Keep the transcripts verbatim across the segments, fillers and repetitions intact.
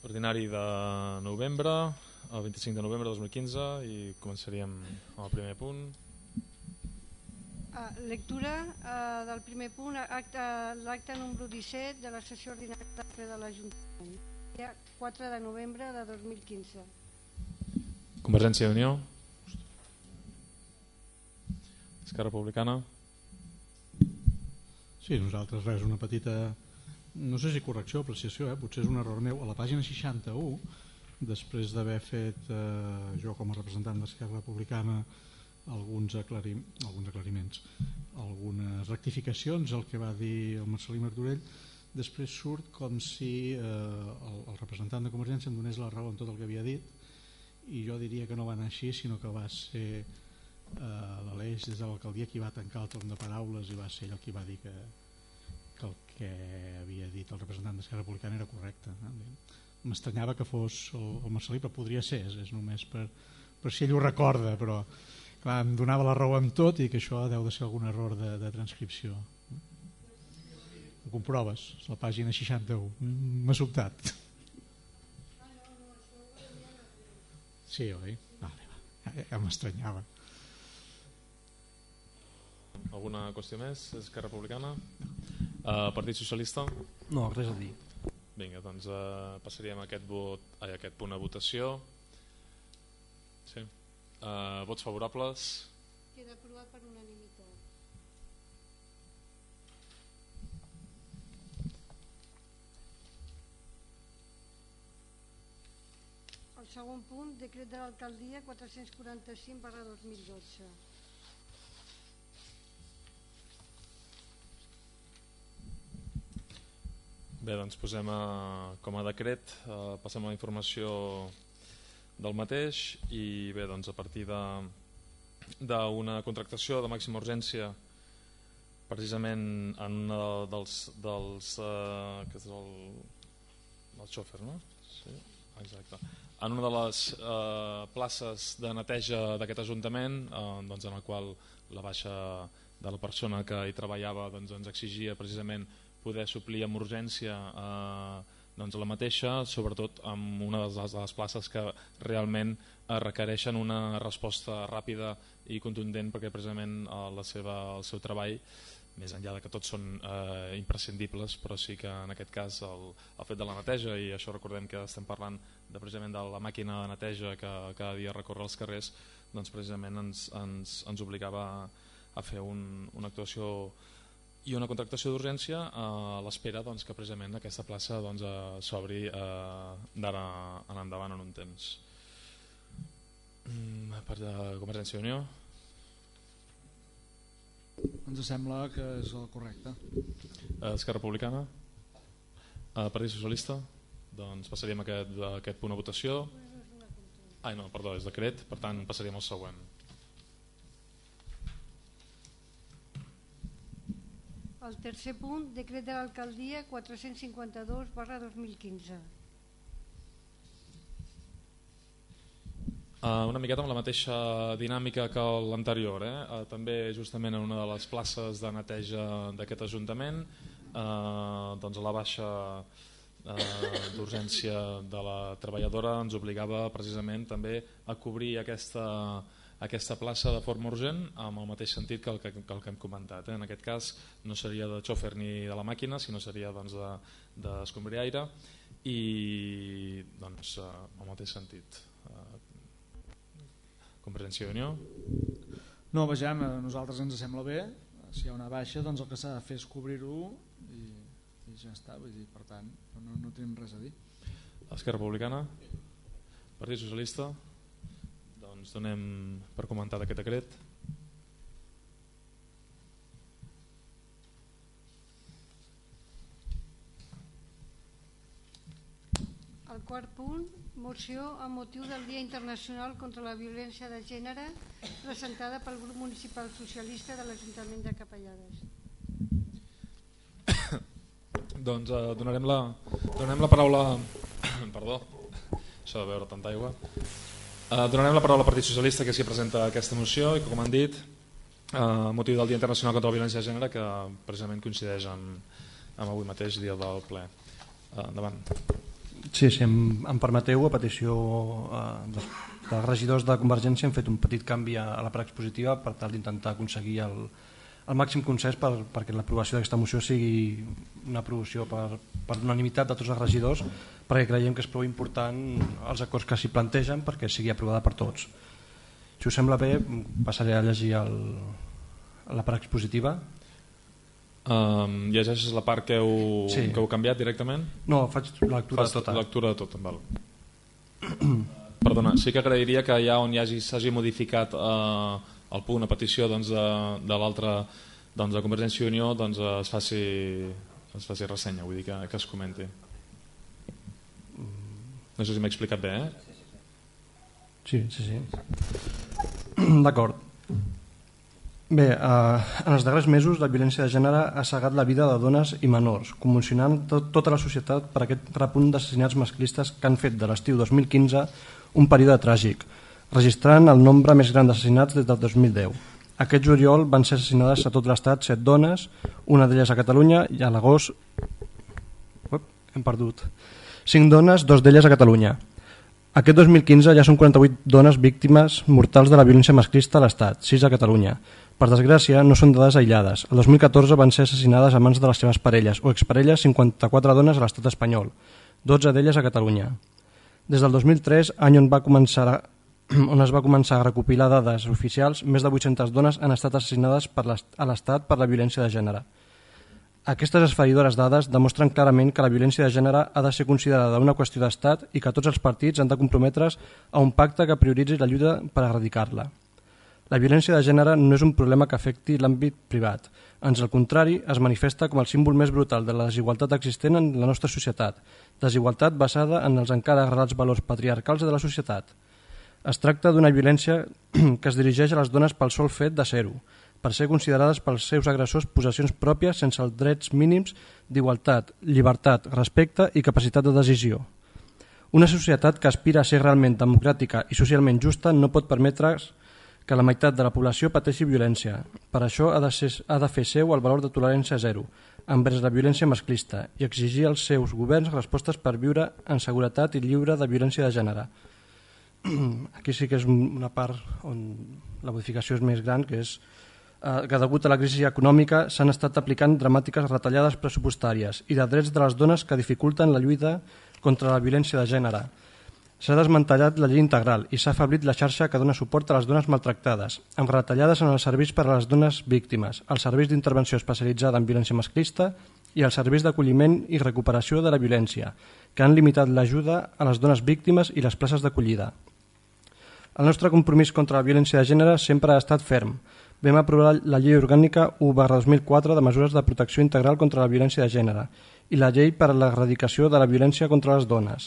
ordinari de novembre, el vint-i-cinc de novembre de dos mil quinze, i començaríem amb el primer punt. Uh, lectura uh, del primer punt, l'acte número disset de la sessió ordinària de l'Ajuntament, dia quatre de novembre de dos mil quinze. Convergència i Unió. Esquerra Republicana. Sí, nosaltres res, una petita, no sé si correcció o apreciació, eh? Potser és un error meu. A la pàgina seixanta-u, després d'haver fet eh, jo com a representant d'Esquerra Republicana alguns, aclarim, alguns aclariments, algunes rectificacions al que va dir el Marcelí Martorell, després surt com si eh, el, el representant de Convergència em donés la raó en tot el que havia dit, i jo diria que no va anar així, sinó que va ser eh, l'Aleix des de l'alcaldia qui va tancar el torn de paraules i va ser ell el qui va dir que, que el que havia dit el representant d'Esquerra Republicana era correcte. Eh? M'estranyava que fos el, el Marcelí, però podria ser, és, és només per, per si ell ho recorda, però clar, em donava la raó amb tot i que això deu de ser algun error de, de transcripció. Ho comproves, és la pàgina seixanta-u. M'ha sobtat. Sí, oi? Vale, va. Ja m'estranyava. Alguna qüestió més? Esquerra Republicana? Uh, Partit Socialista? No, res a dir. Vinga, doncs uh, passaríem a aquest, vot, a aquest punt a votació. Sí. Uh, vots favorables? Queda aprovat per unanimitat. El segon punt, decret de l'alcaldia quatre-cents quaranta-cinc barra dos mil dotze. Bé, doncs posem a, com a decret, uh, passem a la informació del mateix i bé, doncs a partir de d'una contractació de màxima urgència precisament en una dels, dels uh, que és el, el xòfer, no? Sí, exacte. En una de les uh, places de neteja d'aquest Ajuntament, uh, doncs en el qual la baixa de la persona que hi treballava doncs, ens exigia precisament poder suplir amb urgència eh, doncs la mateixa, sobretot amb una de les, de les places que realment eh, requereixen una resposta ràpida i contundent, perquè precisament eh, la seva, el seu treball, més enllà de que tots són eh, imprescindibles, però sí que en aquest cas el, el fet de la neteja, i això recordem que estem parlant de, precisament de la màquina de neteja que cada dia recorre els carrers, doncs precisament ens, ens, ens obligava a, a fer un, una actuació i una contractació d'urgència a l'espera doncs, que precisament aquesta plaça doncs, eh, s'obri eh, d'ara en endavant en un temps. Mm, per de Convergència i Unió. Ens sembla que és el correcte. Esquerra Republicana. Partit Socialista. Doncs passaríem aquest, aquest punt a votació. Ai, no, perdó, és decret, per tant passaríem al següent. El tercer punt, decret de l'alcaldia quatre-cents cinquanta-dos barra dos mil quinze. Uh, una miqueta amb la mateixa dinàmica que l'anterior, eh? uh, també justament en una de les places de neteja d'aquest Ajuntament, uh, doncs la baixa uh, d'urgència de la treballadora ens obligava precisament també a cobrir aquesta aquesta plaça de forma urgent amb el mateix sentit que el que, que, el que hem comentat. Eh? En aquest cas no seria de xòfer ni de la màquina, sinó seria doncs, d'escombriaire i doncs, eh, el mateix sentit. Eh, Convergència i Unió? No, vegem, a nosaltres ens sembla bé. Si hi ha una baixa, doncs el que s'ha de fer és cobrir-ho i, i ja està. Vull dir, per tant, no, no tenim res a dir. Esquerra Republicana? Partit Socialista? Doncs donem per comentar aquest decret. El quart punt, moció amb motiu del Dia Internacional contra la Violència de Gènere, presentada pel grup municipal socialista de l'Ajuntament de Capellades. Doncs eh, donarem, la, donarem la paraula... Perdó, això de beure tanta aigua. Uh, donarem la paraula al Partit Socialista, que s'hi presenta aquesta moció i que, com han dit, uh, motiu del Dia Internacional contra la Violència de Gènere, que precisament coincideix amb, amb avui mateix, dia del ple. Uh, endavant. Sí, si em, em permeteu, a petició eh, dels, dels regidors de Convergència hem fet un petit canvi a, a la preexpositiva per tal d'intentar aconseguir el, el màxim consens per, perquè l'aprovació d'aquesta moció sigui una aprovació per, per unanimitat de tots els regidors, perquè creiem que és prou important els acords que s'hi plantegen perquè sigui aprovada per tots. Si us sembla bé, passaré a llegir el, la preexpositiva. Um, llegeixes la part que heu, sí. que heu canviat directament? No, faig la lectura Fas de tota. Lectura de tota, val. Perdona, sí que agrairia que ja on s'hagi modificat uh, el punt a petició doncs, de, de l'altra doncs, de Convergència i Unió doncs, es, faci, es faci ressenya, vull dir que, que es comenti. No sé si m'he explicat bé, eh? Sí, sí, sí. D'acord. Bé, eh, en els darrers mesos la violència de gènere ha cegat la vida de dones i menors, commocionant tot, tota la societat per aquest repunt d'assassinats masclistes que han fet de l'estiu dos mil quinze un període tràgic, registrant el nombre més gran d'assassinats des del dos mil deu. Aquest juliol van ser assassinades a tot l'estat set dones, una d'elles a Catalunya, i a l'agost hem perdut cinc dones, dos d'elles a Catalunya. Aquest dos mil quinze ja són quaranta-vuit dones víctimes mortals de la violència masclista a l'Estat, sis a Catalunya. Per desgràcia, no són dades aïllades. El dos mil catorze van ser assassinades a mans de les seves parelles o exparelles cinquanta-quatre dones a l'Estat espanyol, dotze d'elles a Catalunya. Des del dos mil tres, any on, va començar a, on es va començar a recopilar dades oficials, més de vuit-centes dones han estat assassinades per a l'Estat per la violència de gènere. Aquestes esfereïdores dades demostren clarament que la violència de gènere ha de ser considerada una qüestió d'estat i que tots els partits han de comprometre's a un pacte que prioritzi la lluita per erradicar-la. La violència de gènere no és un problema que afecti l'àmbit privat. Ans al contrari, es manifesta com el símbol més brutal de la desigualtat existent en la nostra societat, desigualtat basada en els encara arrelats valors patriarcals de la societat. Es tracta d'una violència que es dirigeix a les dones pel sol fet de ser-ho, per ser considerades pels seus agressors possessions pròpies sense els drets mínims d'igualtat, llibertat, respecte i capacitat de decisió. Una societat que aspira a ser realment democràtica i socialment justa no pot permetre que la meitat de la població pateixi violència. Per això ha de, ser, ha de fer seu el valor de tolerància zero envers la violència masclista i exigir als seus governs respostes per viure en seguretat i lliure de violència de gènere. Aquí sí que és una part on la modificació és més gran, que és que degut a la crisi econòmica s'han estat aplicant dramàtiques retallades pressupostàries i de drets de les dones que dificulten la lluita contra la violència de gènere. S'ha desmantellat la llei integral i s'ha afeblit la xarxa que dona suport a les dones maltractades, amb retallades en els serveis per a les dones víctimes, els serveis d'intervenció especialitzada en violència masclista i els serveis d'acolliment i recuperació de la violència, que han limitat l'ajuda a les dones víctimes i les places d'acollida. El nostre compromís contra la violència de gènere sempre ha estat ferm. Vam aprovar la Llei Orgànica u barra dos mil quatre de mesures de protecció integral contra la violència de gènere i la Llei per a l'erradicació de la violència contra les dones.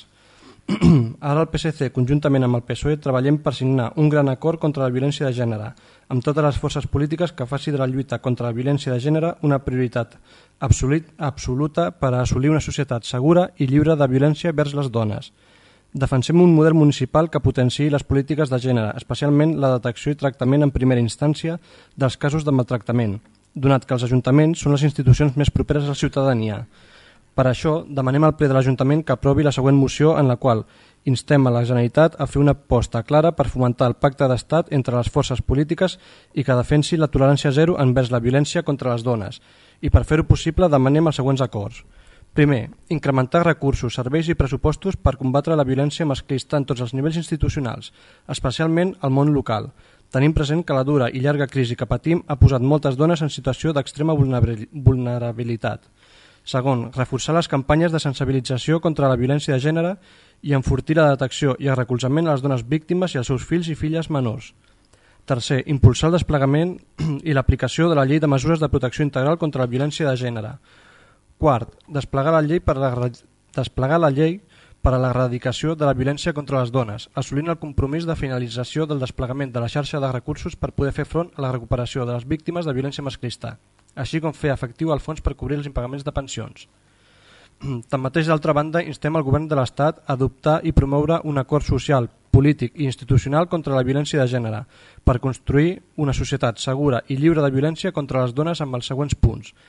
Ara el P S C, conjuntament amb el P S O E, treballem per signar un gran acord contra la violència de gènere, amb totes les forces polítiques que faci de la lluita contra la violència de gènere una prioritat absoluta per a assolir una societat segura i lliure de violència vers les dones. Defensem un model municipal que potenciï les polítiques de gènere, especialment la detecció i tractament en primera instància dels casos de maltractament, donat que els ajuntaments són les institucions més properes a la ciutadania. Per això, demanem al ple de l'Ajuntament que aprovi la següent moció en la qual instem a la Generalitat a fer una aposta clara per fomentar el pacte d'estat entre les forces polítiques i que defensi la tolerància zero envers la violència contra les dones. I per fer-ho possible demanem els següents acords. Primer, incrementar recursos, serveis i pressupostos per combatre la violència masclista en tots els nivells institucionals, especialment al món local. Tenim present que la dura i llarga crisi que patim ha posat moltes dones en situació d'extrema vulnerabilitat. Segon, reforçar les campanyes de sensibilització contra la violència de gènere i enfortir la detecció i el recolzament a les dones víctimes i als seus fills i filles menors. Tercer, impulsar el desplegament i l'aplicació de la Llei de Mesures de Protecció Integral contra la Violència de Gènere. Quart, desplegar la llei per a, desplegar la llei per a l'erradicació de la violència contra les dones, assolint el compromís de finalització del desplegament de la xarxa de recursos per poder fer front a la recuperació de les víctimes de violència masclista, així com fer efectiu el fons per cobrir els impagaments de pensions. Tanmateix, d'altra banda, instem el govern de l'Estat a adoptar i promoure un acord social, polític i institucional contra la violència de gènere, per construir una societat segura i lliure de violència contra les dones amb els següents punts.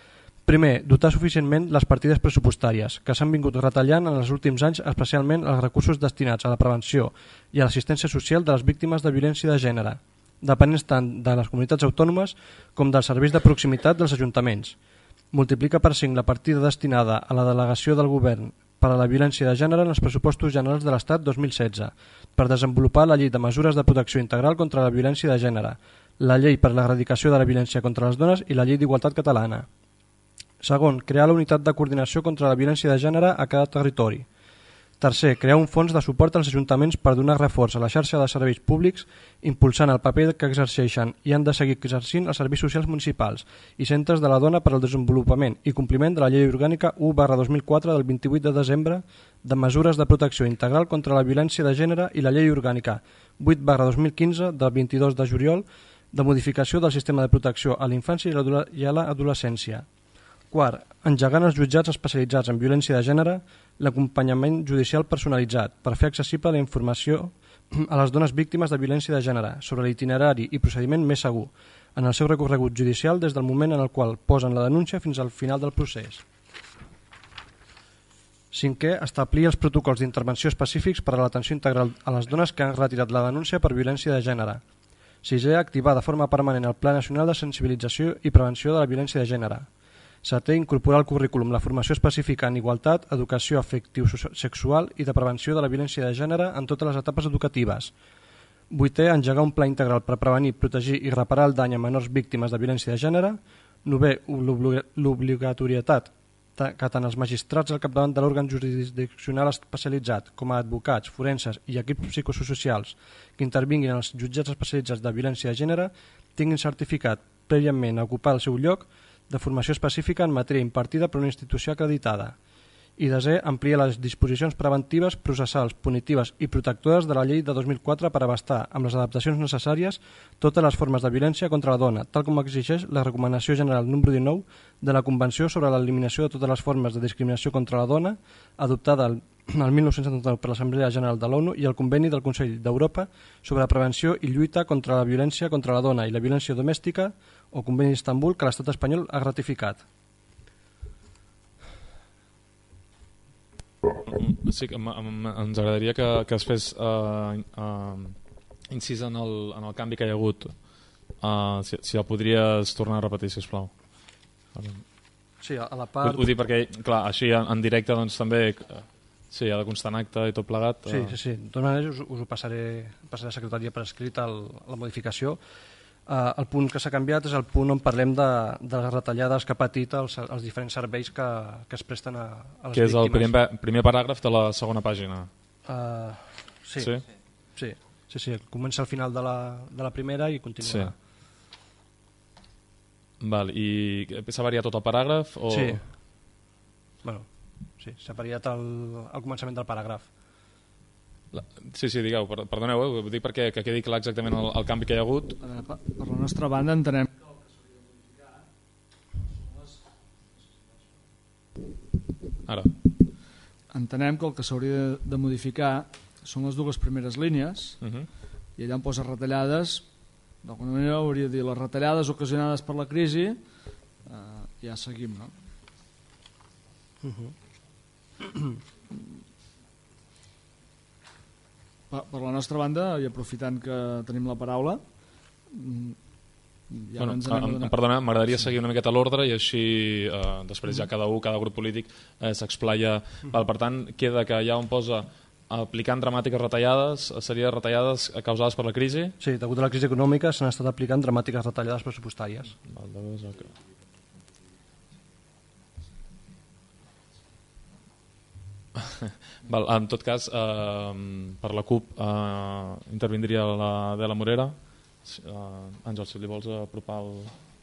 Primer, dotar suficientment les partides pressupostàries, que s'han vingut retallant en els últims anys, especialment els recursos destinats a la prevenció i a l'assistència social de les víctimes de violència de gènere, dependents tant de les comunitats autònomes com dels serveis de proximitat dels ajuntaments. Multiplica per cinc la partida destinada a la delegació del govern per a la violència de gènere en els pressupostos generals de l'Estat dos mil setze, per desenvolupar la llei de mesures de protecció integral contra la violència de gènere, la llei per a l'erradicació de la violència contra les dones i la llei d'igualtat catalana. Segon, crear la unitat de coordinació contra la violència de gènere a cada territori. Tercer, crear un fons de suport als ajuntaments per donar reforç a la xarxa de serveis públics, impulsant el paper que exerceixen i han de seguir exercint els serveis socials municipals i centres de la dona per al desenvolupament i compliment de la Llei Orgànica u barra dos mil quatre del vint-i-vuit de desembre de mesures de protecció integral contra la violència de gènere i la Llei Orgànica vuit barra dos mil quinze del vint-i-dos de juliol de modificació del sistema de protecció a la infància i a l'adolescència. Quart, engegant els jutjats especialitzats en violència de gènere l'acompanyament judicial personalitzat per fer accessible la informació a les dones víctimes de violència de gènere sobre l'itinerari i procediment més segur en el seu recorregut judicial des del moment en el qual posen la denúncia fins al final del procés. Cinquè, establir els protocols d'intervenció específics per a l'atenció integral a les dones que han retirat la denúncia per violència de gènere. Sisè, activar de forma permanent el Pla Nacional de Sensibilització i Prevenció de la Violència de Gènere. Setè, incorporar al currículum la formació específica en igualtat, educació afectiu-sexual i de prevenció de la violència de gènere en totes les etapes educatives. Vuitè, engegar un pla integral per prevenir, protegir i reparar el dany a menors víctimes de violència de gènere. Novè, l'obligatorietat que tant els magistrats al capdavant de l'òrgan jurisdiccional especialitzat com a advocats, forenses i equips psicosocials que intervinguin en els jutjats especialitzats de violència de gènere tinguin certificat prèviament a ocupar el seu lloc de formació específica en matèria impartida per una institució acreditada. I desè, ampliar les disposicions preventives, processals, punitives i protectores de la llei de dos mil quatre per abastar, amb les adaptacions necessàries, totes les formes de violència contra la dona, tal com exigeix la recomanació general número dinou de la Convenció sobre l'eliminació de totes les formes de discriminació contra la dona, adoptada el el mil nou-cents setanta-nou per l'Assemblea General de l'ONU i el Conveni del Consell d'Europa sobre la prevenció i lluita contra la violència contra la dona i la violència domèstica o Conveni d'Istanbul que l'estat espanyol ha ratificat. Sí, ens agradaria que, que es fes uh, uh, incís en el, en el canvi que hi ha hagut. Uh, si, si el podries tornar a repetir, sisplau. Sí, a la part... Ho, ho dic perquè, clar, així en, en directe doncs també... Sí, ha de constar en acte i tot plegat. Sí, sí, sí. De totes maneres us, us ho passaré, passaré a la secretaria per escrit el, la modificació. Uh, el punt que s'ha canviat és el punt on parlem de, de les retallades que ha patit els, els diferents serveis que, que es presten a, a les que víctimes. Que és el primer, primer paràgraf de la segona pàgina. Uh, sí. Sí? Sí, sí, sí. Comença al final de la, de la primera i continua. Sí. Val, i s'ha variat tot el paràgraf? O... Sí. Bueno, sí, s'ha variat el, el començament del paràgraf. La... Sí, sí, digueu, per, perdoneu, eh? Ho dic perquè que quedi clar exactament el, el canvi que hi ha hagut. A veure, per, per la nostra banda entenem que el que s'hauria de modificar... Ara. Entenem que el que s'hauria de modificar són les dues primeres línies uh -huh. i allà on posa retallades, d'alguna manera hauria de dir les retallades ocasionades per la crisi, eh, ja seguim, no? Uh -huh. per, per la nostra banda, i aprofitant que tenim la paraula, ja bueno, ens anem em, em perdona, m'agradaria seguir una miqueta l'ordre i així eh, després ja cada un, cada grup polític eh, s'explaia. Val, per tant, queda que allà on posa aplicant dramàtiques retallades, seria retallades causades per la crisi? Sí, degut a la crisi econòmica s'han estat aplicant dramàtiques retallades pressupostàries. Val, doncs, okay. Val, en tot cas, eh, per la CUP eh, intervindria la Adela Morera. Eh, Àngel, si li vols apropar el...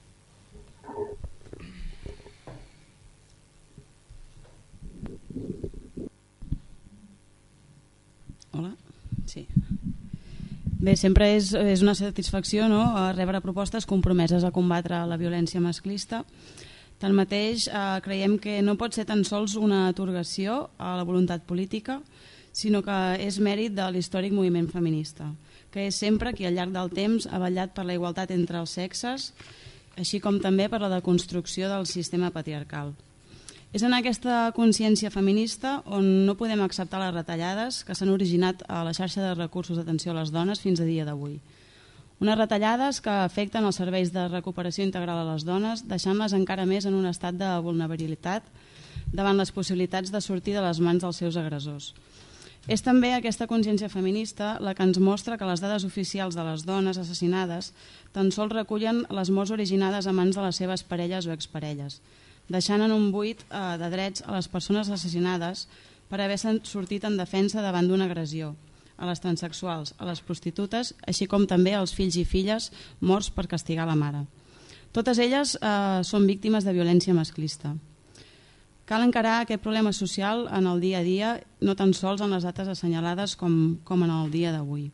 Hola, sí. Bé, sempre és, és una satisfacció, no?, rebre propostes compromeses a combatre la violència masclista. Tanmateix, eh, creiem que no pot ser tan sols una atorgació a la voluntat política, sinó que és mèrit de l'històric moviment feminista, que és sempre qui al llarg del temps ha vetllat per la igualtat entre els sexes així com també per la deconstrucció del sistema patriarcal. És en aquesta consciència feminista on no podem acceptar les retallades que s'han originat a la xarxa de recursos d'atenció a les dones fins a dia d'avui. Unes retallades que afecten els serveis de recuperació integral a les dones, deixant-les encara més en un estat de vulnerabilitat davant les possibilitats de sortir de les mans dels seus agressors. És també aquesta consciència feminista la que ens mostra que les dades oficials de les dones assassinades tan sols recullen les morts originades a mans de les seves parelles o exparelles, deixant en un buit eh, de drets a les persones assassinades per haver sortit en defensa davant d'una agressió, a les transsexuals, a les prostitutes, així com també als fills i filles morts per castigar la mare. Totes elles eh, són víctimes de violència masclista. Cal encarar aquest problema social en el dia a dia, no tan sols en les dates assenyalades com, com en el dia d'avui.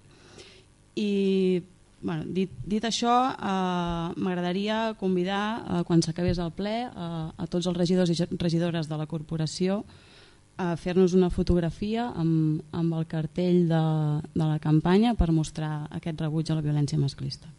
I bueno, dit, dit això, eh, m'agradaria convidar, eh, quan s'acabés el ple, eh, a tots els regidors i regidores de la corporació a fer-nos una fotografia amb, amb el cartell de, de la campanya per mostrar aquest rebuig a la violència masclista.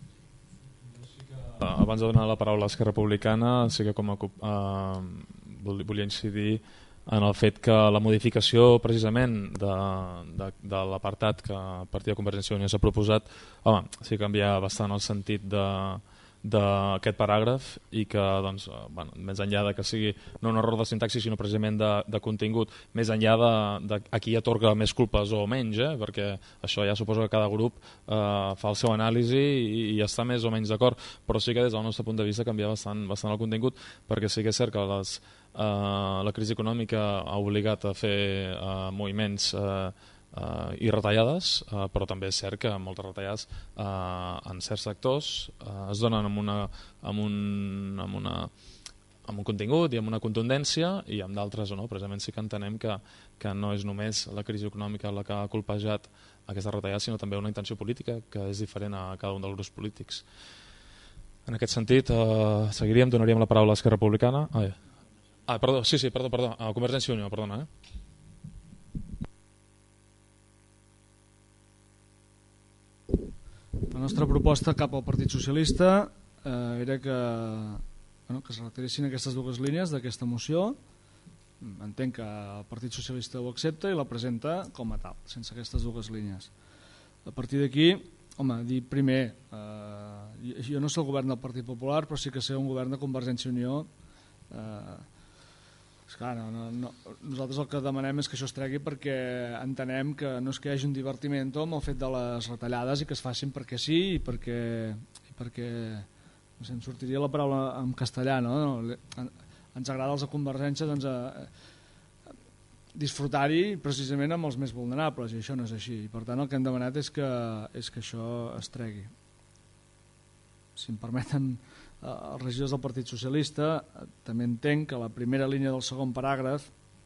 Abans de donar la paraula a Esquerra Republicana, sí que com a CUP eh, volia incidir en el fet que la modificació precisament de, de, de l'apartat que a partir de Convergència i Unió s'ha proposat, home, sí que canvia bastant el sentit de d'aquest paràgraf i que doncs, bueno, més enllà de que sigui no un error de sintaxi sinó precisament de, de contingut, més enllà de, de a qui atorga més culpes o menys, eh? Perquè això ja suposo que cada grup eh, fa el seu anàlisi i, i està més o menys d'acord, però sí que des del nostre punt de vista canvia bastant, bastant el contingut, perquè sí que és cert que les, eh, la crisi econòmica ha obligat a fer eh, moviments eh, Uh, i retallades, uh, però també és cert que moltes retallades uh, en certs sectors uh, es donen amb, una, amb, un, amb, una, amb un contingut i amb una contundència i amb d'altres no. Precisament sí que entenem que, que no és només la crisi econòmica la que ha colpejat aquestes retallades, sinó també una intenció política que és diferent a cada un dels grups polítics. En aquest sentit, uh, seguiríem, donaríem la paraula a Esquerra Republicana. Ah, ja. ah perdó, sí, sí, perdó, perdó, a Convergència i Unió, perdona, eh? La nostra proposta cap al Partit Socialista eh, era que, bueno, que es retiressin aquestes dues línies d'aquesta moció. Entenc que el Partit Socialista ho accepta i la presenta com a tal, sense aquestes dues línies. A partir d'aquí, home, dir primer, eh, jo no sé el govern del Partit Popular, però sí que sé un govern de Convergència i Unió. Eh, Esclar, no, no, no. Nosaltres el que demanem és que això es tregui perquè entenem que no és que hi hagi un divertiment amb el fet de les retallades i que es facin perquè sí i perquè, i perquè no sé, em sortiria la paraula en castellà, no? Ens agrada els de Convergència doncs, a, a disfrutar-hi precisament amb els més vulnerables i això no és així. I per tant el que hem demanat és que, és que això es tregui. Si em permeten els regidors del Partit Socialista, també entenc que la primera línia del segon paràgraf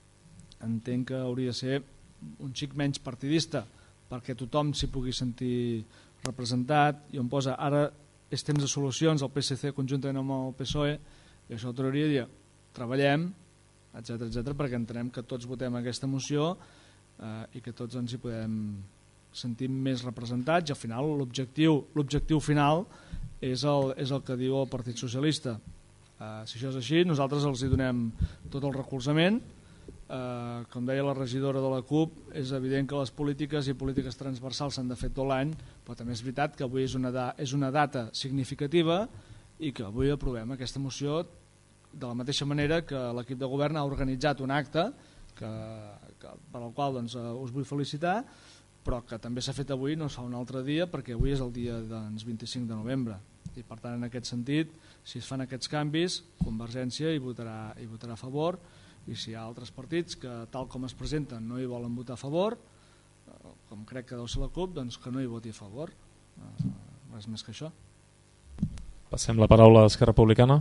entenc que hauria de ser un xic menys partidista perquè tothom s'hi pugui sentir representat i on posa ara és temps de solucions el P S C conjuntament amb el P S O E i això ho trauria dir treballem, etcètera etcètera perquè entenem que tots votem aquesta moció eh, i que tots ens hi podem sentir més representats i al final l'objectiu l'objectiu final és el, és el que diu el Partit Socialista. Uh, si això és així, nosaltres els hi donem tot el recolzament. Uh, com deia la regidora de la CUP, és evident que les polítiques i polítiques transversals s'han de fer tot l'any, però també és veritat que avui és una, da, és una data significativa i que avui aprovem aquesta moció de la mateixa manera que l'equip de govern ha organitzat un acte que, que, per al qual doncs, uh, us vull felicitar, però que també s'ha fet avui, no es fa un altre dia, perquè avui és el dia doncs, vint-i-cinc de novembre. I per tant, en aquest sentit, si es fan aquests canvis, Convergència hi votarà, hi votarà a favor, i si hi ha altres partits que, tal com es presenten, no hi volen votar a favor, com crec que deu ser la CUP, doncs que no hi voti a favor. Res més que això. Passem la paraula a Esquerra Republicana.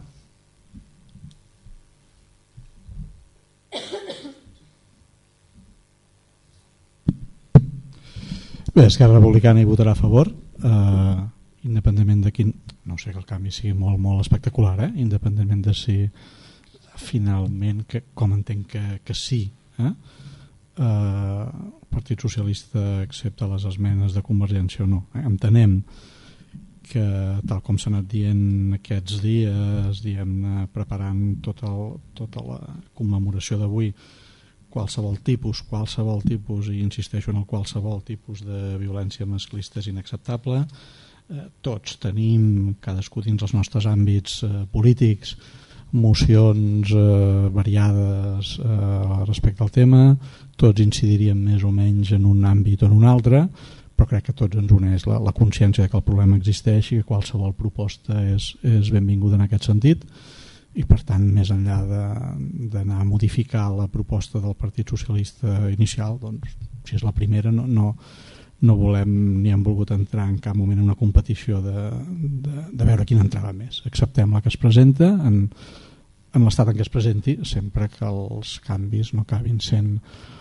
Bé, Esquerra Republicana hi votarà a favor, eh, independentment de quin... No sé que el canvi sigui molt, molt espectacular, eh? Independentment de si finalment, que, com entenc que, que sí, eh? Eh, el Partit Socialista accepta les esmenes de Convergència o no. Eh? Entenem que tal com s'ha anat dient aquests dies, diguem-ne, preparant tota, el, tota la commemoració d'avui, qualsevol tipus, qualsevol tipus, i insisteixo en el qualsevol tipus de violència masclista és inacceptable. Eh, tots tenim, cadascú dins els nostres àmbits eh, polítics, mocions eh, variades eh, respecte al tema, tots incidiríem més o menys en un àmbit o en un altre, però crec que tots ens uneix la, la consciència que el problema existeix i que qualsevol proposta és, és benvinguda en aquest sentit, i per tant, més enllà d'anar a modificar la proposta del Partit Socialista inicial, doncs, si és la primera, no, no, no volem ni hem volgut entrar en cap moment en una competició de, de, de veure quina entrava més. Acceptem la que es presenta en, en l'estat en què es presenti, sempre que els canvis no acabin sent,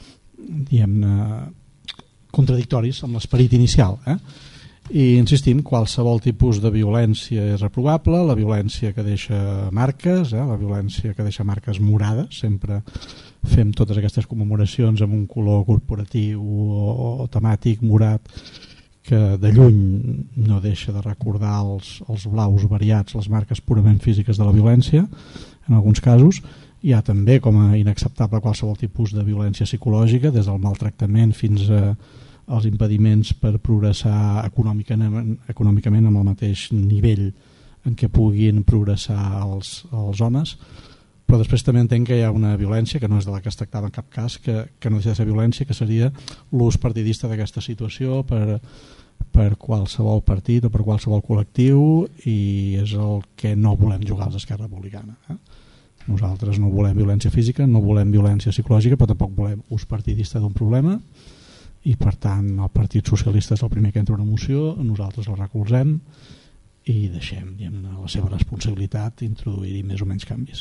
diguem-ne, contradictoris amb l'esperit inicial, eh? I insistim, qualsevol tipus de violència és reprovable, la violència que deixa marques, eh? la violència que deixa marques morades, sempre fem totes aquestes commemoracions amb un color corporatiu o, o temàtic morat que de lluny no deixa de recordar els, els blaus variats, les marques purament físiques de la violència en alguns casos. Hi ha també com a inacceptable qualsevol tipus de violència psicològica, des del maltractament fins a els impediments per progressar econòmicament, econòmicament amb el mateix nivell en què puguin progressar els, els homes. Però després també entenc que hi ha una violència que no és de la que es tractava en cap cas, que, que no deixa de ser violència, que seria l'ús partidista d'aquesta situació per, per qualsevol partit o per qualsevol col·lectiu, i és el que no volem jugar als Esquerra Republicana. Eh? Nosaltres no volem violència física, no volem violència psicològica, però tampoc volem ús partidista d'un problema, i per tant el Partit Socialista és el primer que entra una moció, nosaltres el recolzem i deixem, diguem-ne, la seva responsabilitat introduir-hi més o menys canvis.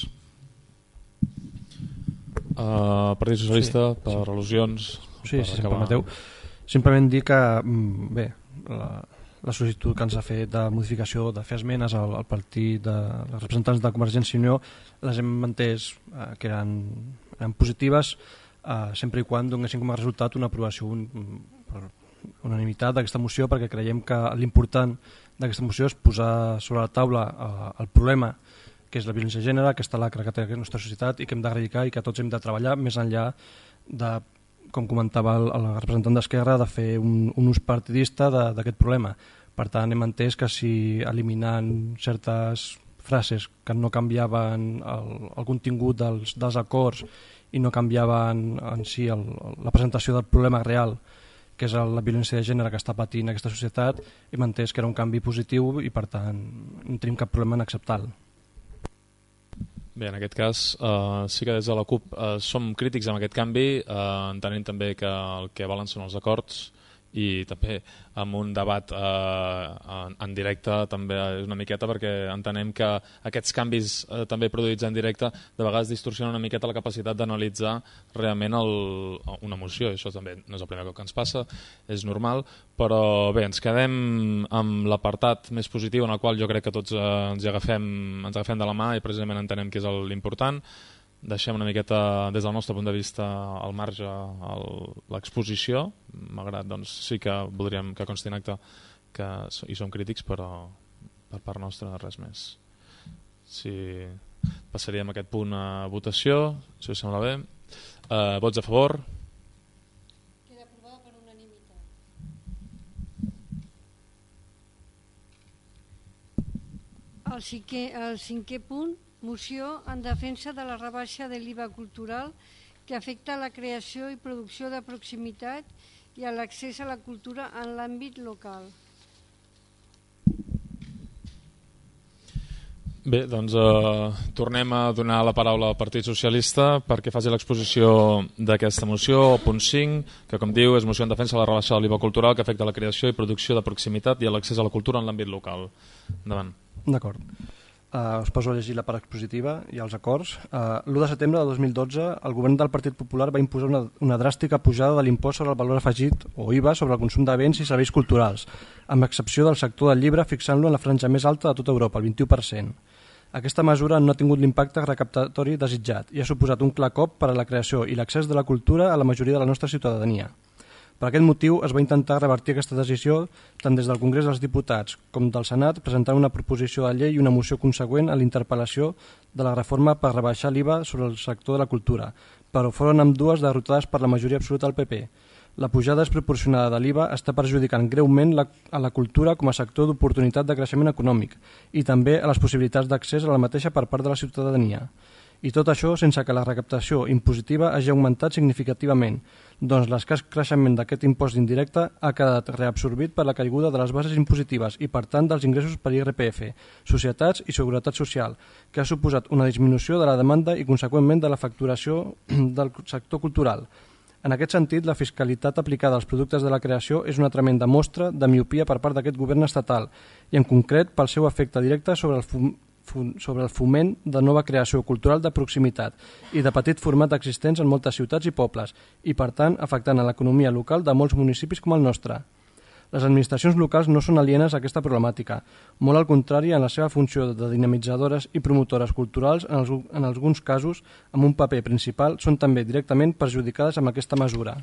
Uh, Partit Socialista, sí, per sí. al·lusions. Sí, per si em permeteu. Simplement dir que bé, la, la sol·licitud que ens ha fet de modificació, de fer esmenes al, al partit de els representants de Convergència i Unió, les hem entès eh, que eren, eren positives, Uh, sempre i quan donessin com a resultat una aprovació un, per unanimitat d'aquesta moció, perquè creiem que l'important d'aquesta moció és posar sobre la taula uh, el problema que és la violència de gènere, aquesta lacra que té la nostra societat i que hem d'erradicar i que tots hem de treballar més enllà de, com comentava el, el representant d'Esquerra, de fer un, un ús partidista d'aquest problema. Per tant, hem entès que si eliminant certes frases que no canviaven el, el contingut dels, dels acords i no canviaven en si el, la presentació del problema real, que és la violència de gènere que està patint aquesta societat, hem entès que era un canvi positiu i per tant no tenim cap problema en acceptar-lo. Bé, en aquest cas eh, sí que des de la CUP eh, som crítics amb aquest canvi, eh, entenent també que el que volen són els acords, i també amb un debat eh, en, en directe també és una miqueta, perquè entenem que aquests canvis eh, també produïts en directe de vegades distorsionen una miqueta la capacitat d'analitzar realment el, una emoció. Això també no és el primer cop que ens passa, és normal, però bé, ens quedem amb l'apartat més positiu en el qual jo crec que tots eh, ens, agafem, ens agafem de la mà i precisament entenem que és l'important. Deixem una miqueta des del nostre punt de vista al marge l'exposició, malgrat doncs sí que voldríem que consti en acte que hi som crítics, però per part nostra res més. Si passaríem aquest punt a votació, si us sembla bé. Eh, vots a favor? Queda aprovada per unanimitat. El cinquè, el cinquè punt, moció en defensa de la rebaixa de l'I V A cultural que afecta la creació i producció de proximitat i a l'accés a la cultura en l'àmbit local. Bé, doncs eh, tornem a donar la paraula al Partit Socialista perquè faci l'exposició d'aquesta moció, el punt cinc, que com diu és moció en defensa de la rebaixa de l'I V A cultural que afecta la creació i producció de proximitat i a l'accés a la cultura en l'àmbit local. Endavant. D'acord. Uh, us poso a llegir la part expositiva i els acords. Uh, l'u de setembre de dos mil dotze el govern del Partit Popular va imposar una, una dràstica pujada de l'impost sobre el valor afegit o I V A sobre el consum de béns i serveis culturals, amb excepció del sector del llibre, fixant-lo en la franja més alta de tota Europa, el vint-i-u per cent. Aquesta mesura no ha tingut l'impacte recaptatori desitjat i ha suposat un clar cop per a la creació i l'accés de la cultura a la majoria de la nostra ciutadania. Per aquest motiu es va intentar revertir aquesta decisió tant des del Congrés dels Diputats com del Senat, presentant una proposició de llei i una moció consegüent a la interpel·lació de la reforma per rebaixar l'I V A sobre el sector de la cultura, però foren ambdues derrotades per la majoria absoluta del P P. La pujada desproporcionada de l'I V A està perjudicant greument la, a la cultura com a sector d'oportunitat de creixement econòmic i també a les possibilitats d'accés a la mateixa per part de la ciutadania. I tot això sense que la recaptació impositiva hagi augmentat significativament, doncs l'escàs creixement d'aquest impost indirecte ha quedat reabsorbit per la caiguda de les bases impositives i, per tant, dels ingressos per I R P F, societats i seguretat social, que ha suposat una disminució de la demanda i, conseqüentment, de la facturació del sector cultural. En aquest sentit, la fiscalitat aplicada als productes de la creació és una tremenda mostra de miopia per part d'aquest govern estatal i, en concret, pel seu efecte directe sobre el, fum, fum, sobre el foment de nova creació cultural de proximitat i de petit format existents en moltes ciutats i pobles i, per tant, afectant a l'economia local de molts municipis com el nostre. Les administracions locals no són alienes a aquesta problemàtica, molt al contrari en la seva funció de dinamitzadores i promotores culturals, en, els, en alguns casos, amb un paper principal, són també directament perjudicades amb aquesta mesura.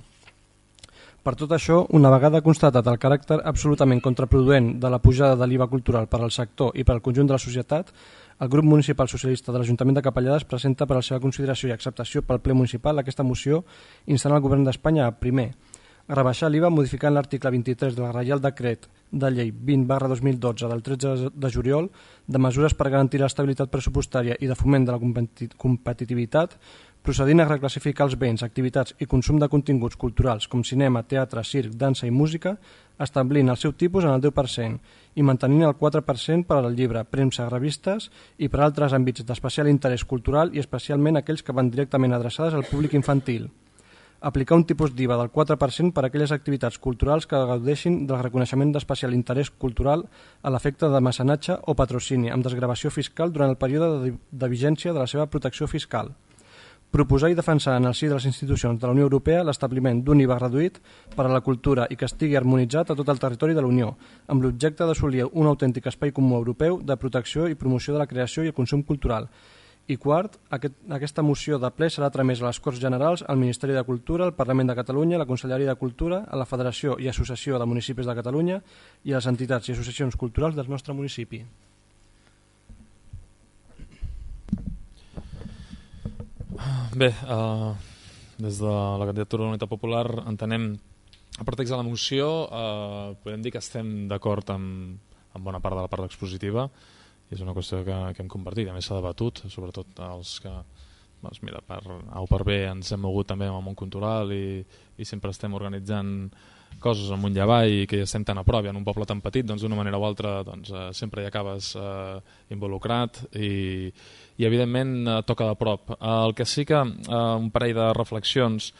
Per tot això, una vegada constatat el caràcter absolutament contraproduent de la pujada de l'I V A cultural per al sector i per al conjunt de la societat, el grup municipal socialista de l'Ajuntament de Capellades presenta per a la seva consideració i acceptació pel ple municipal aquesta moció instant el govern d'Espanya a, primer, a rebaixar l'I V A modificant l'article vint-i-tres del Reial Decret de Llei vint barra dos mil dotze del tretze de juliol de mesures per garantir l'estabilitat pressupostària i de foment de la competitivitat, procedint a reclassificar els béns, activitats i consum de continguts culturals com cinema, teatre, circ, dansa i música, establint el seu tipus en el deu per cent i mantenint el quatre per cent per al llibre, premsa, revistes i per altres àmbits d'especial interès cultural i especialment aquells que van directament adreçades al públic infantil. Aplicar un tipus d'I V A del quatre per cent per a aquelles activitats culturals que gaudeixin del reconeixement d'especial interès cultural a l'efecte de mecenatge o patrocini, amb desgravació fiscal durant el període de, de vigència de la seva protecció fiscal. Proposar i defensar en el si de les institucions de la Unió Europea l'establiment d'un I V A reduït per a la cultura i que estigui harmonitzat a tot el territori de la Unió, amb l'objecte d'assolir un autèntic espai comú europeu de protecció i promoció de la creació i el consum cultural. I quart, aquest, aquesta moció de ple serà tramesa a les Corts Generals, al Ministeri de Cultura, al Parlament de Catalunya, a la Conselleria de Cultura, a la Federació i Associació de Municipis de Catalunya i a les entitats i associacions culturals del nostre municipi. Bé, uh, des de la candidatura de la Unitat Popular entenem a partir de la moció, uh, podem dir que estem d'acord amb, amb bona part de la part expositiva. És una qüestió que, que hem compartit, a més s'ha debatut, sobretot els que, doncs mira, per A o per B ens hem mogut també amb el món cultural i, i sempre estem organitzant coses amunt i avall i que estem tan a prop, i en un poble tan petit, doncs d'una manera o altra doncs, eh, sempre hi acabes eh, involucrat i, i evidentment eh, toca de prop. Eh, el que sí que eh, un parell de reflexions.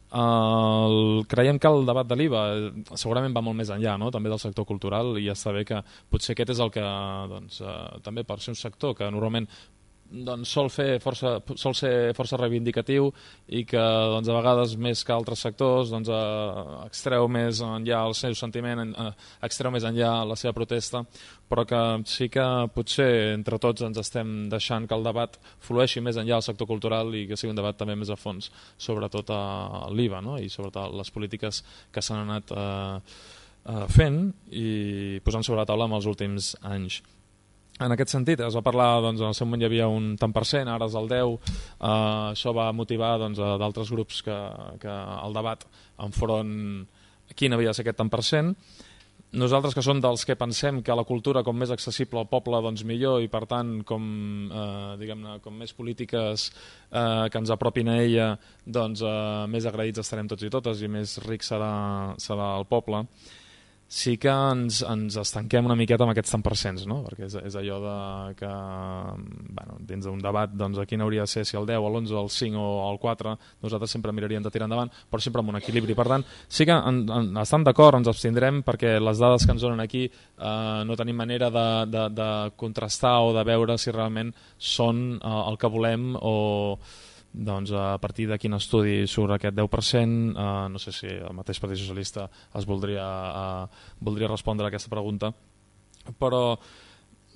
Uh, creiem que el debat de l'I V A segurament va molt més enllà, no? També del sector cultural, i ja està bé que potser aquest és el que doncs, uh, també per ser un sector que normalment doncs, sol, fer força, sol ser força reivindicatiu i que doncs, a vegades més que altres sectors doncs, uh, extreu més enllà el seu sentiment, uh, extreu més enllà la seva protesta, però que sí que potser entre tots ens estem deixant que el debat flueixi més enllà del sector cultural i que sigui un debat també més a fons, sobretot a l'I V A, no? I sobretot les polítiques que s'han anat uh, uh, fent i posant sobre la taula en els últims anys. En aquest sentit, es va parlar, doncs, en el seu moment hi havia un tant per cent, ara és el deu, eh, això va motivar doncs, a d'altres grups que, que el debat enfront quin havia de ser aquest tant per cent. Nosaltres, que som dels que pensem que la cultura, com més accessible al poble, doncs millor, i per tant, com, eh, diguem-ne, com més polítiques eh, que ens apropin a ella, doncs eh, més agraïts estarem tots i totes i més ric serà, serà el poble. Sí que ens, ens estanquem una miqueta amb aquests tant per cents, no? Perquè és, és allò de que, bueno, dins d'un debat, doncs, a quin hauria de ser, si el deu, l'onze, el cinc o el quatre, nosaltres sempre miraríem de tirar endavant, però sempre amb un equilibri. Per tant, sí que en, en, estan d'acord, ens abstindrem, perquè les dades que ens donen aquí eh, no tenim manera de, de, de contrastar o de veure si realment són eh, el que volem o... Doncs a partir de quin estudi surt aquest deu per cent, eh, no sé si el mateix Partit Socialista es voldria, eh, voldria respondre a aquesta pregunta, però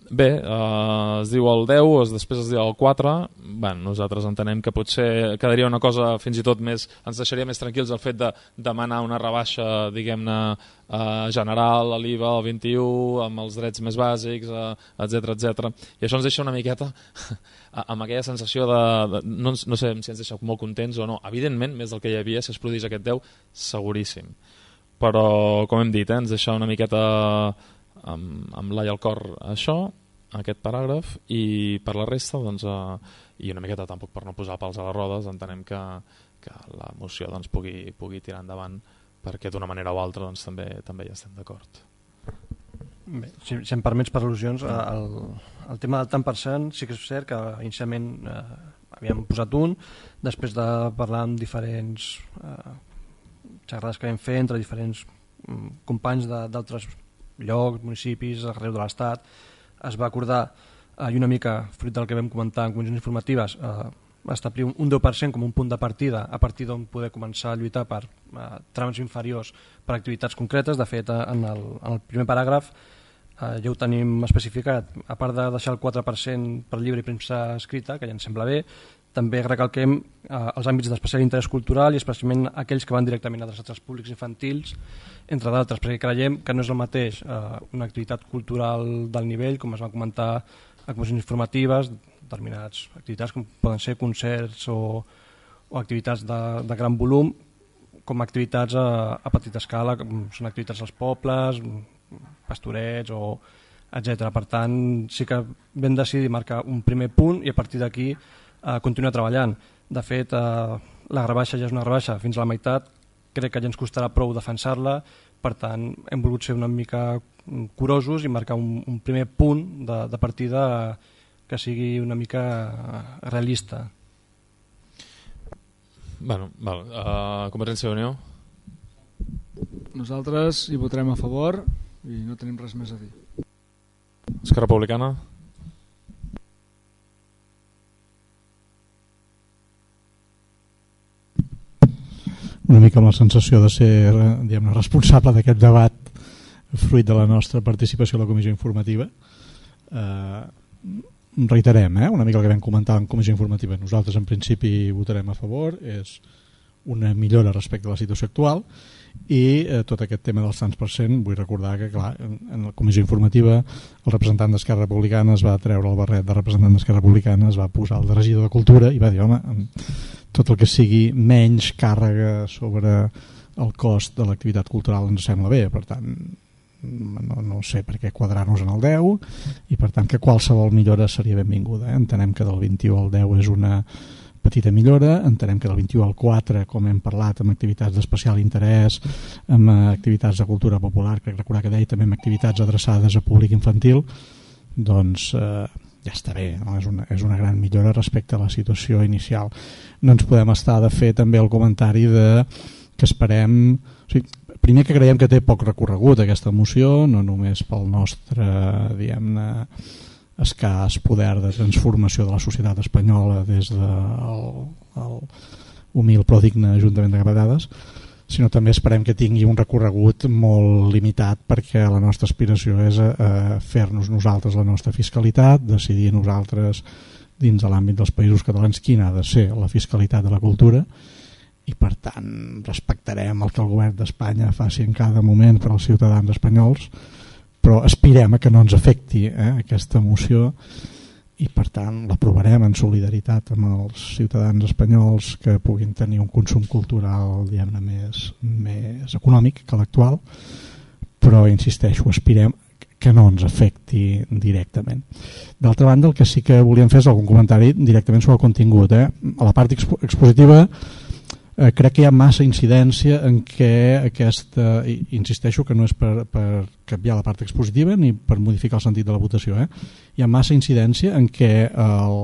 Bé, uh, es diu el deu, es, després es diu el quatre. Bé, nosaltres entenem que potser quedaria una cosa fins i tot més, ens deixaria més tranquils el fet de demanar una rebaixa, diguem-ne, uh, general a l'I V A al vint-i-u, amb els drets més bàsics, uh, etcètera, etcètera. I això ens deixa una miqueta amb aquella sensació de, de no, no sé si ens deixa molt contents o no. Evidentment, més del que hi havia, si es produís aquest deu, seguríssim. Però, com hem dit, eh, ens deixa una miqueta amb, amb l'ai al cor això, aquest paràgraf, i per la resta doncs, eh, i una miqueta tampoc per no posar pals a les rodes, entenem que, que la moció doncs, pugui, pugui tirar endavant, perquè d'una manera o altra doncs, també, també hi estem d'acord. Bé, si, si em permets per al·lusions, el, el tema del tant per cent sí que és cert que inicialment eh, havíem posat un, després de parlar amb diferents eh, xerrades que vam fer entre diferents mm, companys d'altres llocs, municipis, arreu de l'Estat, es va acordar, eh, i una mica fruit del que vam comentar en comissions informatives, eh, establir un, un deu per cent com un punt de partida a partir d'on poder començar a lluitar per eh, trams inferiors per activitats concretes. De fet, en el, en el primer paràgraf eh, ja ho tenim especificat. A part de deixar el quatre per cent per llibre i premsa escrita, que ja ens sembla bé, també recalquem eh, els àmbits d'especial interès cultural i especialment aquells que van directament adreçats als públics infantils, entre d'altres, perquè creiem que no és el mateix eh, una activitat cultural del nivell, com es va comentar a comissions informatives, determinades activitats com poden ser concerts o, o activitats de, de gran volum, com activitats a, a petita escala, com són activitats als pobles, pastorets o etcètera. Per tant, sí que vam decidir marcar un primer punt i a partir d'aquí Uh, continuar treballant. De fet, uh, la rebaixa ja és una rebaixa fins a la meitat, crec que ja ens costarà prou defensar-la, per tant hem volgut ser una mica curosos i marcar un, un primer punt de, de partida que sigui una mica realista. Bueno, val. Uh, Convergència i Unió? Nosaltres hi votarem a favor i no tenim res més a dir. Esquerra Republicana? Una mica amb la sensació de ser diguem-ne, responsable d'aquest debat fruit de la nostra participació a la comissió informativa. Eh, reiterem eh, una mica el que vam comentar en comissió informativa. Nosaltres en principi votarem a favor, és una millora respecte a la situació actual, i eh, tot aquest tema dels tants per cent, vull recordar que clar, en, en la comissió informativa el representant d'Esquerra Republicana es va treure el barret de representant d'Esquerra Republicana, es va posar el de regidor de Cultura i va dir, home, tot el que sigui menys càrrega sobre el cost de l'activitat cultural ens sembla bé, per tant no, no sé per què quadrar-nos en el deu, i per tant que qualsevol millora seria benvinguda. Eh? Entenem que del vint-i-u al deu és una petita millora, entenem que del vint-i-u al quatre, com hem parlat, amb activitats d'especial interès, amb activitats de cultura popular, crec recordar que deia també amb activitats adreçades a públic infantil, doncs eh, ja està bé, no? és, una, és una gran millora respecte a la situació inicial. No ens podem estar de fer també el comentari de que esperem, o sigui, primer que creiem que té poc recorregut aquesta moció, no només pel nostre, diguem-ne, escàs poder de transformació de la societat espanyola des del el humil però digne Ajuntament de Capdades, sinó també esperem que tingui un recorregut molt limitat, perquè la nostra aspiració és a, a fer-nos nosaltres la nostra fiscalitat, decidir nosaltres dins de l'àmbit dels països catalans quina ha de ser la fiscalitat de la cultura, i per tant respectarem el que el govern d'Espanya faci en cada moment per als ciutadans espanyols, però aspirem a que no ens afecti eh, aquesta moció, i per tant l'aprovarem en solidaritat amb els ciutadans espanyols que puguin tenir un consum cultural diguem-ne més, més econòmic que l'actual, però insisteixo, aspirem que no ens afecti directament. D'altra banda, el que sí que volíem fer és algun comentari directament sobre el contingut. Eh? A la part expo expositiva eh, crec que hi ha massa incidència en què aquesta, i insisteixo que no és per, per canviar la part expositiva ni per modificar el sentit de la votació, eh? Hi ha massa incidència en què el,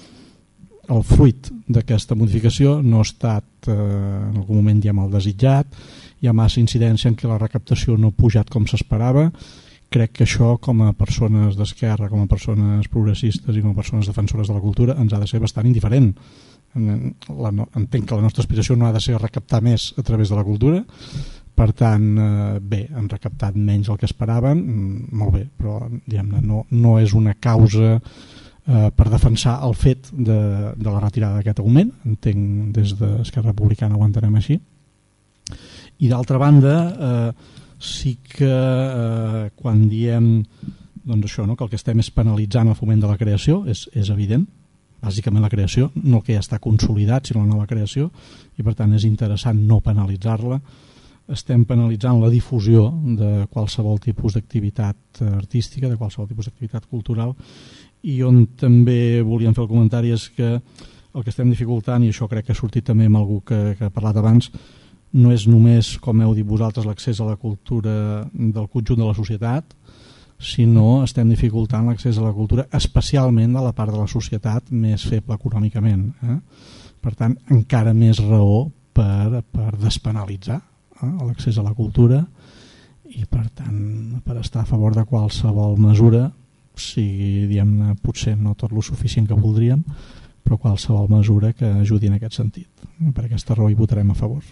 el fruit d'aquesta modificació no ha estat eh, en algun moment diguem el desitjat, hi ha massa incidència en què la recaptació no ha pujat com s'esperava. Crec que això, com a persones d'esquerra, com a persones progressistes i com a persones defensores de la cultura, ens ha de ser bastant indiferent. Entenc que la nostra aspiració no ha de ser recaptar més a través de la cultura, per tant, eh, bé, han recaptat menys del que esperaven, mm, molt bé, però diguem-ne, no, no és una causa eh, per defensar el fet de, de la retirada d'aquest augment. Entenc, des d'Esquerra Republicana ho entenem així. I d'altra banda, eh, sí que eh, quan diem doncs això, no, que el que estem és penalitzant el foment de la creació, és, és evident, bàsicament la creació, no el que ja està consolidat, sinó la nova creació, i per tant és interessant no penalitzar-la. Estem penalitzant la difusió de qualsevol tipus d'activitat artística, de qualsevol tipus d'activitat cultural, i on també volíem fer el comentari és que el que estem dificultant, i això crec que ha sortit també amb algú que, que ha parlat abans, no és només, com heu dit vosaltres, l'accés a la cultura del conjunt de la societat, sinó estem dificultant l'accés a la cultura especialment de la part de la societat més feble econòmicament. Eh? Per tant, encara més raó per, per despenalitzar eh? l'accés a la cultura i per tant per estar a favor de qualsevol mesura, sigui, diguem-ne, potser no tot lo suficient que voldríem, però qualsevol mesura que ajudi en aquest sentit. Per aquesta raó hi votarem a favor.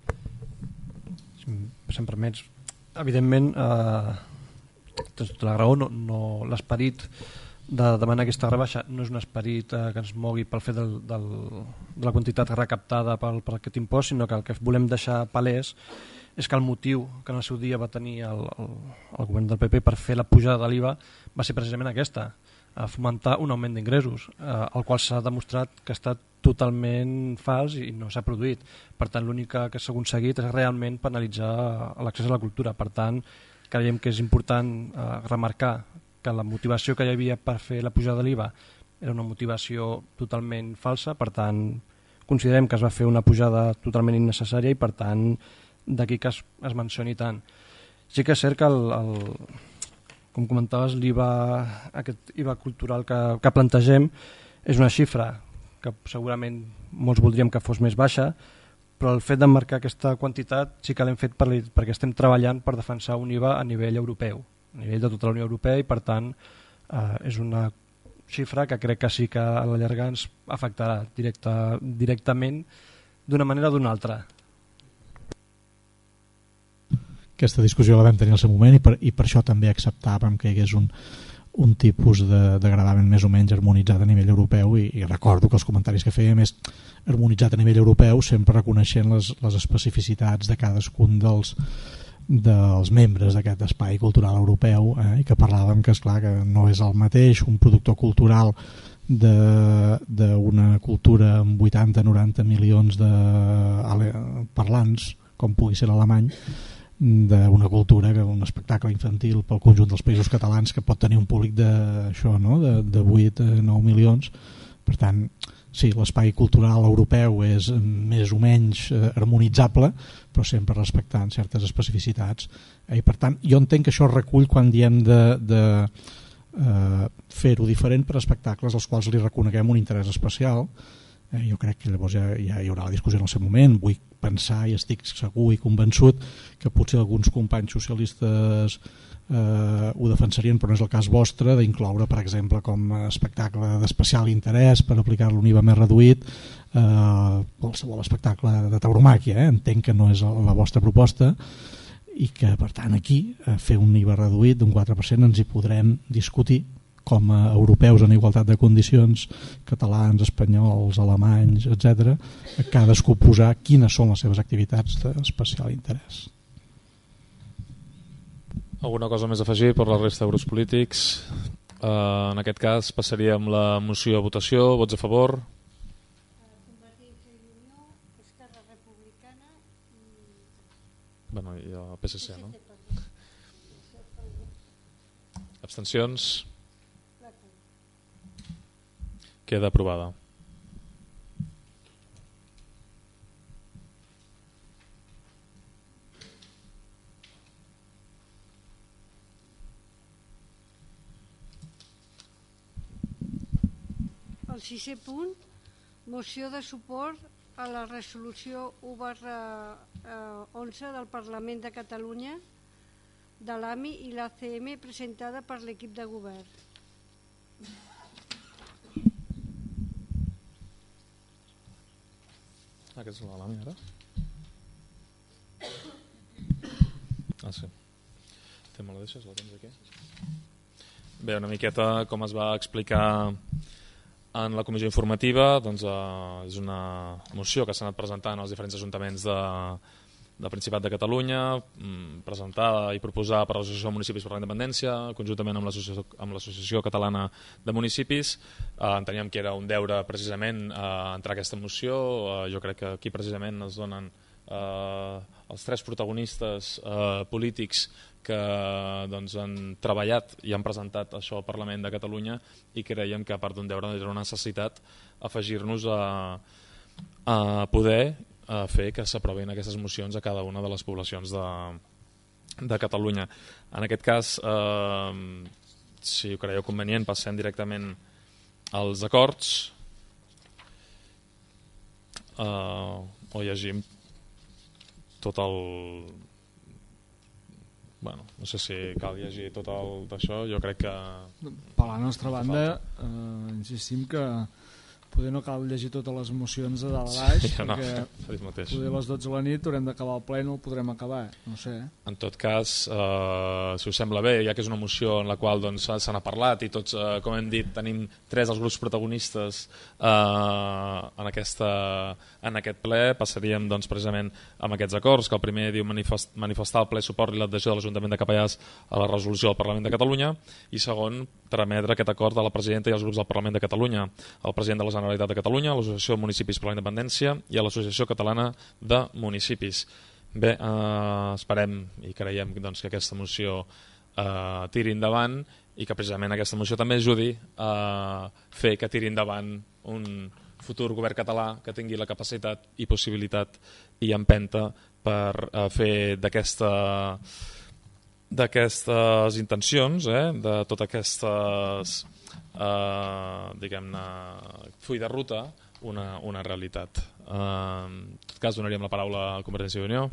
Si em permets, evidentment eh, la raó, no, no, l'esperit de demanar aquesta rebaixa no és un esperit eh, que ens mogui pel fet del, del, de la quantitat recaptada per, per aquest impost, sinó que el que volem deixar palès és que el motiu que en el seu dia va tenir el, el, el govern del P P per fer la pujada de l'I V A va ser precisament aquesta, eh, fomentar un augment d'ingressos, eh, el qual s'ha demostrat que ha estat totalment fals i no s'ha produït. Per tant, l'únic que s'ha aconseguit és realment penalitzar l'accés a la cultura. Per tant, creiem que és important eh, remarcar que la motivació que hi havia per fer la pujada de l'I V A era una motivació totalment falsa, per tant considerem que es va fer una pujada totalment innecessària i per tant d'aquí que es, es mencioni tant. Sí que és cert que el, el, com comentaves, l'I V A, aquest I V A cultural que, que plantegem és una xifra que segurament molts voldríem que fos més baixa, però el fet d'emmarcar aquesta quantitat sí que l'hem fet per, perquè estem treballant per defensar un I V A a nivell europeu, a nivell de tota la Unió Europea, i per tant eh, és una xifra que crec que sí que a la llarga ens afectarà directa, directament d'una manera o d'una altra. Aquesta discussió la vam tenir al seu moment i per, i per això també acceptàvem que hi hagués un, un tipus de, de gravamen més o menys harmonitzat a nivell europeu i, i recordo que els comentaris que fèiem és harmonitzat a nivell europeu, sempre reconeixent les, les especificitats de cadascun dels, dels membres d'aquest espai cultural europeu, eh, i que parlàvem que, esclar, que no és el mateix un productor cultural d'una cultura amb vuitanta a noranta milions de parlants, com pugui ser l'alemany, d'una cultura, que un espectacle infantil pel conjunt dels països catalans que pot tenir un públic de, això, no? de, de vuit a nou milions. Per tant, sí, l'espai cultural europeu és més o menys eh, harmonitzable, però sempre respectant certes especificitats. Eh, I per tant, jo entenc que això recull quan diem de, de eh, fer-ho diferent per espectacles als quals li reconeguem un interès especial. Eh, jo crec que llavors ja, ja hi haurà la discussió en el seu moment. Vull pensar i estic segur i convençut que potser alguns companys socialistes eh, ho defensarien, però no és el cas vostre, d'incloure, per exemple, com a espectacle d'especial interès per aplicar-lo un I V A més reduït eh, qualsevol espectacle de tauromàquia. Eh? Entenc que no és la vostra proposta i que, per tant, aquí eh, fer un I V A reduït d'un quatre per cent ens hi podrem discutir com a europeus en igualtat de condicions, catalans, espanyols, alemanys, etcètera, cadascú posar quines són les seves activitats d'especial interès. Alguna cosa més a afegir per la resta de grups polítics? Uh, en aquest cas passaríem la moció a votació. Vots a favor? Convergència i Unió, Esquerra Republicana i... Bueno, i el P S C, no? Abstencions? Queda aprovada. El sisè punt, moció de suport a la resolució u barra onze del Parlament de Catalunya de l'A M I i l'A C M presentada per l'equip de govern. Aquesta és la làmina, ara? sí. Te me la deixes? La tens aquí? Bé, una miqueta com es va explicar en la comissió informativa, doncs, eh, és una moció que s'ha anat presentant als diferents ajuntaments de, del Principat de Catalunya, presentada i proposada per l'Associació de Municipis per la Independència, conjuntament amb l'Associació amb l'Associació Catalana de Municipis. Eh, enteníem que era un deure precisament eh, entrar a aquesta moció. Eh, jo crec que aquí precisament es donen eh, els tres protagonistes eh, polítics que doncs, han treballat i han presentat això al Parlament de Catalunya, i creiem que a part d'un deure era una necessitat afegir-nos a, a poder a fer que s'aprovin aquestes mocions a cada una de les poblacions de, de Catalunya. En aquest cas, eh, si ho creieu convenient, passem directament als acords eh, o llegim tot el... Bueno, no sé si cal llegir tot el d'això, jo crec que... Per la nostra banda, eh, insistim que poder no cal llegir totes les mocions de dalt a baix, ja no, perquè poder a les dotze de la nit haurem d'acabar el ple, no el podrem acabar, no sé. En tot cas, eh, si us sembla bé, ja que és una moció en la qual doncs, se n'ha parlat i tots, eh, com hem dit, tenim tres dels grups protagonistes eh, en, aquesta, en aquest ple, passaríem doncs, precisament amb aquests acords, que el primer diu manifest, manifestar el ple suport i l'adhesió de l'Ajuntament de Capellàs a la resolució del Parlament de Catalunya, i segon, trametre aquest acord a la presidenta i als grups del Parlament de Catalunya, al president de la Generalitat de Catalunya, a l'Associació de Municipis per la Independència i a l'Associació Catalana de Municipis. Bé, eh, esperem i creiem doncs, que aquesta moció eh, tiri endavant, i que precisament aquesta moció també ajudi a fer que tiri endavant un futur govern català que tingui la capacitat i possibilitat i empenta per eh, fer d'aquesta d'aquestes intencions, eh, de totes aquestes eh, diguem-ne full de ruta, una, una realitat. Eh, en tot cas donaríem la paraula a Convergència i Unió.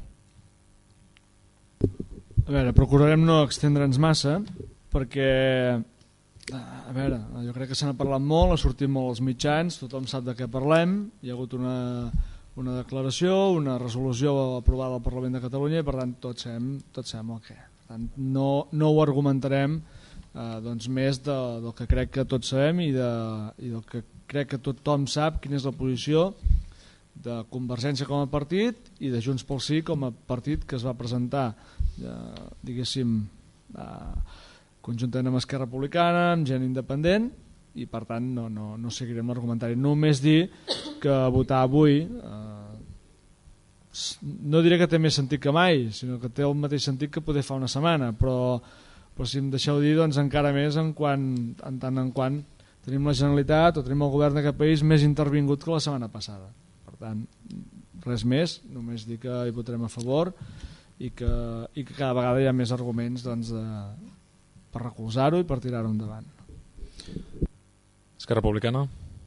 A veure, procurarem no extendre'ns massa, perquè a veure, jo crec que se n'ha parlat molt, ha sortit molt als mitjans, tothom sap de què parlem, hi ha hagut una, una declaració, una resolució aprovada al Parlament de Catalunya, i per tant tots sabem, tots sabem el què. Per tant, no, no ho argumentarem eh, doncs més de, del que crec que tots sabem i, de, i del que crec que tothom sap quina és la posició de Convergència com a partit i de Junts pel Sí com a partit que es va presentar eh, diguéssim eh, conjuntament amb Esquerra Republicana, amb gent independent, i per tant no, no, no seguirem l'argumentari. Només dir que votar avui eh, no diré que té més sentit que mai, sinó que té el mateix sentit que poder fa una setmana, però, però si em deixeu dir, doncs encara més en, quan, en tant en quant tenim la Generalitat o tenim el govern d'aquest país més intervingut que la setmana passada. Per tant, res més, només dir que hi votarem a favor i que, i que cada vegada hi ha més arguments doncs, de, per recolzar-ho i per tirar-ho endavant. Esquerra Republicana?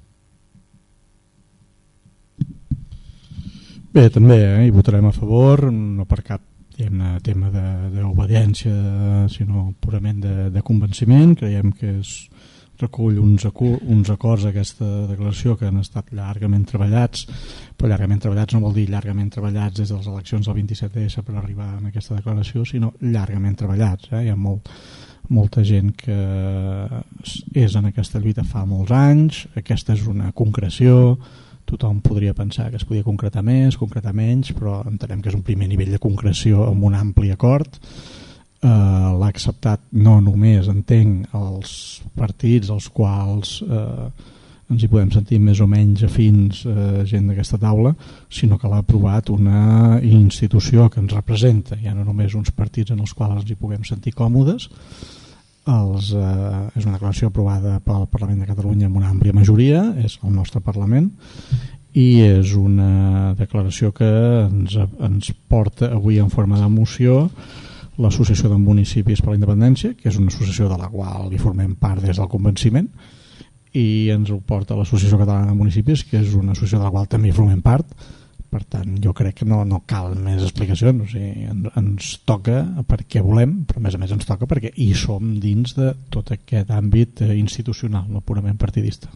Bé, també eh, hi votarem a favor, no per cap tema d'obediència, sinó purament de, de convenciment. Creiem que es recull uns, uns acords d'aquesta declaració que han estat llargament treballats, però llargament treballats no vol dir llargament treballats des de les eleccions del vint-i-set essa per arribar a aquesta declaració, sinó llargament treballats. Eh? Hi ha molt, molta gent que és en aquesta lluita fa molts anys, aquesta és una concreció, tothom podria pensar que es podia concretar més, concretar menys, però entenem que és un primer nivell de concreció amb un ampli acord. Eh, l'ha acceptat no només, entenc, els partits als quals eh, ens hi podem sentir més o menys afins eh, gent d'aquesta taula, sinó que l'ha aprovat una institució que ens representa, ja no només uns partits en els quals ens hi puguem sentir còmodes. Els, eh, és una declaració aprovada pel Parlament de Catalunya amb una àmplia majoria, és el nostre Parlament, i és una declaració que ens, ens porta avui en forma de moció l'Associació de Municipis per la Independència, que és una associació de la qual hi formem part des del convenciment, i ens ho porta l'Associació Catalana de Municipis, que és una associació de la qual també hi formem part. Per tant, jo crec que no, no cal més explicacions, o sigui, ens, ens toca perquè volem, però a més a més ens toca perquè hi som dins de tot aquest àmbit institucional, no purament partidista.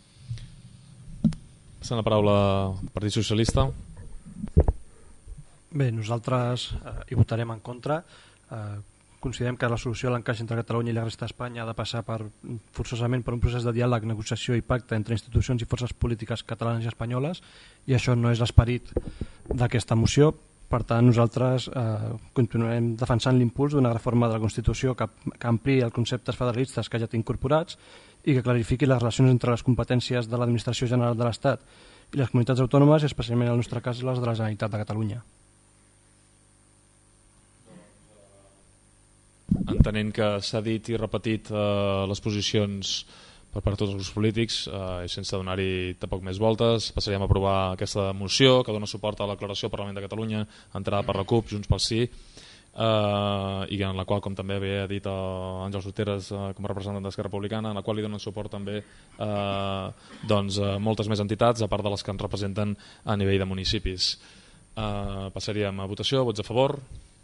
Passant la paraula al Partit Socialista. Bé, nosaltres eh, hi votarem en contra. Eh, considerem que la solució a l'encaix entre Catalunya i la resta d'Espanya ha de passar per, forçosament per un procés de diàleg, negociació i pacte entre institucions i forces polítiques catalanes i espanyoles, i això no és l'esperit d'aquesta moció. Per tant, nosaltres eh, continuarem defensant l'impuls d'una reforma de la Constitució que, que ampliï els conceptes federalistes que ja té incorporats i que clarifiqui les relacions entre les competències de l'Administració General de l'Estat i les comunitats autònomes, i especialment en el nostre cas les de la Generalitat de Catalunya. Entenent que s'ha dit i repetit eh, les posicions per part de tots els grups polítics eh, i sense donar-hi tampoc més voltes, passaríem a aprovar aquesta moció que dona suport a la declaració al Parlament de Catalunya entrada per la CUP, Junts pel Sí, eh, i en la qual, com també havia dit Àngel Soteres eh, com a representant d'Esquerra Republicana, en la qual li donen suport també eh, doncs, eh, moltes més entitats, a part de les que ens representen a nivell de municipis. Eh, passaríem a votació. Vots a favor?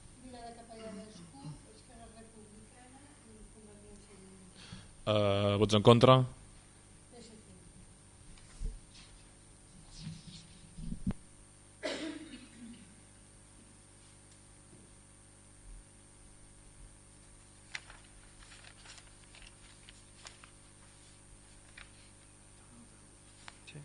Uh, vots en contra? Sí.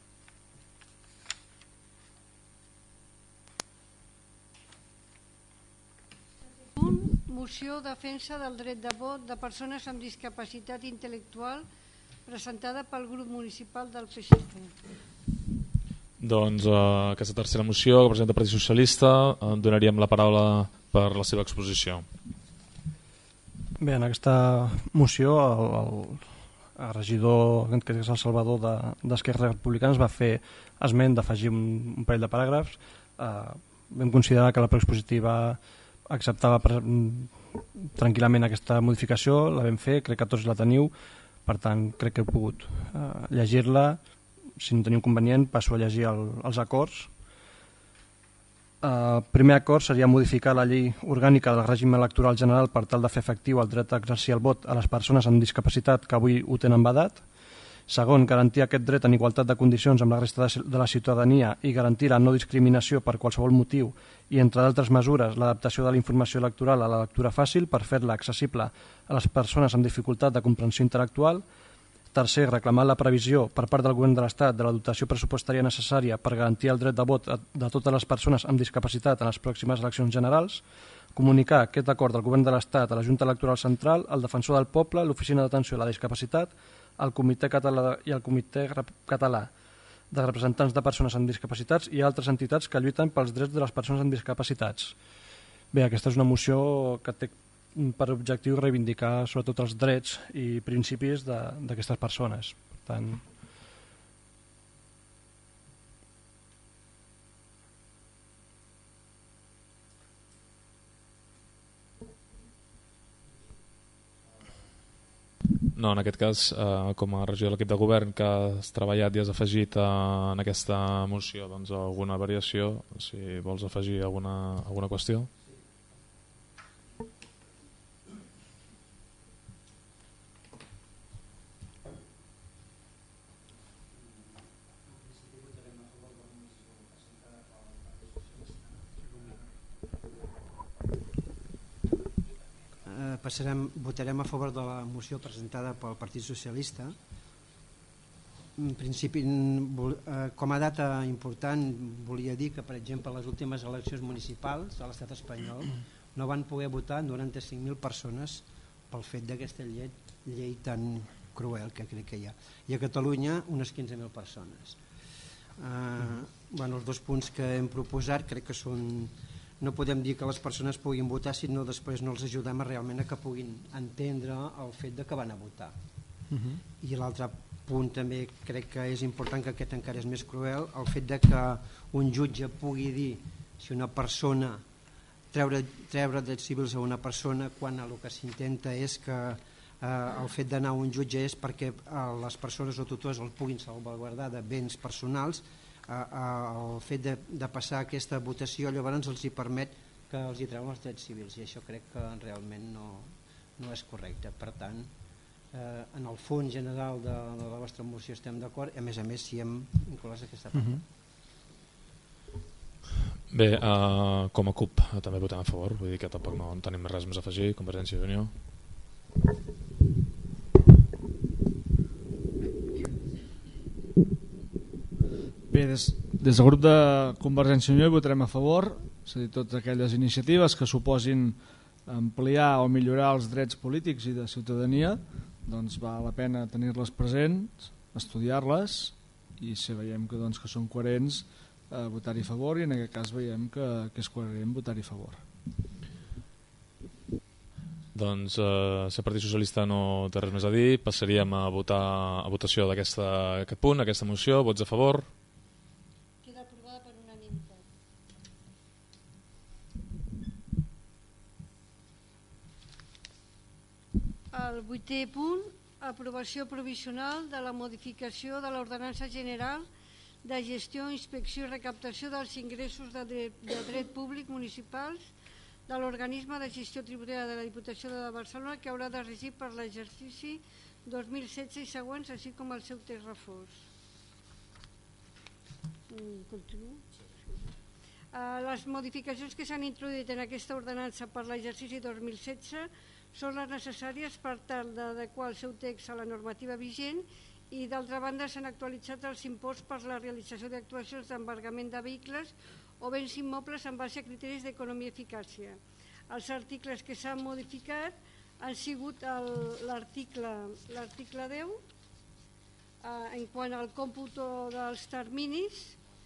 Moció defensa del dret de vot de persones amb discapacitat intel·lectual presentada pel grup municipal del P S C. Doncs uh, aquesta tercera moció que presenta el Partit Socialista, en donaríem la paraula per la seva exposició. Bé, en aquesta moció el, el, el regidor, que és el Salvador d'Esquerra Republicana, es va fer esment d'afegir un, un parell de paràgrafs. Eh, vam considerar que la preexpositiva acceptava tranquil·lament aquesta modificació, la vam fer, crec que tots la teniu, per tant crec que he pogut eh, llegir-la. Si no teniu inconvenient passo a llegir el, els acords. El eh, primer acord seria modificar la llei orgànica del règim electoral general per tal de fer efectiu el dret a exercir el vot a les persones amb discapacitat que avui ho tenen vedat. Segon, garantir aquest dret en igualtat de condicions amb la resta de la ciutadania i garantir la no discriminació per qualsevol motiu i, entre d'altres mesures, l'adaptació de la informació electoral a la lectura fàcil per fer-la accessible a les persones amb dificultat de comprensió intel·lectual. Tercer, reclamar la previsió per part del Govern de l'Estat de la dotació pressupostària necessària per garantir el dret de vot de totes les persones amb discapacitat en les pròximes eleccions generals. Comunicar aquest acord del Govern de l'Estat a la Junta Electoral Central, al Defensor del Poble, l'Oficina d'Atenció a la Discapacitat, el Comitè Català i el Comitè Català de Representants de Persones amb Discapacitats i altres entitats que lluiten pels drets de les persones amb discapacitats. Bé, aquesta és una moció que té per objectiu reivindicar sobretot els drets i principis d'aquestes persones. Per tant, No, en aquest cas, eh, com a regidor de l'equip de govern que has treballat i has afegit eh, en aquesta moció doncs, alguna variació, si vols afegir alguna, alguna qüestió. Passarem, votarem a favor de la moció presentada pel Partit Socialista. En principi, com a data important, volia dir que, per exemple, les últimes eleccions municipals a l'estat espanyol no van poder votar noranta-cinc mil persones pel fet d'aquesta llei, llei tan cruel que crec que hi ha. I a Catalunya unes quinze mil persones. Eh, bueno, els dos punts que hem proposat crec que són... No podem dir que les persones puguin votar si no després no els ajudem a realment a que puguin entendre el fet de que van a votar. Uh-huh. I l'altre punt també crec que és important, que aquest encara és més cruel, el fet de que un jutge pugui dir si una persona treure, treure drets civils a una persona quan el que s'intenta és que eh, el fet d'anar a un jutge és perquè eh, les persones o tutors el puguin salvaguardar de béns personals. El fet de, de passar aquesta votació llavors els hi permet que els hi treuen els drets civils, i això crec que realment no, no és correcte. Per tant, eh, en el fons general de, de la vostra moció estem d'acord, a més a més si hem inclòs aquesta part. Uh-huh. Bé, uh, com a C U P també votem a favor, vull dir que tampoc no tenim res més a afegir. Convergència i Unió. Bé, des, des del grup de Convergència i Unió hi votarem a favor, és a dir, totes aquelles iniciatives que suposin ampliar o millorar els drets polítics i de ciutadania, doncs val la pena tenir-les presents, estudiar-les, i si veiem que, doncs, que són coherents, eh, votar-hi a favor, i en aquest cas veiem que, que és coherent votar-hi a favor. Doncs eh, si el Partit Socialista no té res més a dir, passaríem a votar a votació d'aquest punt, aquesta moció. Vots a favor? Queda aprovada per unanimitat. El vuitè punt, aprovació provisional de la modificació de l'Ordenança General de Gestió, Inspecció i Recaptació dels ingressos de dret, de dret públic municipals de l'organisme de gestió tributària de la Diputació de Barcelona, que haurà de regir per l'exercici dos mil setze i següents, així com el seu text refós. Continuo. Les modificacions que s'han introduït en aquesta ordenança per l'exercici dos mil setze són les necessàries per tal d'adequar el seu text a la normativa vigent, i d'altra banda s'han actualitzat els imports per la realització d'actuacions d'embargament de vehicles o béns immobles en base a criteris d'economia i eficàcia. Els articles que s'han modificat han sigut l'article deu, eh, en quant al còmput dels terminis.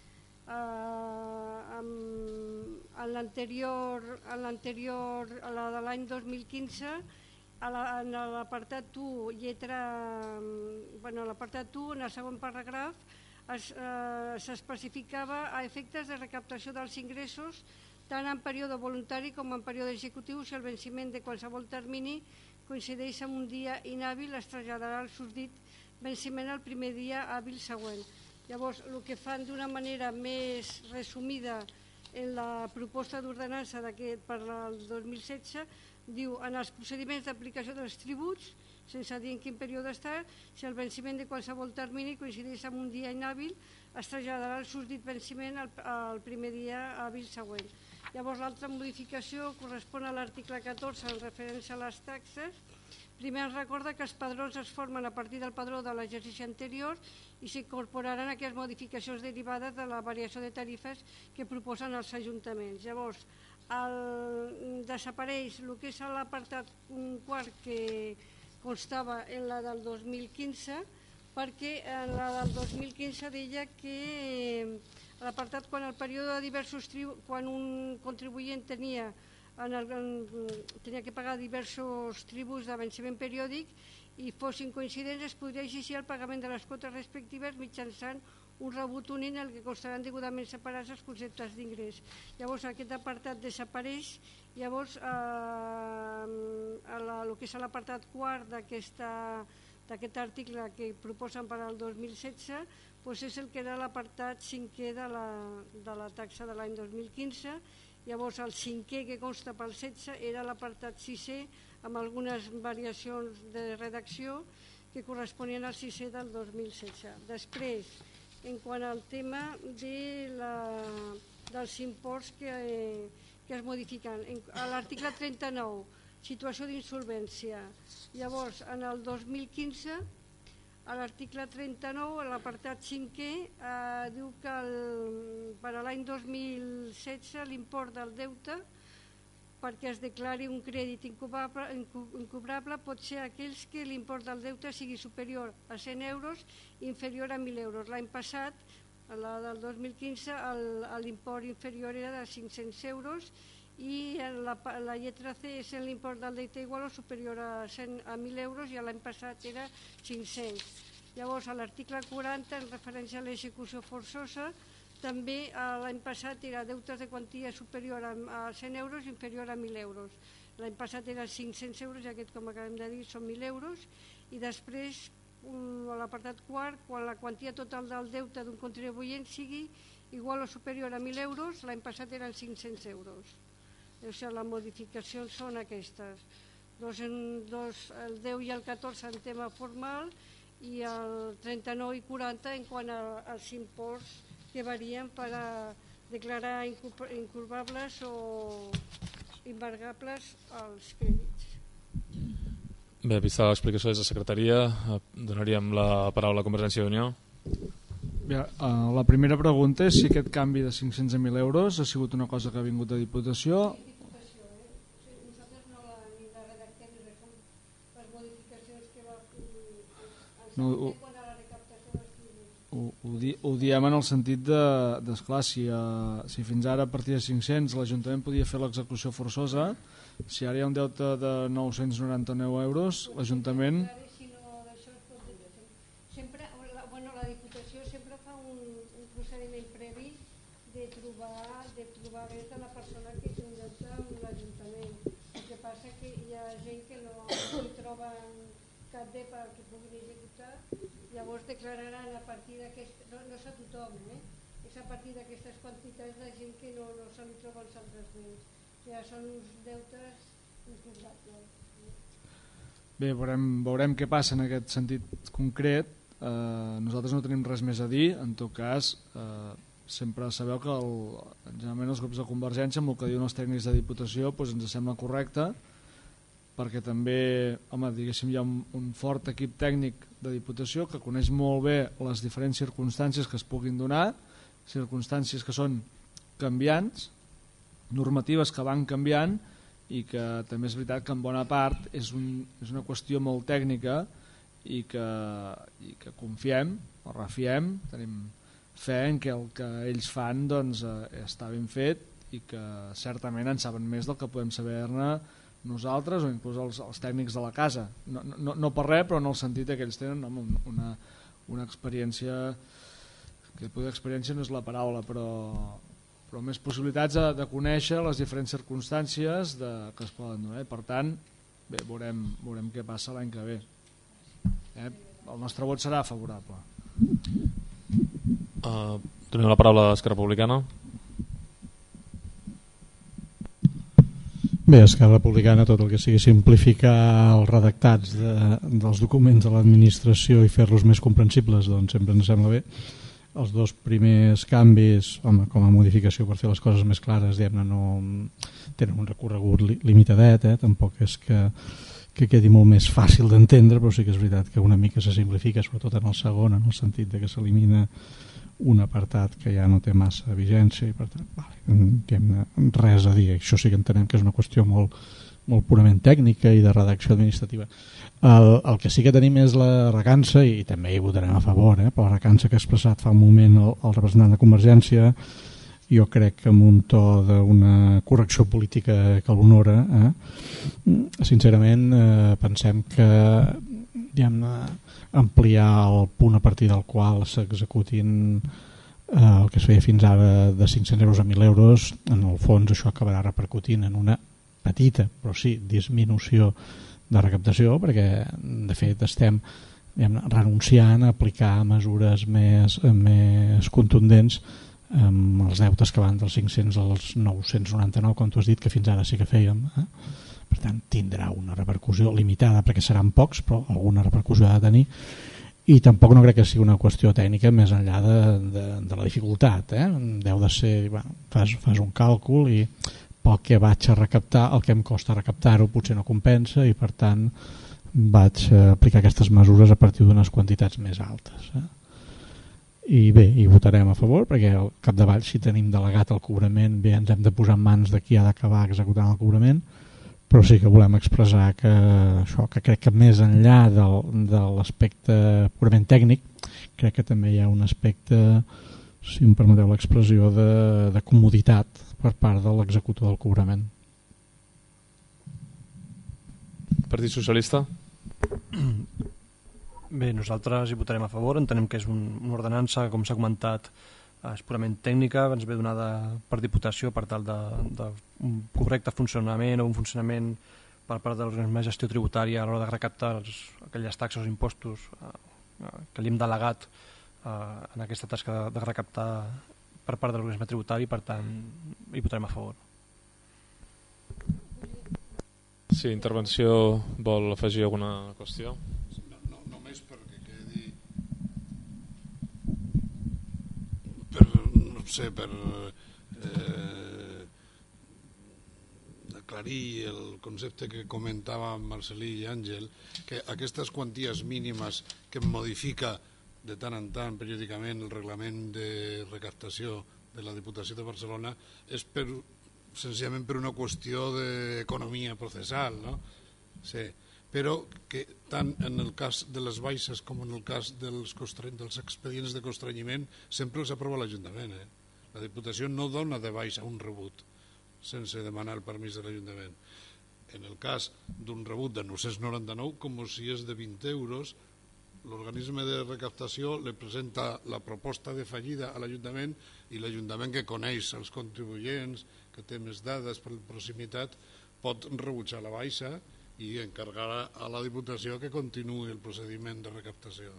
Uh, en l'anterior, a la de l'any dos mil quinze, en l'apartat u, lletra, bueno, l'apartat u, en el segon paràgraf, s'especificava a efectes de recaptació dels ingressos tant en període voluntari com en període executiu. Si el venciment de qualsevol termini coincideix amb un dia inhàbil, es traslladarà el susdit venciment el primer dia hàbil següent. Llavors, el que fan d'una manera més resumida en la proposta d'ordenança per al dos mil setze, diu: en els procediments d'aplicació dels tributs, sense dir en quin període està, si el venciment de qualsevol termini coincideix amb un dia inhàbil, es traslladarà el susdit venciment al primer dia hàbil següent. Llavors, l'altra modificació correspon a l'article catorze, en referència a les taxes. Primer ens recorda que els padrons es formen a partir del padró de l'exercici anterior i s'incorporaran aquelles modificacions derivades de la variació de tarifes que proposen els ajuntaments. Llavors, el, desapareix el que és l'apartat quart que constava en la del dos mil quinze, perquè en la del dos mil quinze deia que l'apartat quan el període de diversos tributs, quan un contribuent tenia En el, en, tenia que pagar diversos tributs de venciment periòdic i fossin coincidents, es podria exigir el pagament de les quotes respectives mitjançant un rebut únic en el que constaran degudament separats els conceptes d'ingrés. Llavors aquest apartat desapareix. Llavors eh, el que és l'apartat quart d'aquest article que proposen per al dos mil setze doncs és el que era l'apartat cinquè de la, de la taxa de l'any dos mil quinze. Llavors el cinquè que consta pel setze era l'apartat sisè amb algunes variacions de redacció que corresponien al sisè del dos mil setze. Després, en quant al tema de la, dels imports que, eh, que es modifiquen, a l'article trenta-nou, situació d'insolvència. Llavors, en el dos mil quinze, a l'article trenta-nou, a l'apartat cinquè, eh, diu que el, per a l'any dos mil setze l'import del deute perquè es declari un crèdit incobrable, incobrable pot ser aquells que l'import del deute sigui superior a cent euros i inferior a mil euros. L'any passat, a la del dos mil quinze, l'import inferior era de cinc-cents euros i la, la lletra C és l'import del deute igual o superior a, cent, a mil euros i l'any passat era cinc-cents. Llavors, a l'article quaranta, en referència a l'execució forçosa, també l'any passat era deutes de quantia superior a cent euros i inferior a mil euros. L'any passat era cinc-cents euros i aquest, com acabem de dir, són mil euros. I després, a l'apartat quart, quan la quantia total del deute d'un contribuent sigui igual o superior a mil euros, l'any passat eren cinc-cents euros. O sigui, les modificacions són aquestes. Dos en dos, el deu i el catorze en tema formal i el trenta-nou i quaranta en quant als imports que varien per a declarar incurvables o embargables els crèdits. Bé, vista l'explicació des de secretaria, donaríem la paraula a Convergència i Unió. Bé, uh, la primera pregunta és si aquest canvi de cinc-cents a mil euros ha sigut una cosa que ha vingut de Diputació. Nosaltres no la, ni la redactem ni res, són les modificacions que va no, ho, quan a la recaptació ho, ho, di, ho diem en el sentit de, d'esclar, si, uh, si fins ara a partir de cinc-cents l'Ajuntament podia fer l'execució forçosa, si ara hi ha un deute de nou-cents noranta-nou euros, l'Ajuntament... Si no, d'això es pot dir. Sempre, la, bueno, la Diputació sempre fa un, un procediment previ de trobar, de trobar bé de la persona que té un deute amb l'Ajuntament. El que passa que hi ha gent que no hi troba cap de perquè puguin executar, llavors declararan a partir d'aquest... No, no és a tothom, eh? És a partir d'aquestes quantitats de gent que no, no se li troba els altres béns. Ja són uns deutes incobrables. Bé, veurem, veurem què passa en aquest sentit concret. Eh, nosaltres no tenim res més a dir. En tot cas, eh, sempre sabeu que el, generalment els grups de Convergència, amb el que diuen els tècnics de Diputació, doncs ens sembla correcte, perquè també, home, diguéssim, hi ha un, un fort equip tècnic de Diputació que coneix molt bé les diferents circumstàncies que es puguin donar, circumstàncies que són canviants, normatives que van canviant i que també és veritat que en bona part és, un, és una qüestió molt tècnica i que, i que confiem o refiem, tenim fe en que el que ells fan doncs, eh, està ben fet i que certament en saben més del que podem saber-ne nosaltres o inclús els, els tècnics de la casa, no, no, no per res, però en el sentit que ells tenen no, una, una experiència, que potser experiència no és la paraula, però però més possibilitats de, de conèixer les diferents circumstàncies de, que es poden donar. Per tant, bé, veurem, veurem què passa l'any que ve. Eh? El nostre vot serà favorable. Uh, donem la paraula a Esquerra Republicana. Bé, Esquerra Republicana, tot el que sigui simplificar els redactats de, dels documents de l'administració i fer-los més comprensibles, doncs sempre ens sembla bé. Els dos primers canvis, home, com a modificació per fer les coses més clares, diguem-ne, no tenen un recorregut li, limitadet, eh? Tampoc és que, que quedi molt més fàcil d'entendre, però sí que és veritat que una mica se simplifica, sobretot en el segon, en el sentit de que s'elimina un apartat que ja no té massa vigència i per tant, vale, diguem-ne, res a dir. Això sí que entenem que és una qüestió molt, molt purament tècnica i de redacció administrativa. El, el que sí que tenim és la recança, i també hi votarem a favor, eh, per la recança que ha expressat fa un moment el, el representant de Convergència. Jo crec que amb un to d'una correcció política que l'honora, eh, sincerament eh, pensem que diguem-ne, ampliar el punt a partir del qual s'executin eh, el que es feia fins ara de cinc-cents euros a mil euros, en el fons això acabarà repercutint en una petita, però sí, disminució de recaptació, perquè de fet estem renunciant a aplicar mesures més, més contundents amb els deutes que van dels cinc-cents als nou-cents noranta-nou, com tu has dit, que fins ara sí que fèiem. Eh? Per tant, tindrà una repercussió limitada, perquè seran pocs, però alguna repercussió ha de tenir, i tampoc no crec que sigui una qüestió tècnica més enllà de, de, de la dificultat. Eh? Deu de ser, bueno, fas, fas un càlcul i pel que vaig a recaptar, el que em costa recaptar-ho potser no compensa i per tant vaig aplicar aquestes mesures a partir d'unes quantitats més altes. Eh? I bé, hi votarem a favor perquè al capdavall si tenim delegat el cobrament, bé, ens hem de posar en mans de qui ha d'acabar executant el cobrament, però sí que volem expressar que això, que crec que més enllà del, de l'aspecte purament tècnic, crec que també hi ha un aspecte, si em permeteu l'expressió, de, de comoditat per part de l'executor del cobrament. Partit Socialista? Bé, nosaltres hi votarem a favor, entenem que és un, una ordenança, com s'ha comentat, és purament tècnica, ens ve donada per Diputació per tal de, de un correcte funcionament o un funcionament per part de l'organisme de gestió tributària a l'hora de recaptar els, aquelles taxes o impostos eh, que li hem delegat eh, en aquesta tasca de, de recaptar per part de l'organisme tributari, per tant hi votarem a favor. Sí, intervenció, vol afegir alguna qüestió? No, no, només perquè quedi per, no sé, per eh, aclarir el concepte que comentava Marcelí i Àngel, que aquestes quanties mínimes que modifica de tant en tant periòdicament el reglament de recaptació de la Diputació de Barcelona és per, senzillament per una qüestió d'economia processal, no? Sí, però que tant en el cas de les baixes com en el cas dels, dels expedients de constrenyiment sempre els aprova l'Ajuntament. Eh? La Diputació no dona de baixa un rebut sense demanar el permís de l'Ajuntament. En el cas d'un rebut de nou-cents noranta-nou, com si és de vint euros, l'organisme de recaptació li presenta la proposta de fallida a l'Ajuntament i l'Ajuntament, que coneix els contribuents, que té més dades per proximitat, pot rebutjar la baixa i encarregar a la Diputació que continuï el procediment de recaptació.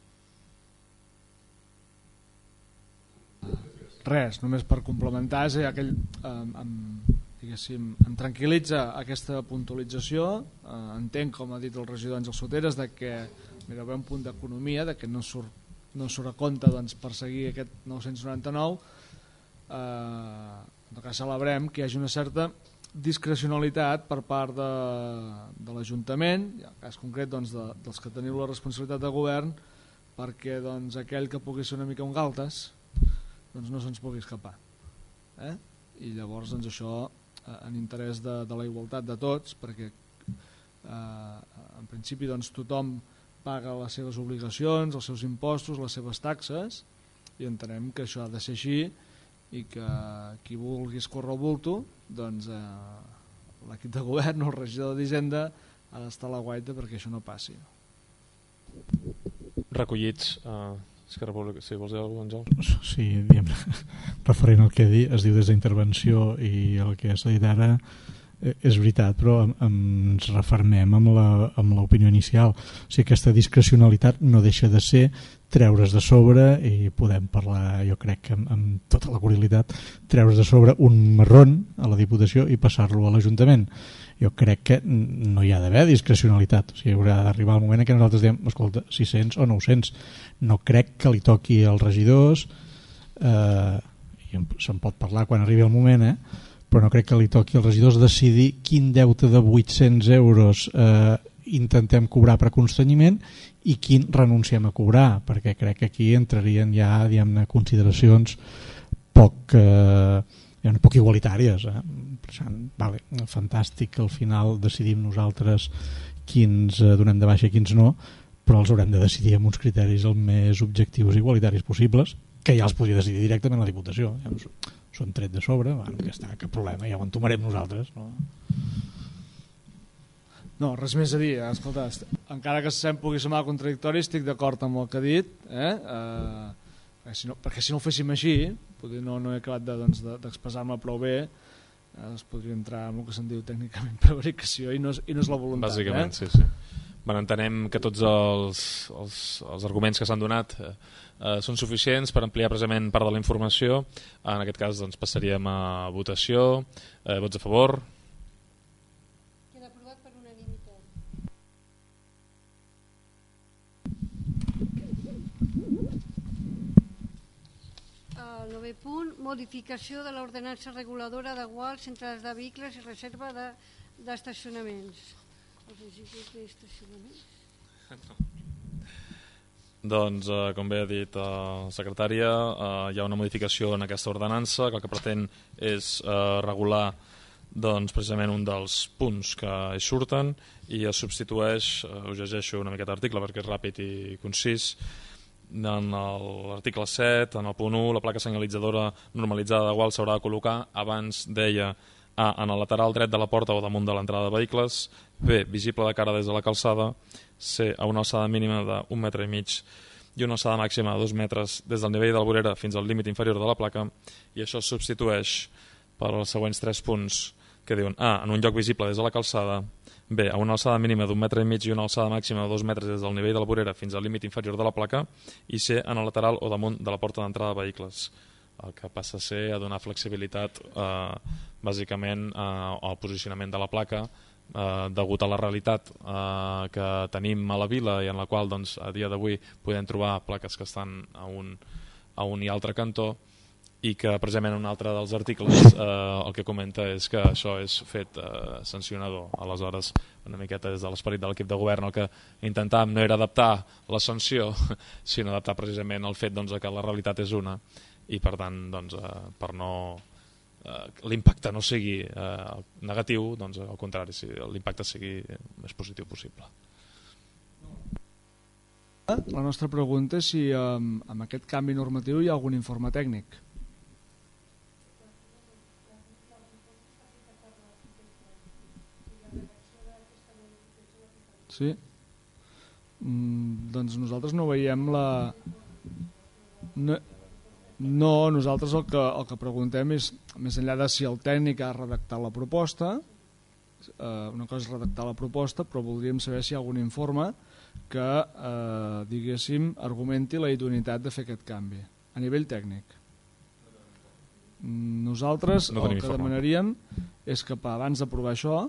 Res, només per complementar, és aquell, eh, em, diguéssim, em tranquil·litza aquesta puntualització. Eh, entenc, com ha dit el regidor Àngel Soteres, de que mira, ve un punt d'economia, de que no surt, no surt a compte, doncs, per seguir aquest nou-cents noranta-nou. Eh, en tot cas celebrem que hi hagi una certa discrecionalitat per part de, de l'Ajuntament, i en el cas concret doncs, de, dels que teniu la responsabilitat de govern, perquè doncs, aquell que pugui ser una mica un galtes doncs, no se'ns pugui escapar. Eh? I llavors doncs, això eh, en interès de, de la igualtat de tots, perquè eh, en principi doncs, tothom paga les seves obligacions, els seus impostos, les seves taxes, i entenem que això ha de ser així i que qui vulgui escórrer el bulto, doncs eh, l'equip de govern o el regidor d'Hisenda ha d'estar a la guaita perquè això no passi. Recollits, eh, Esquerra Pública, si vols dir alguna cosa, Àngel? Sí, diguem, referent al que he dit, es diu des d'intervenció i el que s'ha dit ara eh, és veritat, però em, ens refermem amb la- amb l'opinió inicial. O sigui, aquesta discrecionalitat no deixa de ser treure's de sobre, i podem parlar, jo crec que amb, amb tota la cordialitat, treure's de sobre un marrón a la Diputació i passar-lo a l'Ajuntament. Jo crec que no hi ha d'haver discrecionalitat. O sigui, haurà d'arribar el moment en què nosaltres diem, escolta, sis-cents o nou-cents. No crec que li toqui als regidors, eh, i en- se'n pot parlar quan arribi el moment, eh? però no crec que li toqui als regidors decidir quin deute de vuit-cents euros eh, intentem cobrar per constrenyiment i quin renunciem a cobrar, perquè crec que aquí entrarien ja, diguem-ne, consideracions poc, eh, diguem-ne, poc igualitàries. Eh? Per tant, vale, fantàstic que al final decidim nosaltres quins eh, donem de baixa i quins no, però els haurem de decidir amb uns criteris el més objectius i igualitaris possibles, que ja els podria decidir directament la Diputació. Ja no són tret de sobre, bueno, ja està, cap problema, ja ho entomarem nosaltres. No? No, res més a dir. Escolta, est- encara que se'm pugui semblar contradictori, estic d'acord amb el que ha dit, eh? Eh, perquè, si no, perquè si no ho féssim així, potser no, no he acabat de, doncs, de, d'expressar-me prou bé, eh, es podria entrar en el que se'n diu tècnicament prevaricació i no és, i no és la voluntat. Bàsicament, eh? sí, sí. Bueno, entenem que tots els, els, els arguments que s'han donat eh, eh, són suficients per ampliar precisament part de la informació. En aquest cas doncs, passaríem a votació. Eh, vots a favor? Queda aprovat per unanimitat. El novè punt, modificació de l'ordenança reguladora de guals, entrades de vehicles i reserva de- d'estacionaments. Els regidors d'estacionaments. Doncs, eh, com bé ha dit eh, la secretària, eh, hi ha una modificació en aquesta ordenança que el que pretén és eh, regular doncs, precisament un dels punts que hi surten i es substitueix, eh, us llegeixo una miqueta l'article perquè és ràpid i concís. En l'article set, en el punt u, la placa senyalitzadora normalitzada de gual s'haurà de col·locar, abans deia A, en el lateral dret de la porta o damunt de l'entrada de vehicles, B, visible de cara des de la calçada, C, a una alçada mínima d'un metre i mig i una alçada màxima de dos metres des del nivell de la vorera fins al límit inferior de la placa, i això es substitueix per als següents tres punts que diuen A, en un lloc visible des de la calçada, B, a una alçada mínima d'un metre i mig i una alçada màxima de dos metres des del nivell de la vorera fins al límit inferior de la placa, i C, en el lateral o damunt de la porta d'entrada de vehicles. El que passa a ser a donar flexibilitat eh, bàsicament eh, al posicionament de la placa, eh, degut a la realitat eh, que tenim a la vila i en la qual doncs, a dia d'avui podem trobar plaques que estan a un, a un i altre cantó. i que precisament un altre dels articles eh, el que comenta és que això és fet eh, sancionador. Aleshores, una miqueta des de l'esperit de l'equip de govern el que intentàvem no era adaptar la sanció, sinó adaptar precisament el fet doncs, que la realitat és una i per tant, doncs, eh, per no eh, l'impacte no sigui eh, negatiu, doncs al contrari, si l'impacte sigui el més positiu possible. La nostra pregunta és si eh, amb aquest canvi normatiu hi ha algun informe tècnic. Sí? Mm, doncs nosaltres no veiem la... No, no nosaltres el que, el que preguntem és, més enllà de si el tècnic ha redactat la proposta, eh, una cosa és redactar la proposta, però voldríem saber si hi ha algun informe que, eh, diguéssim, argumenti la idoneïtat de fer aquest canvi, a nivell tècnic. Nosaltres no el que informe. demanaríem és que abans d'aprovar això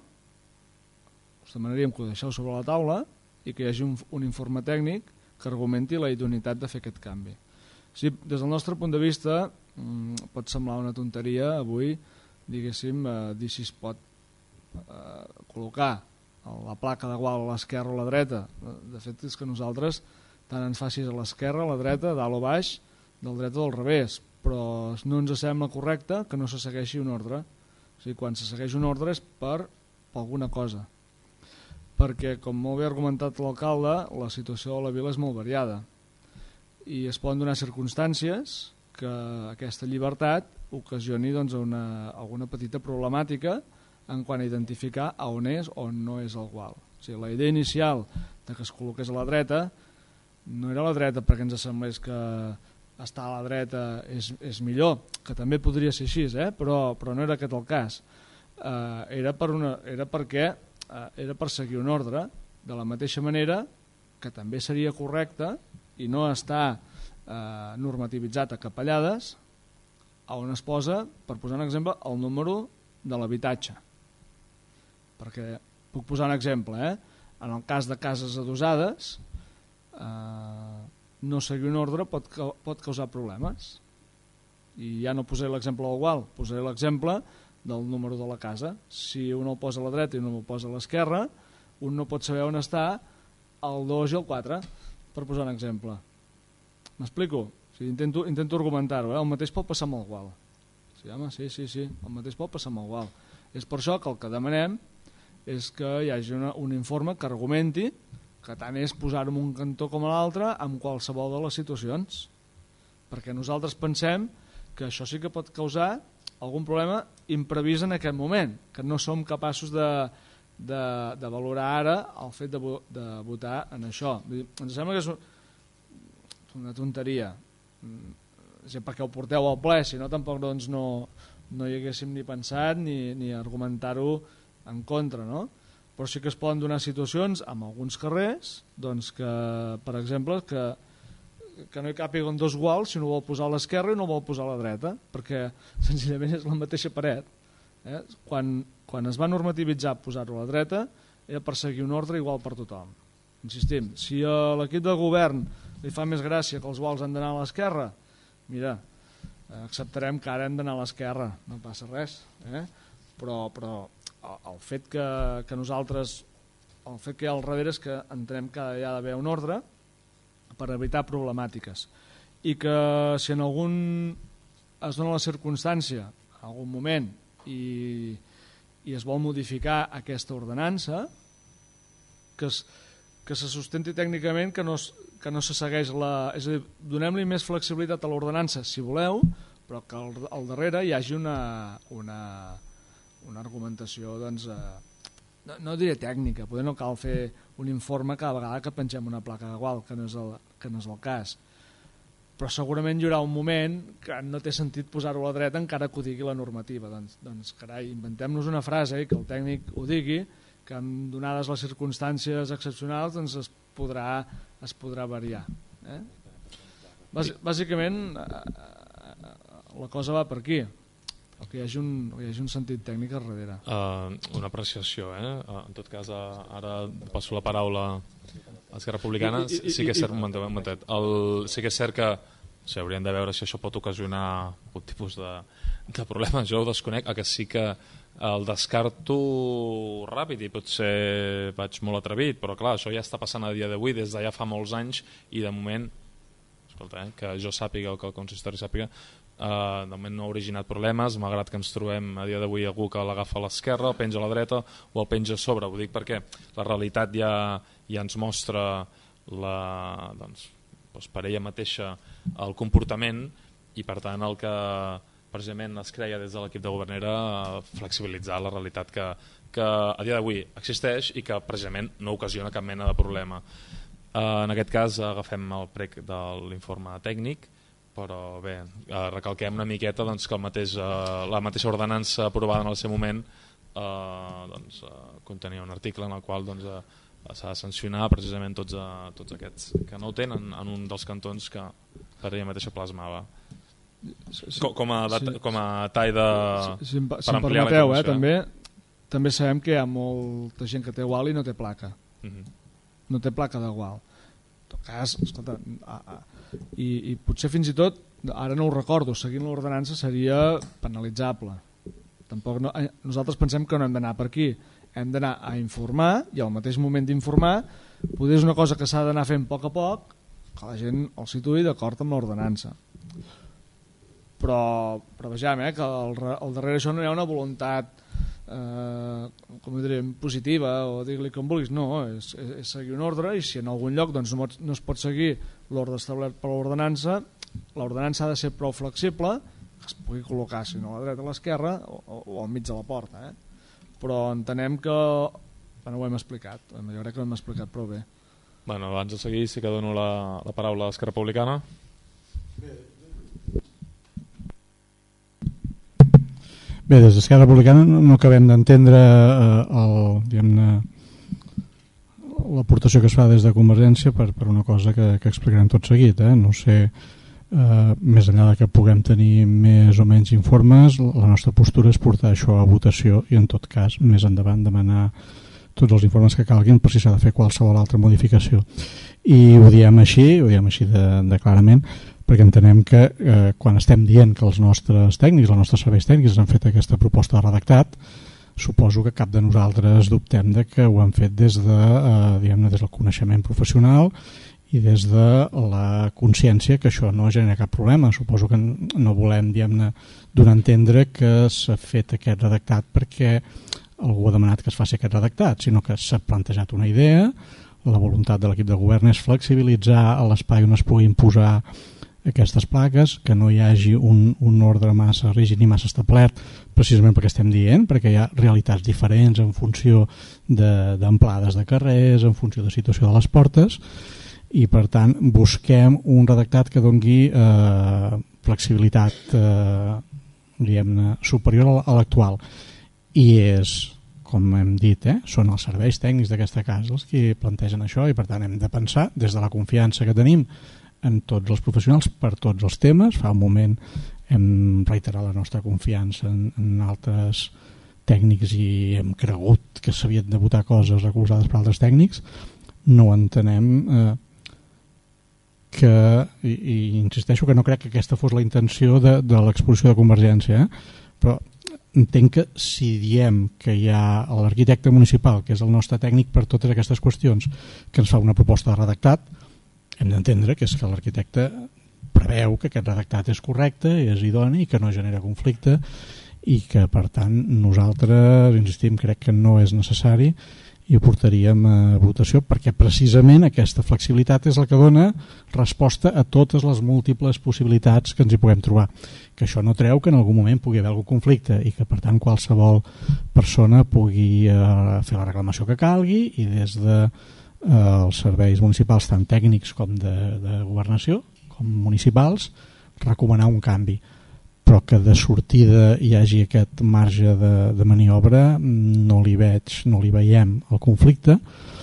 us demanaríem que ho deixeu sobre la taula i que hi hagi un, un informe tècnic que argumenti la idoneïtat de fer aquest canvi. Sí, des del nostre punt de vista mmm, pot semblar una tonteria avui, diguéssim, eh, dir si es pot eh, col·locar la placa de gual a l'esquerra o a la dreta. De fet és que nosaltres tant ens facis a l'esquerra, a la dreta, dalt o baix, del dret o del revés, però no ens sembla correcte que no se segueixi un ordre. O sigui, quan se segueix un ordre és per, per alguna cosa. Perquè, com molt bé ha argumentat l'alcalde, la situació de la vila és molt variada i es poden donar circumstàncies que aquesta llibertat ocasioni doncs, una, alguna petita problemàtica en quant a identificar a on és o on no és el gual. O sigui, la idea inicial de que es col·loqués a la dreta no era a la dreta perquè ens semblés que estar a la dreta és, és millor, que també podria ser així, eh? però, però no era aquest el cas. Eh, era, per una, era perquè eh, era per seguir un ordre, de la mateixa manera que també seria correcte i no està eh, normativitzat a capellades on es posa, per posar un exemple, el número de l'habitatge. Perquè puc posar un exemple, eh? En el cas de cases adossades, eh, no seguir un ordre pot, pot causar problemes. I ja no posaré l'exemple del gual, posaré l'exemple del número de la casa. Si un el posa a la dreta i un el posa a l'esquerra, un no pot saber on està el dos i el quatre, per posar un exemple. M'explico? O sigui, intento, intento argumentar-ho, eh? El mateix pot passar amb el gual. Sí, home, sí, sí, sí, el mateix pot passar amb el gual. És per això que el que demanem és que hi hagi una, un informe que argumenti que tant és posar-ho en un cantó com a l'altre en qualsevol de les situacions. Perquè nosaltres pensem que això sí que pot causar algun problema imprevist en aquest moment, que no som capaços de, de, de valorar ara el fet de, de votar en això. Ens sembla que és una tonteria, perquè ho porteu al ple, si no tampoc doncs, no, no hi haguéssim ni pensat ni, ni argumentar-ho en contra, no? Però sí que es poden donar situacions en alguns carrers doncs que, per exemple, que, que no hi càpiguen dos guals si no vol posar a l'esquerra i no vol posar a la dreta, perquè senzillament és la mateixa paret. Eh? Quan, quan es va normativitzar posar-ho a la dreta era per seguir un ordre igual per tothom. Insistim, si a l'equip de govern li fa més gràcia que els guals han d'anar a l'esquerra, mira, acceptarem que ara hem d'anar a l'esquerra, no passa res, eh? però, però el fet que, que nosaltres, el fet que hi ha al darrere és que entenem que hi ha d'haver un ordre per evitar problemàtiques i que si en algun es dona la circumstància en algun moment i, i es vol modificar aquesta ordenança que es, que se sustenti tècnicament que no, que no se segueix la... És a dir, donem-li més flexibilitat a l'ordenança si voleu, però que al, al darrere hi hagi una, una, una argumentació doncs, eh, no, no diré tècnica, poder no cal fer un informe cada vegada que pengem una placa de gual, que no és el, que no és el cas, però segurament hi haurà un moment que no té sentit posar-ho a la dreta encara que ho digui la normativa. Doncs, doncs carai, inventem-nos una frase i que el tècnic ho digui, que donades les circumstàncies excepcionals doncs es podrà, es podrà variar. Eh? Bàs, bàsicament la cosa va per aquí, que hi hagi un, hi hagi un sentit tècnic al darrere. Uh, una apreciació, eh? Uh, en tot cas, uh, ara passo la paraula a Esquerra Republicana. I, i, sí que és cert, un momentet, el, sí que és cert que O sigui, hauríem de veure si això pot ocasionar algun tipus de, de problema. Jo ho desconec, el que sí que el descarto ràpid i potser vaig molt atrevit, però clar, això ja està passant a dia d'avui des de ja fa molts anys i de moment, escolta, eh, que jo sàpiga o que el consistori sàpiga, eh, de moment no ha originat problemes, malgrat que ens trobem a dia d'avui algú que l'agafa a l'esquerra, el penja a la dreta o el penja a sobre. Ho dic perquè la realitat ja, ja ens mostra la, doncs, doncs per ella mateixa el comportament i per tant el que precisament es creia des de l'equip de govern era flexibilitzar la realitat que, que a dia d'avui existeix i que precisament no ocasiona cap mena de problema. Eh, en aquest cas agafem el prec de l'informe tècnic, però bé, eh, recalquem una miqueta doncs, que el mateix, eh, la mateixa ordenança aprovada en el seu moment eh, doncs, eh, contenia un article en el qual doncs, eh, s'ha de sancionar precisament tots, a, tots aquests que no ho tenen en un dels cantons que per ella mateixa plasmava. Sí, com, com, a, sí. com a tall de... Si, si, em, per si em ampliar permeteu, la eh, també, també sabem que hi ha molta gent que té gual i no té placa. Uh-huh. No té placa de gual. En tot cas, escolta, a, a, i, i potser fins i tot, ara no ho recordo, seguint l'ordenança seria penalitzable. Tampoc no, nosaltres pensem que no hem d'anar per aquí. Hem d'anar a informar i al mateix moment d'informar poder és una cosa que s'ha d'anar fent a poc a poc que la gent el situï d'acord amb l'ordenança. Però, però vejam, eh, que al, al darrere això no hi ha una voluntat eh, com diríem, positiva o dir-li com vulguis, no, és, és, és seguir un ordre i si en algun lloc doncs, no, no es pot seguir l'ordre establert per l'ordenança, l'ordenança ha de ser prou flexible que es pugui col·locar si no a la dreta o a l'esquerra o, o al mig de la porta, eh? Però entenem que bueno, ho hem explicat, jo crec que ho hem explicat prou bé. Bueno, abans de seguir sí que dono la, la paraula a Esquerra Republicana. Bé, des d'Esquerra Republicana no acabem d'entendre eh, l'aportació que es fa des de Convergència per, per una cosa que, que explicarem tot seguit. Eh? No sé, eh, més enllà de que puguem tenir més o menys informes, la nostra postura és portar això a votació i en tot cas més endavant demanar tots els informes que calguin per si s'ha de fer qualsevol altra modificació. I ho diem així, ho diem així de, de clarament, perquè entenem que eh, quan estem dient que els nostres tècnics, els nostres serveis tècnics han fet aquesta proposta de redactat, suposo que cap de nosaltres dubtem de que ho han fet des, de, eh, diguem-ne, des del coneixement professional i des de la consciència que això no genera cap problema. Suposo que no volem, diguem-ne, donar a entendre que s'ha fet aquest redactat perquè algú ha demanat que es faci aquest redactat, sinó que s'ha plantejat una idea, la voluntat de l'equip de govern és flexibilitzar l'espai on es puguin posar aquestes plaques, que no hi hagi un, un ordre massa rígid ni massa establert, precisament perquè estem dient, perquè hi ha realitats diferents en funció d'amplades de, de carrers, en funció de situació de les portes, i per tant busquem un redactat que dongui eh, flexibilitat eh, diguem-ne superior a l'actual. I és, com hem dit, eh, són els serveis tècnics d'aquesta casa els que plantegen això i per tant hem de pensar des de la confiança que tenim en tots els professionals per tots els temes. Fa un moment hem reiterat la nostra confiança en, en altres tècnics i hem cregut que s'havien de votar coses recolzades per altres tècnics. No entenem eh, que, i, i insisteixo que no crec que aquesta fos la intenció de, de l'exposició de Convergència, eh? Però entenc que si diem que hi ha l'arquitecte municipal, que és el nostre tècnic per totes aquestes qüestions, que ens fa una proposta de redactat, hem d'entendre que és que l'arquitecte preveu que aquest redactat és correcte, és idoni i que no genera conflicte i que per tant nosaltres, insistim, crec que no és necessari i ho portaríem a votació perquè precisament aquesta flexibilitat és la que dona resposta a totes les múltiples possibilitats que ens hi puguem trobar, que això no treu que en algun moment pugui haver algun conflicte i que per tant qualsevol persona pugui eh, fer la reclamació que calgui i des de eh, els serveis municipals tant tècnics com de, de governació com municipals recomanar un canvi, però que de sortida hi hagi aquest marge de, de maniobra no li veig, no li veiem el conflicte,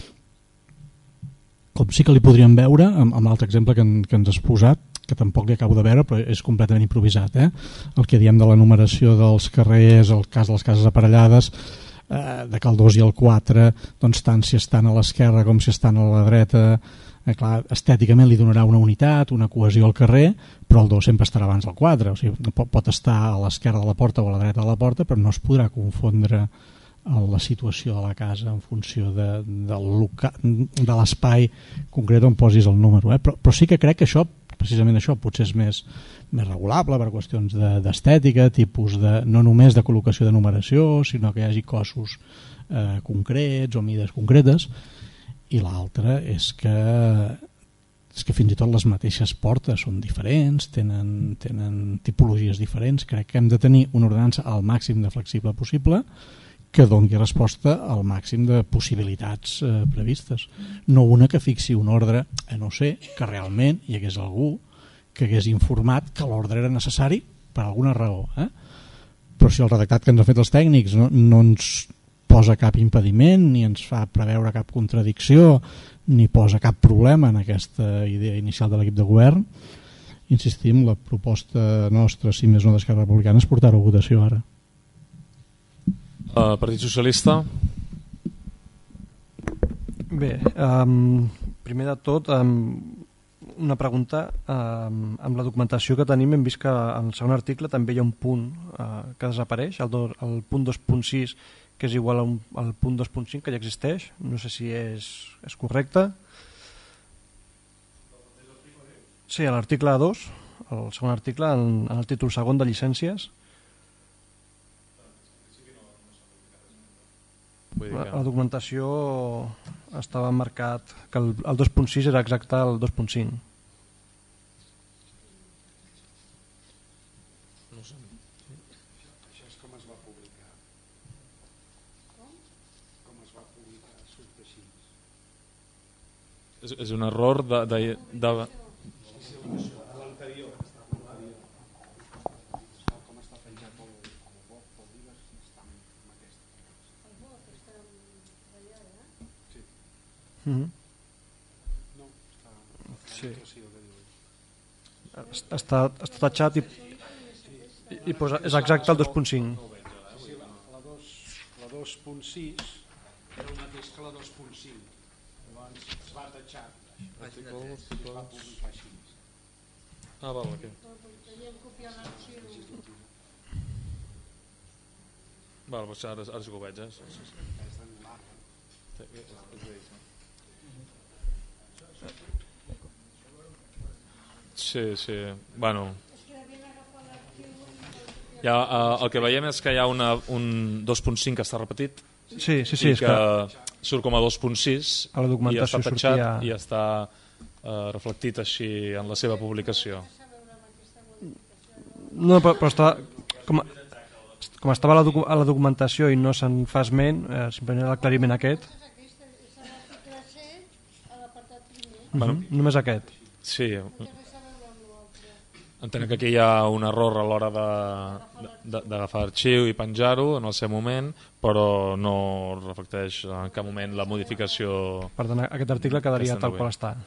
com sí que li podríem veure amb, amb l'altre exemple que, en, que ens has posat, que tampoc li acabo de veure però és completament improvisat, eh? El que diem de la numeració dels carrers, el cas de les cases aparellades, eh, de que el dos i el quatre, doncs, tant si estan a l'esquerra com si estan a la dreta, eh, clar, estèticament li donarà una unitat, una cohesió al carrer, però el dos sempre estarà abans del quatre, o sigui, pot, pot estar a l'esquerra de la porta o a la dreta de la porta, però no es podrà confondre la situació de la casa en funció de, de, de l'espai concret on posis el número, eh? però, però sí que crec que això, precisament això, potser és més, més regulable per qüestions d'estètica, de, tipus de, no només de col·locació de numeració, sinó que hi hagi cossos eh, concrets o mides concretes, i l'altre és que és que fins i tot les mateixes portes són diferents, tenen, tenen tipologies diferents. Crec que hem de tenir una ordenança al màxim de flexible possible, que doni resposta al màxim de possibilitats eh, previstes. No una que fixi un ordre, a no ser que realment hi hagués algú que hagués informat que l'ordre era necessari per alguna raó. Eh? Però si el redactat que ens han fet els tècnics no, no ens posa cap impediment, ni ens fa preveure cap contradicció, ni posa cap problema en aquesta idea inicial de l'equip de govern, insistim, la proposta nostra, si més no d'Esquerra Republicana, és portar-ho a votació ara. Uh, Partit Socialista. Bé, um, primer de tot, um, una pregunta. Um, amb la documentació que tenim hem vist que en el segon article també hi ha un punt uh, que desapareix, el, do, el punt dos punt sis, que és igual a un, al punt dos punt cinc, que ja existeix. No sé si és, és correcte. Sí, a l'article dos, el segon article, en, en el títol segon de llicències. La, la documentació estava marcat que el, el dos punt sis era exacte el dos punt cinc. No sé. Això és com es va publicar. Com? Com es va publicar, surt així. És, és un error de... de, de... L'anterior. Com està penjat el vot, el digues, està amb aquesta. Mm-hmm. No, està... Sí. Està, està tatxat i, i, i posa, és exacte el dos punt cinc. Sí, la dos punt sis era el mateix que la dos punt cinc. Llavors es va tatxar. Es va publicar així. Ah, val, ok. Val, doncs ara, ara sí que ho veig, eh? Sí, sí, bueno, ja, uh, el que veiem és que hi ha una, un dos punt cinc que està repetit, sí, sí, sí, i que, que surt com a dos punt sis i està tatxat sortia... i està uh, reflectit així en la seva publicació. No, però, però està, com, com estava a la, docu a la documentació i no se'n fa esment, eh, simplement l'aclariment aquest. Bueno, mm-hmm. Només aquest. Sí, entenc que aquí hi ha un error a l'hora d'agafar arxiu i penjar-ho en el seu moment, però no reflecteix en cap moment la modificació. Per tant, aquest article quedaria tal qual està.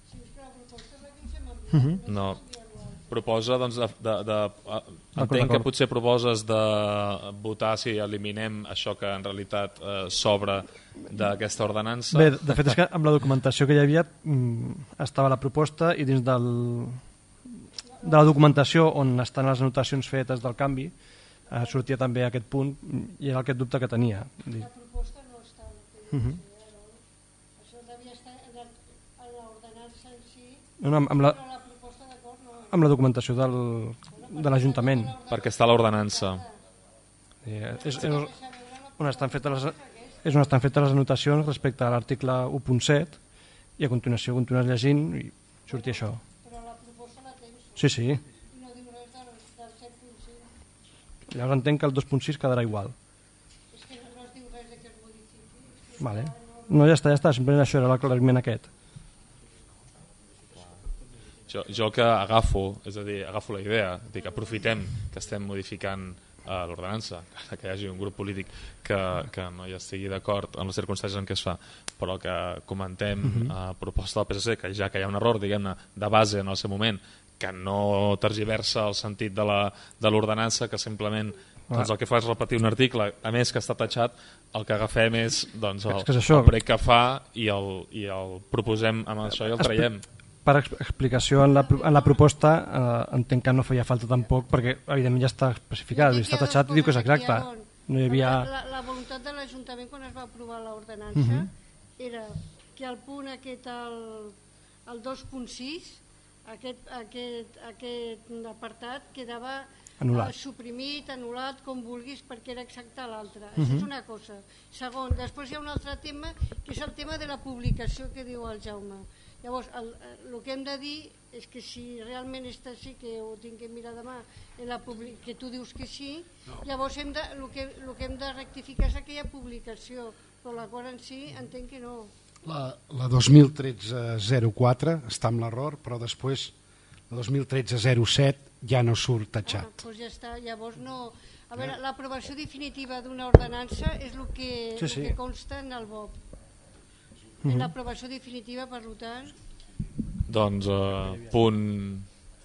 No, proposa, doncs, de, de, de, entenc que potser proposes de votar si eliminem això que en realitat eh, s'obre d'aquesta ordenança. Bé, de fet és que amb la documentació que hi havia estava la proposta i dins del... de la documentació on estan les anotacions fetes del canvi eh, sortia també aquest punt i era aquest dubte que tenia. La proposta no està uh -huh. Això devia estar en l'ordenança en si, no, no, amb la, però la proposta d'acord no... amb la documentació del, de l'Ajuntament, perquè està l'ordenança. és, és, on estan fetes les, és on estan fetes les anotacions respecte a l'article u punt set i a continuació continues llegint i sortia això. Sí, sí. I no diu res del, del set punt cinc. Llavors entenc que el dos punt sis quedarà igual. És que no es diu res de que es modifiqui. Vale. No, ja està, ja està. Simplement això era l'aclariment aquest. Jo, jo el que agafo, és a dir, agafo la idea, dic, aprofitem que estem modificant uh, l'ordenança, que hi hagi un grup polític que, que no hi estigui d'acord en les circumstàncies en què es fa, però que comentem a uh -huh. uh, proposta del P S C, que ja que hi ha un error, diguem-ne, de base en el seu moment, que no tergiversa el sentit de l'ordenança, que simplement Doncs el que fa és repetir un article, a més que està tatxat, el que agafem és doncs, el, és això. el prec que fa i el, i el proposem amb això i el traiem. Per explicació en la, en la proposta eh, entenc que no feia falta tampoc perquè evidentment ja està especificat, està tatxat i diu que és exacte. No hi havia... la, la voluntat de l'Ajuntament quan es va aprovar l'ordenança uh -huh. era que el punt aquest, el, el dos punt sis, aquest, aquest, aquest apartat quedava anul·lat. suprimit, anul·lat, com vulguis, perquè era exacte l'altre. Uh -huh. Això és una cosa. Segon, després hi ha un altre tema, que és el tema de la publicació que diu el Jaume. Llavors, el, el que hem de dir és que si realment està així, que ho tinc que mirar demà, en la public... que tu dius que sí, no. Llavors hem de, el, que, el que hem de rectificar és aquella publicació, però l'acord en si entenc que no. La, la dos mil tretze zero quatre està amb l'error, però després la dos mil tretze zero set ja no surt tatxat. Ah, doncs ja està, llavors no... A veure, eh? L'aprovació definitiva d'una ordenança és el que, sí, sí. el que consta en el B O P. Mm-hmm. En l'aprovació definitiva, per tant... Doncs uh, punt...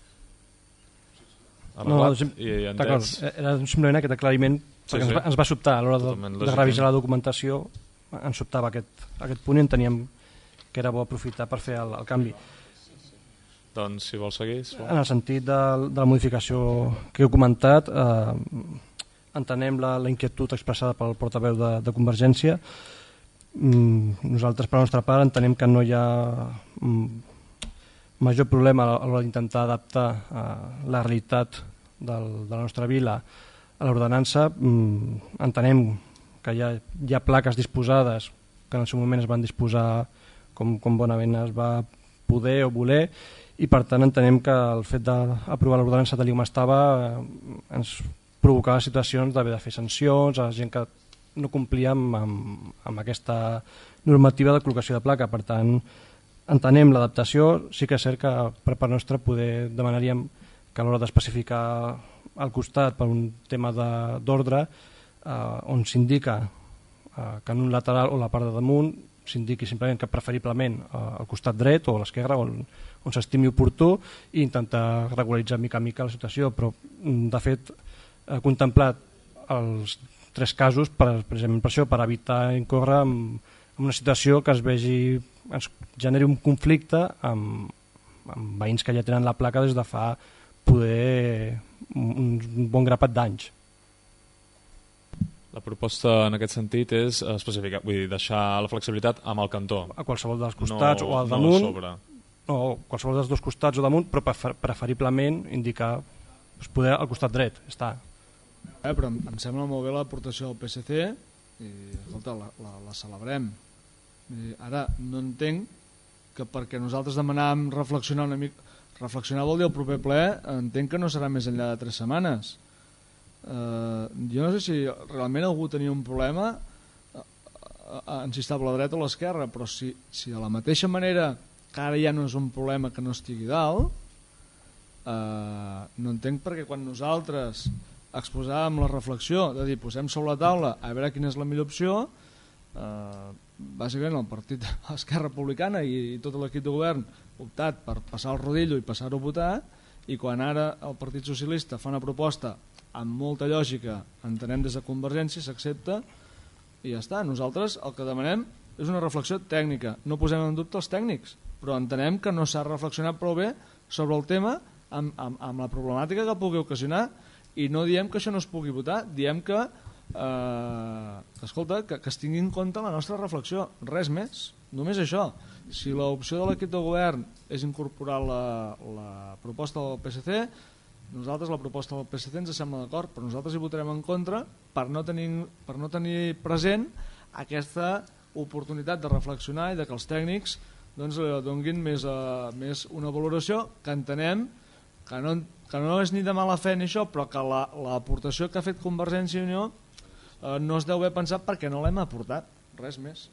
No, i d'acord, era simplement aquest aclariment sí, perquè sí. Ens, va, ens va sobtar a l'hora de, de revisar la documentació, ens sobtava aquest, aquest punt i enteníem que era bo aprofitar per fer el, el canvi. Doncs si vols seguir... Si vol. En el sentit de, de la modificació que heu comentat, eh, entenem la, la inquietud expressada pel portaveu de, de Convergència. Mm, nosaltres, per la nostra part, entenem que no hi ha mm, major problema a l'hora d'intentar adaptar eh, la realitat del, de la nostra vila a l'ordenança. Mm, entenem que hi ha, hi ha plaques disposades que en el seu moment es van disposar com, com bonament es va poder o voler, i per tant entenem que el fet d'aprovar l'ordenança tal com estava eh, ens provocava situacions d'haver de fer sancions a gent que no complia amb, amb, amb aquesta normativa de col·locació de placa. Per tant, entenem l'adaptació. Sí que és cert que per part nostra poder demanaríem que a l'hora d'especificar al costat per un tema d'ordre eh, on s'indica eh, que en un lateral o la part de damunt s'indiqui simplement que preferiblement eh, al costat dret o a l'esquerra on, on s'estimi oportú, i intentar regularitzar mica a mica la situació, però de fet eh, contemplat els tres casos per, precisament per això, per evitar incórrer en, en una situació que es vegi, ens generi un conflicte amb, amb veïns que ja tenen la placa des de fa poder un, un bon grapat d'anys. La proposta en aquest sentit és especificar, vull dir, deixar la flexibilitat amb el cantó. A qualsevol dels costats no, o al No damunt. sobre. No, qualsevol dels dos costats o damunt, però preferiblement indicar doncs, poder al costat dret. Està. Eh, però em, em sembla molt bé l'aportació del P S C i escolta, la, la, la celebrem. I ara no entenc que perquè nosaltres demanàvem reflexionar una mica, reflexionar vol dir el proper ple, entenc que no serà més enllà de tres setmanes. Eh, jo no sé si realment algú tenia un problema en si estava a la dreta o a l'esquerra, però si, si de la mateixa manera que ara ja no és un problema que no estigui dalt, eh, no entenc perquè quan nosaltres exposàvem la reflexió de dir posem sobre la taula a veure quina és la millor opció, eh, bàsicament el partit Esquerra Republicana i, i tot l'equip de govern optat per passar el rodillo i passar-ho a votar, i quan ara el Partit Socialista fa una proposta amb molta lògica, entenem des de Convergència, s'accepta i ja està. Nosaltres el que demanem és una reflexió tècnica, no posem en dubte els tècnics, però entenem que no s'ha reflexionat prou bé sobre el tema amb, amb, amb la problemàtica que pugui ocasionar. I no diem que això no es pugui votar, diem que, eh, escolta, que, que es tingui en compte la nostra reflexió, res més, només això. Si l'opció de l'equip de govern és incorporar la, la proposta del P S C, nosaltres la proposta del P S C ens sembla d'acord, però nosaltres hi votarem en contra per no tenir, per no tenir present aquesta oportunitat de reflexionar i de que els tècnics doncs, donguin més, uh, més una valoració que entenem que no, que no és ni de mala fe ni això, però que l'aportació la, que ha fet Convergència i Unió eh, no es deu haver pensat perquè no l'hem aportat, res més.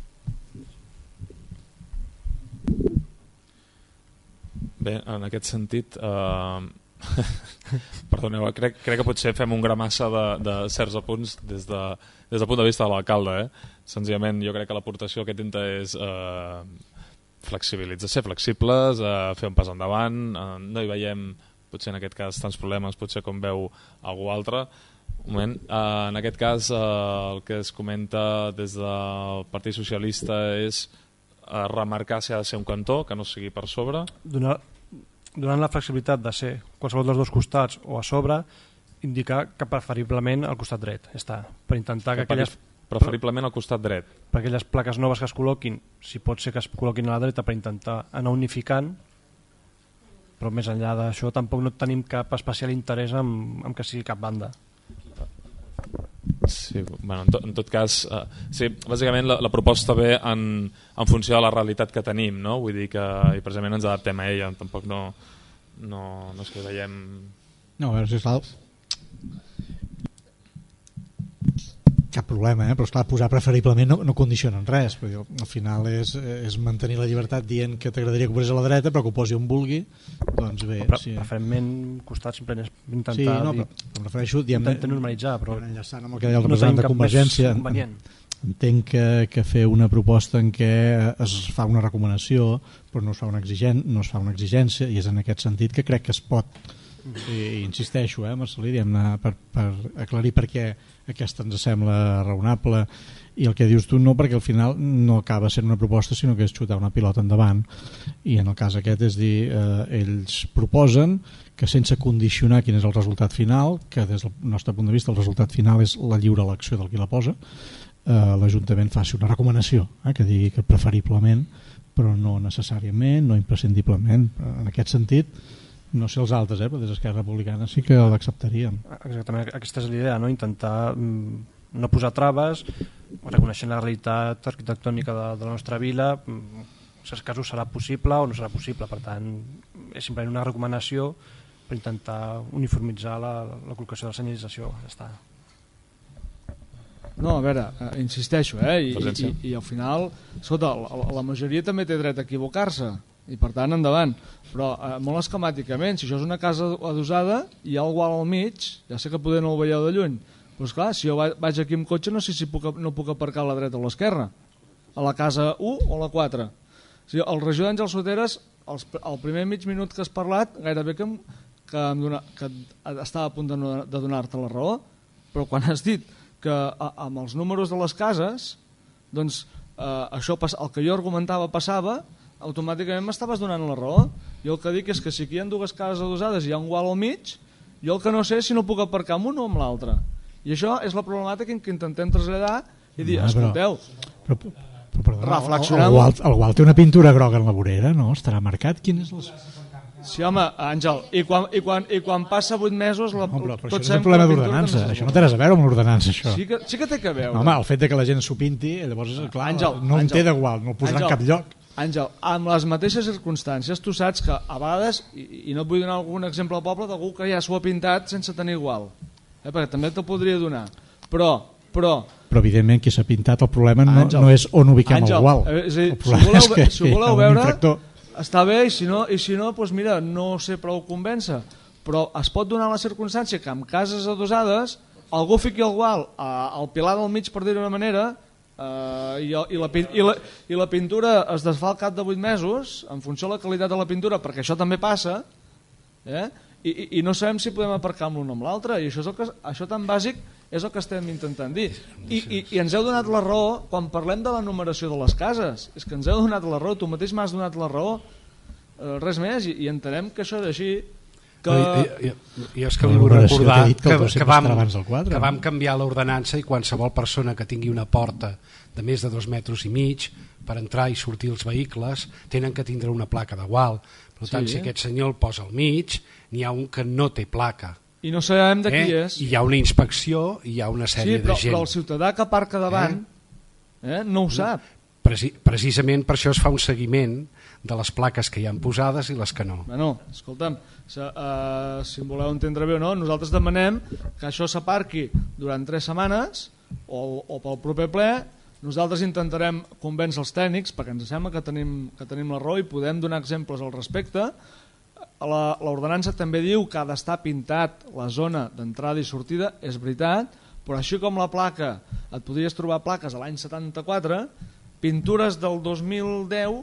Bé, en aquest sentit eh, perdoneu, crec, crec que potser fem un gramassa de, de certs apunts des, de, des del punt de vista de l'alcalde, eh? Senzillament jo crec que l'aportació que intenta és eh, flexibilitzar, ser flexibles, eh, fer un pas endavant, eh, no hi veiem potser en aquest cas tants problemes, potser com veu algú altre. Un moment. Uh, en aquest cas, uh, el que es comenta des del Partit Socialista és uh, remarcar si ha de ser un cantó, que no sigui per sobre. Donar, donant la flexibilitat de ser qualsevol dels dos costats o a sobre, indicar que preferiblement al costat dret. Ja està, per intentar que aquelles... Preferiblement al costat dret. Per aquelles plaques noves que es col·loquin, si pot ser que es col·loquin a la dreta per intentar anar unificant, però més enllà d'això tampoc no tenim cap especial interès en, en que sigui cap banda. Sí, bueno, en, to, en tot cas, uh, sí, bàsicament la, la proposta ve en, en funció de la realitat que tenim, no? Vull dir que i precisament ens adaptem a ella, tampoc no, no, no és que veiem... No, a veure, sisplau. Cap problema, eh? Però esclar, posar preferiblement no, no condiciona en res, perquè al final és, és mantenir la llibertat dient que t'agradaria que ho posés a la dreta però que ho posi on vulgui, doncs bé. Però sí. Preferentment costat sempre és intentar sí, no, però, però em refereixo, diem, intentar normalitzar, però enllaçant amb el que deia el representant de Convergència, entenc que, que fer una proposta en què es fa una recomanació però no es fa una, exigent, no es fa una exigència, i és en aquest sentit que crec que es pot, i, i insisteixo, eh, Marcelí, diguem-ne, per, per aclarir per què aquesta ens sembla raonable, i el que dius tu no, perquè al final no acaba sent una proposta sinó que és xutar una pilota endavant, i en el cas aquest és dir, eh, ells proposen que sense condicionar quin és el resultat final, que des del nostre punt de vista el resultat final és la lliure elecció del qui la posa, eh, l'Ajuntament faci una recomanació, eh, que digui que preferiblement, però no necessàriament, no imprescindiblement. En aquest sentit, no sé els altres, eh, però des d'Esquerra Republicana sí que l'acceptaríem. Exactament, aquesta és l'idea, no? Intentar mm, no posar traves, reconeixent la realitat arquitectònica de, de la nostra vila, en certs casos serà possible o no serà possible, per tant és simplement una recomanació per intentar uniformitzar la, la col·locació de la senyalització. Ja està. No, a veure, eh, insisteixo, eh, i, i, i al final, escolta, la, la majoria també té dret a equivocar-se, i per tant endavant, però eh, molt esquemàticament, si això és una casa adossada i hi ha el gual al mig, ja sé que poder no el veieu de lluny, però esclar, si jo vaig aquí amb cotxe no sé si puc, no puc aparcar a la dreta o a l'esquerra, a la casa u o a la quatre. O sigui, el regidor d'Àngel Soteres, els, el primer mig minut que has parlat, gairebé que, que, em dona, que estava a punt de, de donar-te la raó, però quan has dit que a, amb els números de les cases, doncs eh, això el que jo argumentava passava, automàticament m'estaves donant la raó. Jo el que dic és que si aquí hi ha dues cases adossades i hi ha un gual al mig, jo el que no sé és si no puc aparcar amb un o amb l'altre. I això és la problemàtica que intentem traslladar i dir, no, escolteu, però, però, però, reflexionem... El, el, gual, el gual té una pintura groga en la vorera, no? Estarà marcat? Quin és el... Sí, home, Àngel, i quan, i quan, i quan passa vuit mesos... La, no, però, però això és un problema d'ordenança, això no té res a veure amb l'ordenança, això. Sí que, sí que té que veure. No, home, el fet de que la gent s'ho pinti, llavors, clar, Àngel, no en té de gual, no el posarà en cap lloc. Àngel, amb les mateixes circumstàncies, tu saps que a vegades, i, i no et vull donar algun exemple al poble, d'algú que ja s'ho ha pintat sense tenir igual, eh, perquè també te'l podria donar, però... Però, però evidentment qui s'ha pintat el problema no, Àngel, no és on ubiquem Àngel, el gual, eh, és dir, el problema si voleu, és que si voleu veure, està bé, i si no, i si no doncs mira, no sé prou convèncer, però es pot donar la circumstància que amb cases adossades algú fiqui el gual al pilar del mig, per dir-ho d'una manera, Uh, i, i, la, i, la, i la pintura es desfà al cap de vuit mesos en funció de la qualitat de la pintura, perquè això també passa, eh? I, i, i no sabem si podem aparcar amb l'un o amb l'altre, i això, és el que, això tan bàsic és el que estem intentant dir, I, i, i ens heu donat la raó quan parlem de la numeració de les cases, és que ens heu donat la raó, tu mateix m'has donat la raó, uh, res més, i, i entenem que això és així, que... I, i, i és que li vull recordar que, que, que, vam, que vam canviar l'ordenança i qualsevol persona que tingui una porta de més de dos metres i mig per entrar i sortir els vehicles tenen que tindre una placa de gual. Per tant, sí, si aquest senyor el posa al mig, n'hi ha un que no té placa. I no sabem de qui eh? és. I hi ha una inspecció i hi ha una sèrie sí, però, de gent. Però el ciutadà que aparca davant eh? Eh? no ho sap. Preci, precisament per això es fa un seguiment de les plaques que hi han posades i les que no. Bueno, escolta'm, si, uh, si em voleu entendre bé o no, nosaltres demanem que això s'aparqui durant tres setmanes o, o pel proper ple. Nosaltres intentarem convèncer els tècnics perquè ens sembla que tenim, que tenim la raó i podem donar exemples al respecte. L'ordenança també diu que ha d'estar pintat la zona d'entrada i sortida, és veritat, però així com la placa, et podries trobar plaques a l'any setanta-quatre, pintures del dos mil deu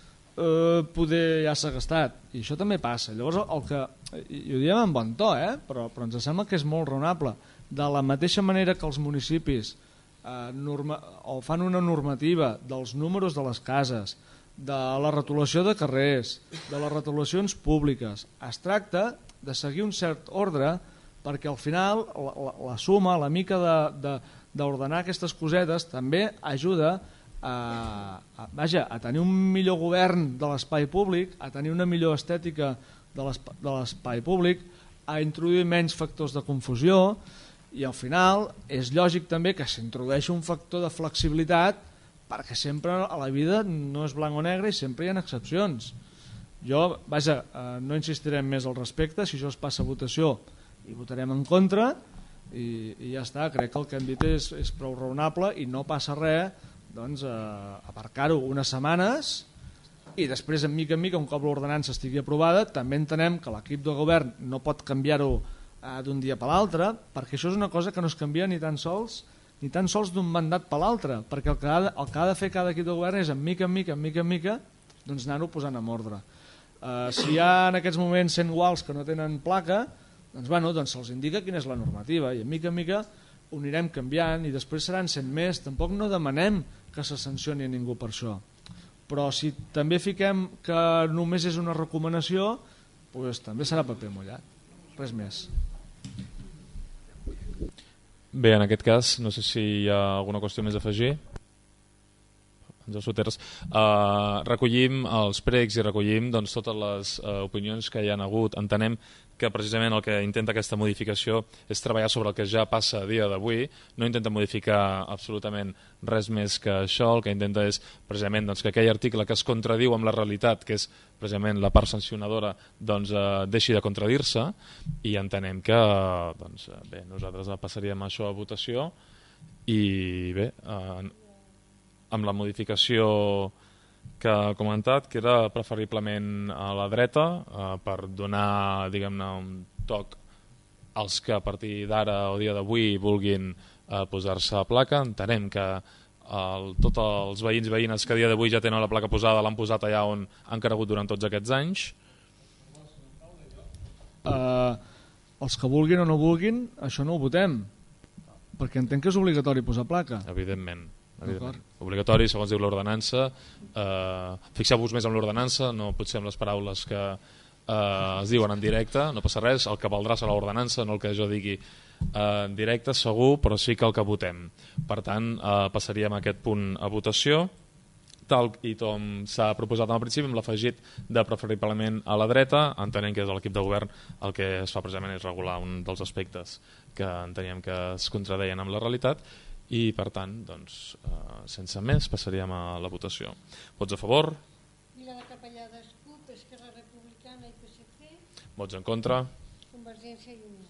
eh, poder ja s'ha gastat, i això també passa. Llavors el que, i ho diem en bon to, eh? però, però ens sembla que és molt raonable, de la mateixa manera que els municipis eh, norma, o fan una normativa dels números de les cases, de la retolació de carrers, de les retolacions públiques, es tracta de seguir un cert ordre perquè al final la, la, la suma, la mica d'ordenar aquestes cosetes també ajuda a, a, vaja, a tenir un millor govern de l'espai públic, a tenir una millor estètica de l'espai públic, a introduir menys factors de confusió i al final és lògic també que s'introdueixi un factor de flexibilitat perquè sempre a la vida no és blanc o negre i sempre hi ha excepcions. Jo, vaja, no insistirem més al respecte, si això es passa a votació hi votarem en contra i, i ja està, crec que el que hem dit és, és prou raonable i no passa res doncs, eh, aparcar-ho unes setmanes i després en mica en mica un cop l'ordenança estigui aprovada també entenem que l'equip de govern no pot canviar-ho eh, d'un dia per l'altre perquè això és una cosa que no es canvia ni tan sols ni tan sols d'un mandat per l'altre perquè el que, ha de, el que ha de fer cada equip de govern és en mica en mica, en mica en mica doncs anar-ho posant en ordre. Eh, si hi ha en aquests moments cent guals que no tenen placa doncs, bueno, doncs se'ls indica quina és la normativa i en mica en mica ho anirem canviant i després seran cent més, tampoc no demanem que se sancioni a ningú per això. Però si també fiquem que només és una recomanació, doncs també serà paper mullat. Res més. Bé, en aquest cas, no sé si hi ha alguna qüestió més a afegir. Uh, recollim els pregs i recollim doncs, totes les uh, opinions que hi ha hagut. Entenem que precisament el que intenta aquesta modificació és treballar sobre el que ja passa a dia d'avui, no intenta modificar absolutament res més que això, el que intenta és precisament doncs, que aquell article que es contradiu amb la realitat, que és precisament la part sancionadora, doncs, uh, deixi de contradir-se i entenem que doncs, bé, nosaltres passaríem això a votació i bé, uh, amb la modificació que ha comentat, que era preferiblement a la dreta, eh, per donar diguem-ne un toc als que a partir d'ara o dia d'avui vulguin eh, posar-se a placa. Entenem que el, tots els veïns i veïnes que a dia d'avui ja tenen la placa posada l'han posat allà on han cregut durant tots aquests anys. Uh, els que vulguin o no vulguin, això no ho votem, perquè entenc que és obligatori posar placa. Evidentment. Obligatori, segons diu l'ordenança. Eh, fixeu-vos més en l'ordenança, no potser amb les paraules que eh, es diuen en directe, no passa res, el que valdrà serà l'ordenança, no el que jo digui eh, en directe, segur, però sí que el que votem. Per tant, eh, passaríem a aquest punt a votació, tal i com s'ha proposat al principi, amb l'afegit de preferiblement a la dreta. Entenem que és l'equip de govern el que es fa precisament és regular un dels aspectes que enteníem que es contradeien amb la realitat. I per tant, doncs, eh, sense més, passaríem a la votació. Vots a favor? Vila de Capellades, C U P, Esquerra Republicana i P S C. Vots en contra? Convergència i Unió.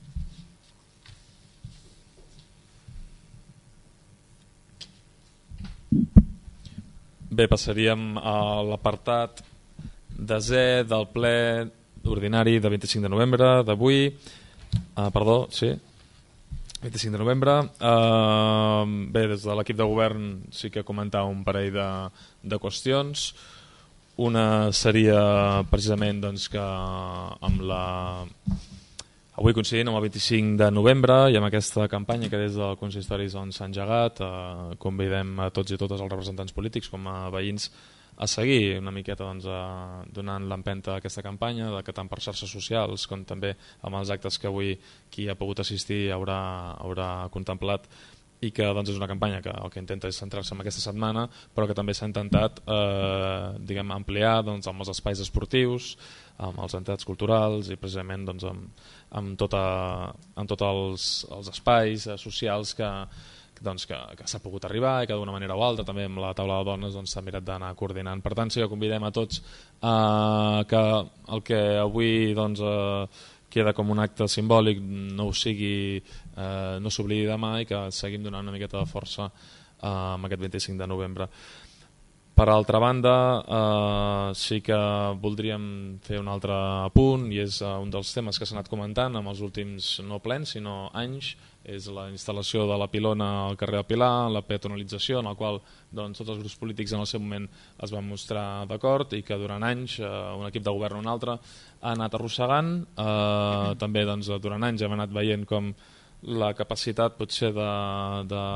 Bé, passaríem a l'apartat desè del ple ordinari de vint-i-cinc de novembre d'avui. Ah, perdó, sí. vint-i-cinc de novembre. Uh, bé, des de l'equip de govern sí que comentava un parell de, de qüestions. Una seria precisament doncs, que amb la... avui coincidint amb el vint-i-cinc de novembre i amb aquesta campanya que des del consistori doncs, s'ha engegat, uh, convidem a tots i totes els representants polítics com a veïns a seguir una miqueta doncs, a, donant l'empenta a aquesta campanya, de que tant per xarxes socials com també amb els actes que avui qui ha pogut assistir haurà, haurà contemplat i que doncs, és una campanya que el que intenta és centrar-se en aquesta setmana, però que també s'ha intentat eh, diguem, ampliar doncs, amb els espais esportius, amb els entitats culturals i precisament doncs, amb, amb, tota, amb tots els, els espais eh, socials que doncs, que, que s'ha pogut arribar i que d'una manera o altra també amb la taula de dones s'ha doncs, mirat d'anar coordinant. Per tant, sí que convidem a tots eh, que el que avui doncs, eh, queda com un acte simbòlic no ho sigui, eh, no s'oblidi demà i que seguim donant una miqueta de força eh, amb aquest vint-i-cinc de novembre. Per altra banda, eh, sí que voldríem fer un altre apunt i és eh, un dels temes que s'ha anat comentant en els últims no plens sinó anys, és la instal·lació de la pilona al carrer del Pilar, la peatonalització en la qual doncs, tots els grups polítics en el seu moment es van mostrar d'acord i que durant anys eh, un equip de govern o un altre ha anat arrossegant. Eh, també doncs, durant anys hem anat veient com la capacitat potser de, de,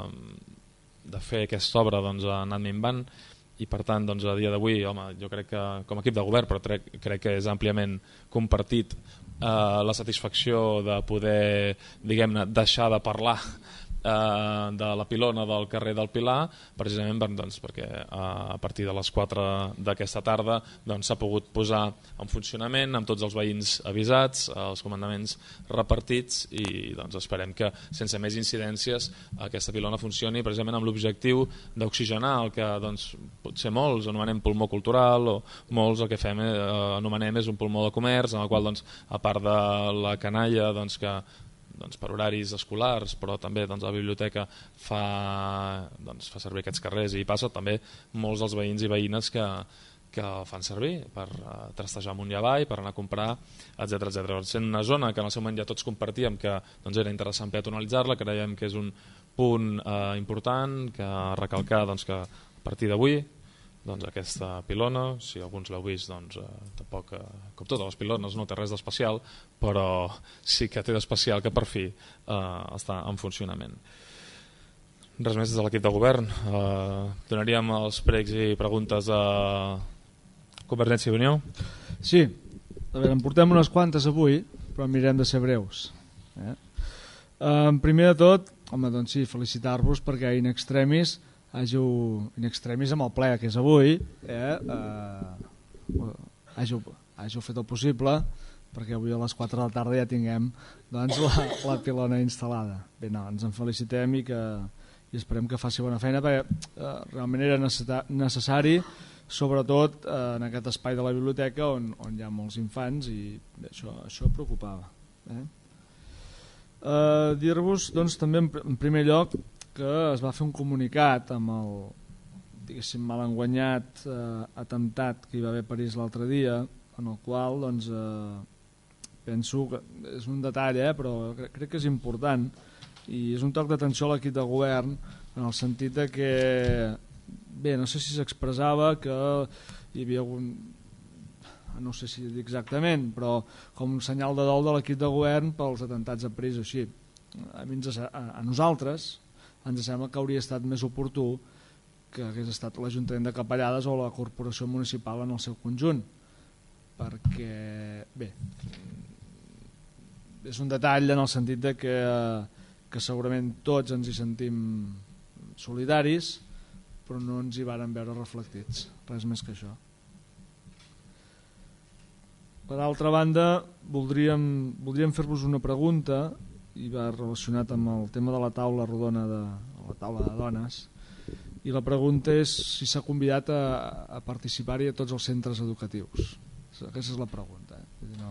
de fer aquesta obra doncs, ha anat minvant i per tant doncs, a dia d'avui jo crec que com a equip de govern però crec, crec que és àmpliament compartit eh, la satisfacció de poder diguem-ne deixar de parlar eh, de la pilona del carrer del Pilar precisament per, doncs, perquè eh, a partir de les quatre d'aquesta tarda doncs, s'ha pogut posar en funcionament amb tots els veïns avisats, els comandaments repartits i doncs, esperem que sense més incidències aquesta pilona funcioni precisament amb l'objectiu d'oxigenar el que doncs, potser molts anomenem pulmó cultural o molts el que fem eh, anomenem és un pulmó de comerç en el qual doncs, a part de la canalla doncs, que doncs, per horaris escolars però també doncs, la biblioteca fa, doncs, fa servir aquests carrers i hi passa també molts dels veïns i veïnes que, que el fan servir per uh, trastejar amunt i avall, per anar a comprar, etcètera etcètera. Sent una zona que en el seu moment ja tots compartíem que doncs, era interessant peatonalitzar-la, creiem que és un punt uh, important que recalcar doncs, que a partir d'avui doncs aquesta pilona, si alguns l'heu vist doncs, eh, tampoc, eh, com totes les pilones no té res d'especial, però sí que té d'especial que per fi eh, està en funcionament. Res més des de l'equip de govern. Eh, donaríem els pregs i preguntes a Convergència i Unió. Sí, a veure, en portem unes quantes avui, però mirem de ser breus. Eh? Eh, primer de tot, home, doncs sí, felicitar-vos perquè in extremis hàgiu, in extremis amb el ple que és avui, eh, eh, hàgiu, hàgiu fet el possible perquè avui a les quatre de la tarda ja tinguem doncs, la, la pilona instal·lada. Bé, no, ens en felicitem i, que, i esperem que faci bona feina perquè eh, realment era necessari, sobretot eh, en aquest espai de la biblioteca on, on hi ha molts infants i bé, això, això preocupava. Eh? Eh, dir-vos doncs, també en, en primer lloc que es va fer un comunicat amb el diguéssim malenguanyat eh, atemptat que hi va haver a París l'altre dia, en el qual doncs, eh, penso que és un detall eh, però crec, crec que és important i és un toc d'atenció a l'equip de govern en el sentit de que bé, no sé si s'expressava que hi havia algun no sé si dir exactament però com un senyal de dol de l'equip de govern pels atemptats a París o així. A, mi ens, a, a nosaltres ens sembla que hauria estat més oportú que hagués estat l'Ajuntament de Capellades o la Corporació Municipal en el seu conjunt perquè bé és un detall en el sentit de que, que segurament tots ens hi sentim solidaris però no ens hi varen veure reflectits, res més que això. Per altra banda voldríem, voldríem fer-vos una pregunta i va relacionat amb el tema de la taula rodona de la taula de dones i la pregunta és si s'ha convidat a, a participar-hi a tots els centres educatius. Aquesta és la pregunta. Eh? No...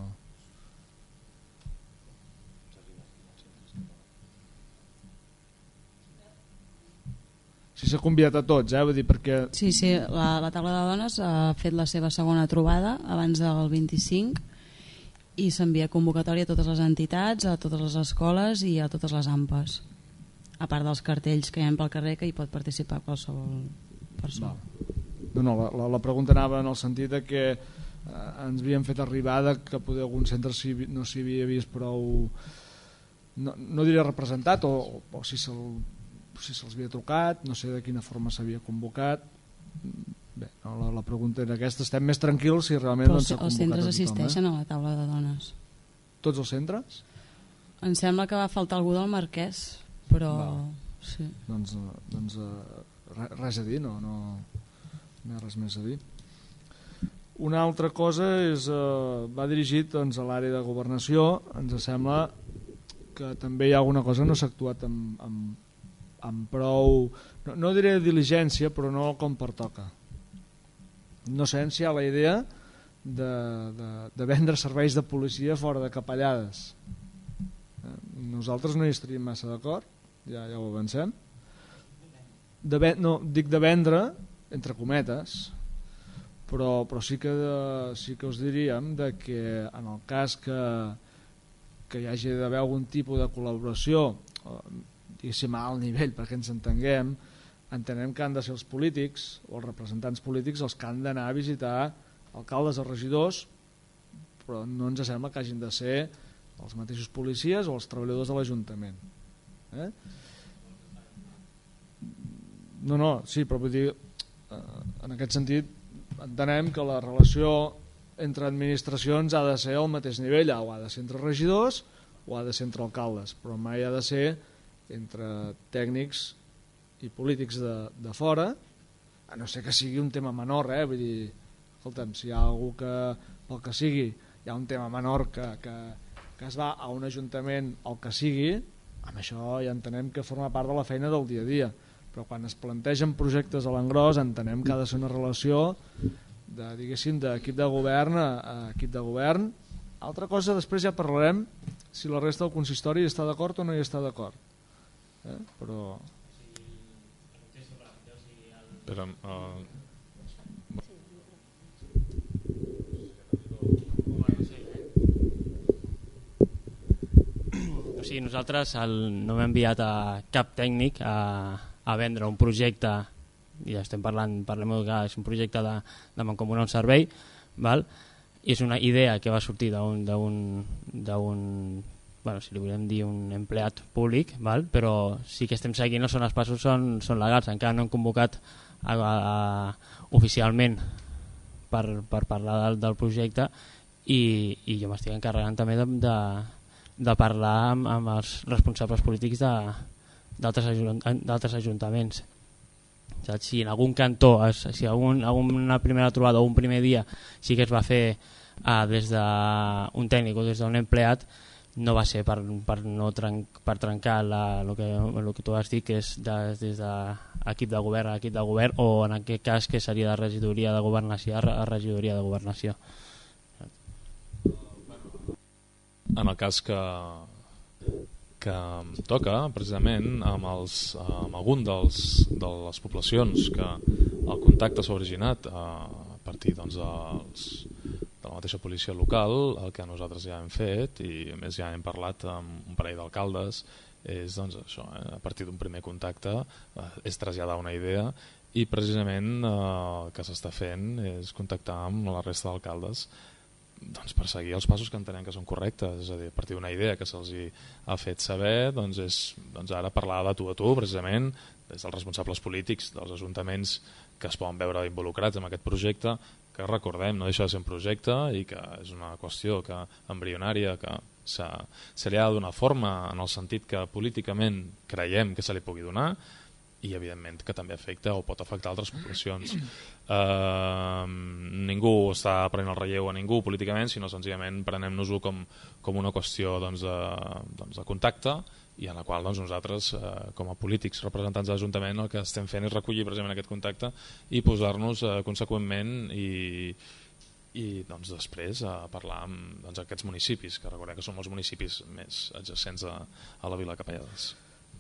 Si s'ha convidat a tots, eh? Vull dir, perquè... Sí, sí, la, la taula de dones ha fet la seva segona trobada abans del vint-i-cinc i s'envia convocatòria a totes les entitats, a totes les escoles i a totes les AMPAs, a part dels cartells que hi ha pel carrer que hi pot participar qualsevol persona. No, no, la, la pregunta anava en el sentit de que eh, ens havien fet arribar de que poder algun centre si, no s'hi havia vist prou no, no diria representat o, o si se'l si se'ls havia trucat, no sé de quina forma s'havia convocat. Bé, no, la, la pregunta era aquesta, estem més tranquils si realment però doncs, s'ha convocat els centres tothom, assisteixen eh? a la taula de dones. Tots els centres? Em sembla que va faltar algú del Marquès, però sí. Doncs, doncs res a dir, no, no, no hi ha res més a dir. Una altra cosa és, eh, va dirigit doncs, a l'àrea de governació. Ens sembla que també hi ha alguna cosa que no s'ha actuat amb, amb, amb prou, no, no diré diligència, però no com pertoca. No sé si hi ha la idea de, de, de vendre serveis de policia fora de Capellades. Nosaltres no hi estaríem massa d'acord, ja, ja ho avancem. De, no, dic de vendre, entre cometes, però, però sí, que de, sí que us diríem de que en el cas que, que hi hagi d'haver algun tipus de col·laboració, diguéssim a alt nivell perquè ens entenguem, entenem que han de ser els polítics o els representants polítics els que han d'anar a visitar alcaldes o regidors, però no ens sembla que hagin de ser els mateixos policies o els treballadors de l'Ajuntament. Eh? No, no, sí, però vull dir, en aquest sentit entenem que la relació entre administracions ha de ser al mateix nivell, o ha de ser entre regidors o ha de ser entre alcaldes, però mai ha de ser entre tècnics i polítics de, de fora, a no ser que sigui un tema menor, eh? Vull dir, escolta'm, si hi ha algú que, pel que sigui, hi ha un tema menor que, que, que es va a un ajuntament o que sigui, amb això ja entenem que forma part de la feina del dia a dia, però quan es plantegen projectes a l'engròs entenem que ha de ser una relació de, diguéssim, d'equip de govern a, a equip de govern. Altra cosa, després ja parlarem si la resta del consistori està d'acord o no hi està d'acord. Eh? Però... Però... Uh... O sigui, nosaltres el, no hem enviat a cap tècnic a, a vendre un projecte, i ja estem parlant, parlem que és un projecte de, de mancomunar un servei, val? I és una idea que va sortir d'un, bueno, si li volem dir un empleat públic, val? Però sí que estem seguint, no són els passos, són, són legals, encara no hem convocat a, a, a, oficialment per, per parlar del, del projecte i, i jo m'estic encarregant també de, de, de parlar amb, amb els responsables polítics d'altres ajunt, ajuntaments. Saps? Si en algun cantó, si algun, alguna primera trobada o un primer dia sí que es va fer uh, des d'un tècnic o des d'un empleat, no va ser per, per, no tren, per trencar el que, lo que tu has dit, que és de, des d'equip de govern a equip de govern, o en aquest cas que seria de regidoria de governació a regidoria de governació. En el cas que que toca precisament amb, els, amb algun dels, de les poblacions que el contacte s'ha originat a partir doncs, dels, de la mateixa policia local, el que nosaltres ja hem fet i a més ja hem parlat amb un parell d'alcaldes és doncs, això, eh, a partir d'un primer contacte eh, és traslladar una idea i precisament eh, el que s'està fent és contactar amb la resta d'alcaldes doncs per seguir els passos que entenem que són correctes, és a dir, a partir d'una idea que se'ls ha fet saber, doncs és doncs ara parlar de tu a tu, precisament, des dels responsables polítics, dels ajuntaments que es poden veure involucrats en aquest projecte, que recordem, no deixa de ser un projecte i que és una qüestió que embrionària, que se li ha de donar forma en el sentit que políticament creiem que se li pugui donar, i evidentment que també afecta o pot afectar altres poblacions. Uh, ningú està prenent el relleu a ningú políticament, sinó senzillament prenem-nos-ho com, com una qüestió doncs, de, doncs, de contacte i en la qual doncs, nosaltres, uh, com a polítics representants de l'Ajuntament, el que estem fent és recollir precisament aquest contacte i posar-nos uh, conseqüentment i, i doncs, després a parlar amb doncs, aquests municipis, que recordem que són els municipis més adjacents a, a la Vila de Capellades.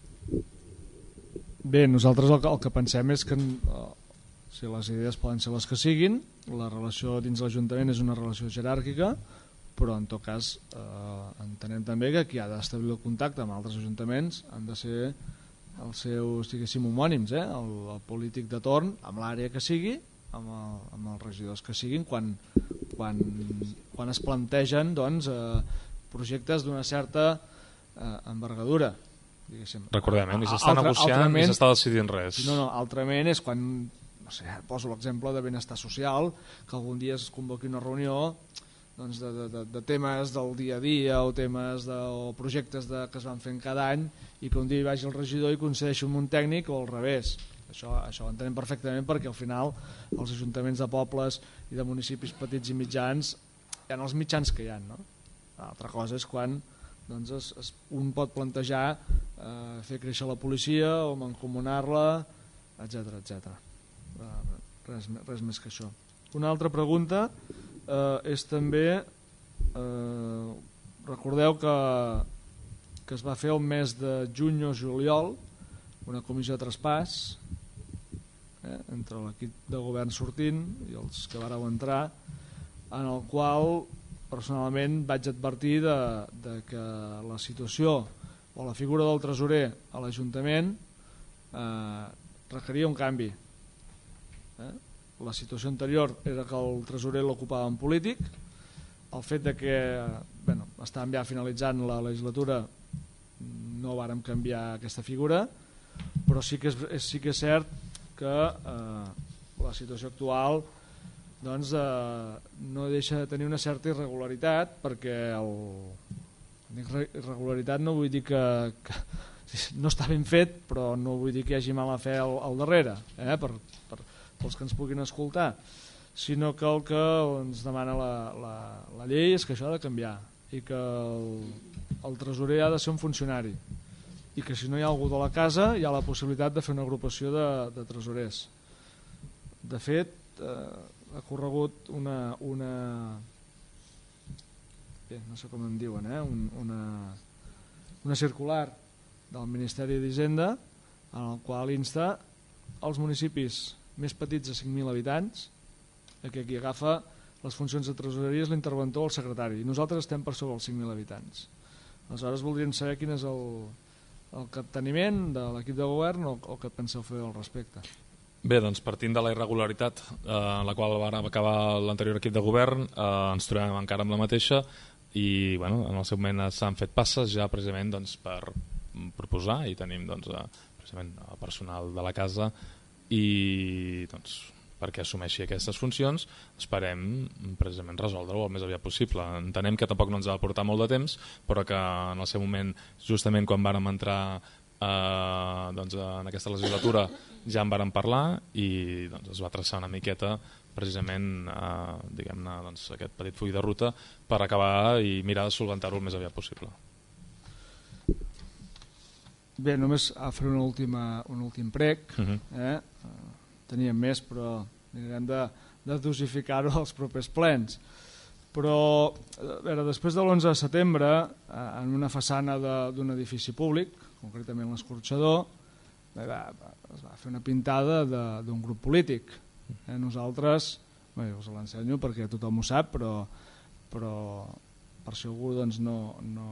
Bé, nosaltres el que, el que pensem és que uh, si les idees poden ser les que siguin, la relació dins l'Ajuntament és una relació jeràrquica, però en tot cas eh, entenem també que qui ha d'establir el contacte amb altres ajuntaments han de ser els seus, diguéssim, homònims, eh? el, el polític de torn, amb l'àrea que sigui, amb, el, amb els regidors que siguin, quan, quan, quan es plantegen doncs, eh, projectes d'una certa eh, envergadura. Recordem, eh? ni s'està negociant ni s'està decidint res. No, no, altrament és quan, no sé, poso l'exemple de benestar social, que algun dia es convoqui una reunió doncs, de, de, de temes del dia a dia o temes de, o projectes de, que es van fent cada any i que un dia hi vagi el regidor i coincideixi amb un tècnic o al revés. Això, això ho entenem perfectament perquè al final els ajuntaments de pobles i de municipis petits i mitjans hi ha els mitjans que hi ha, no? L'altra cosa és quan doncs es, es, un pot plantejar eh, fer créixer la policia o mancomunar-la, etcètera, etcètera. Eh, res, res més que això. Una altra pregunta eh, és també eh, recordeu que, que es va fer el mes de juny o juliol una comissió de traspàs eh, entre l'equip de govern sortint i els que vareu entrar, en el qual personalment vaig advertir de, de que la situació o la figura del tresorer a l'Ajuntament eh, requeria un canvi. Eh? La situació anterior era que el tresorer l'ocupava un polític, el fet de que bueno, estàvem ja finalitzant la legislatura, no vàrem canviar aquesta figura, però sí que és, sí que és cert que eh, la situació actual doncs, eh, no deixa de tenir una certa irregularitat, perquè el, irregularitat no vull dir que, que no està ben fet, però no vull dir que hi hagi mala fe al, al darrere, eh, per, per, pels que ens puguin escoltar, sinó que el que ens demana la, la, la llei és que això ha de canviar i que el, el tresorer ha de ser un funcionari i que si no hi ha algú de la casa hi ha la possibilitat de fer una agrupació de, de tresorers. De fet, eh, ha corregut una, una bé, no sé com en diuen, eh? Un, una, una circular del Ministeri d'Hisenda en el qual insta als municipis més petits de cinc mil habitants a que qui agafa les funcions de tresoreria és l'interventor o el secretari, i nosaltres estem per sobre els cinc mil habitants. Aleshores voldríem saber quin és el, el capteniment de l'equip de govern o el que penseu fer al respecte. Bé, doncs partint de la irregularitat eh, en la qual va acabar l'anterior equip de govern, eh, ens trobem encara amb la mateixa i bueno, en el seu moment s'han fet passes ja precisament doncs, per proposar i tenim doncs, eh, precisament el personal de la casa i doncs perquè assumeixi aquestes funcions, esperem precisament resoldre-ho el més aviat possible. Entenem que tampoc no ens ha de portar molt de temps, però que en el seu moment, justament quan vàrem entrar eh, doncs, en aquesta legislatura, ja en vàrem parlar i doncs, es va traçar una miqueta precisament eh, diguem-ne, doncs, aquest petit full de ruta per acabar i mirar de solventar-ho el més aviat possible. Bé, només a fer una última, un últim prec, uh-huh. eh? Teníem més, però hem de, de dosificar-ho als propers plens. Però a veure, després de l'onze de setembre, en una façana d'un edifici públic, concretament l'Escorxador, va, es va fer una pintada d'un grup polític. Eh, nosaltres, bé, us l'ensenyo perquè tothom ho sap, però, però per si algú doncs, no, no,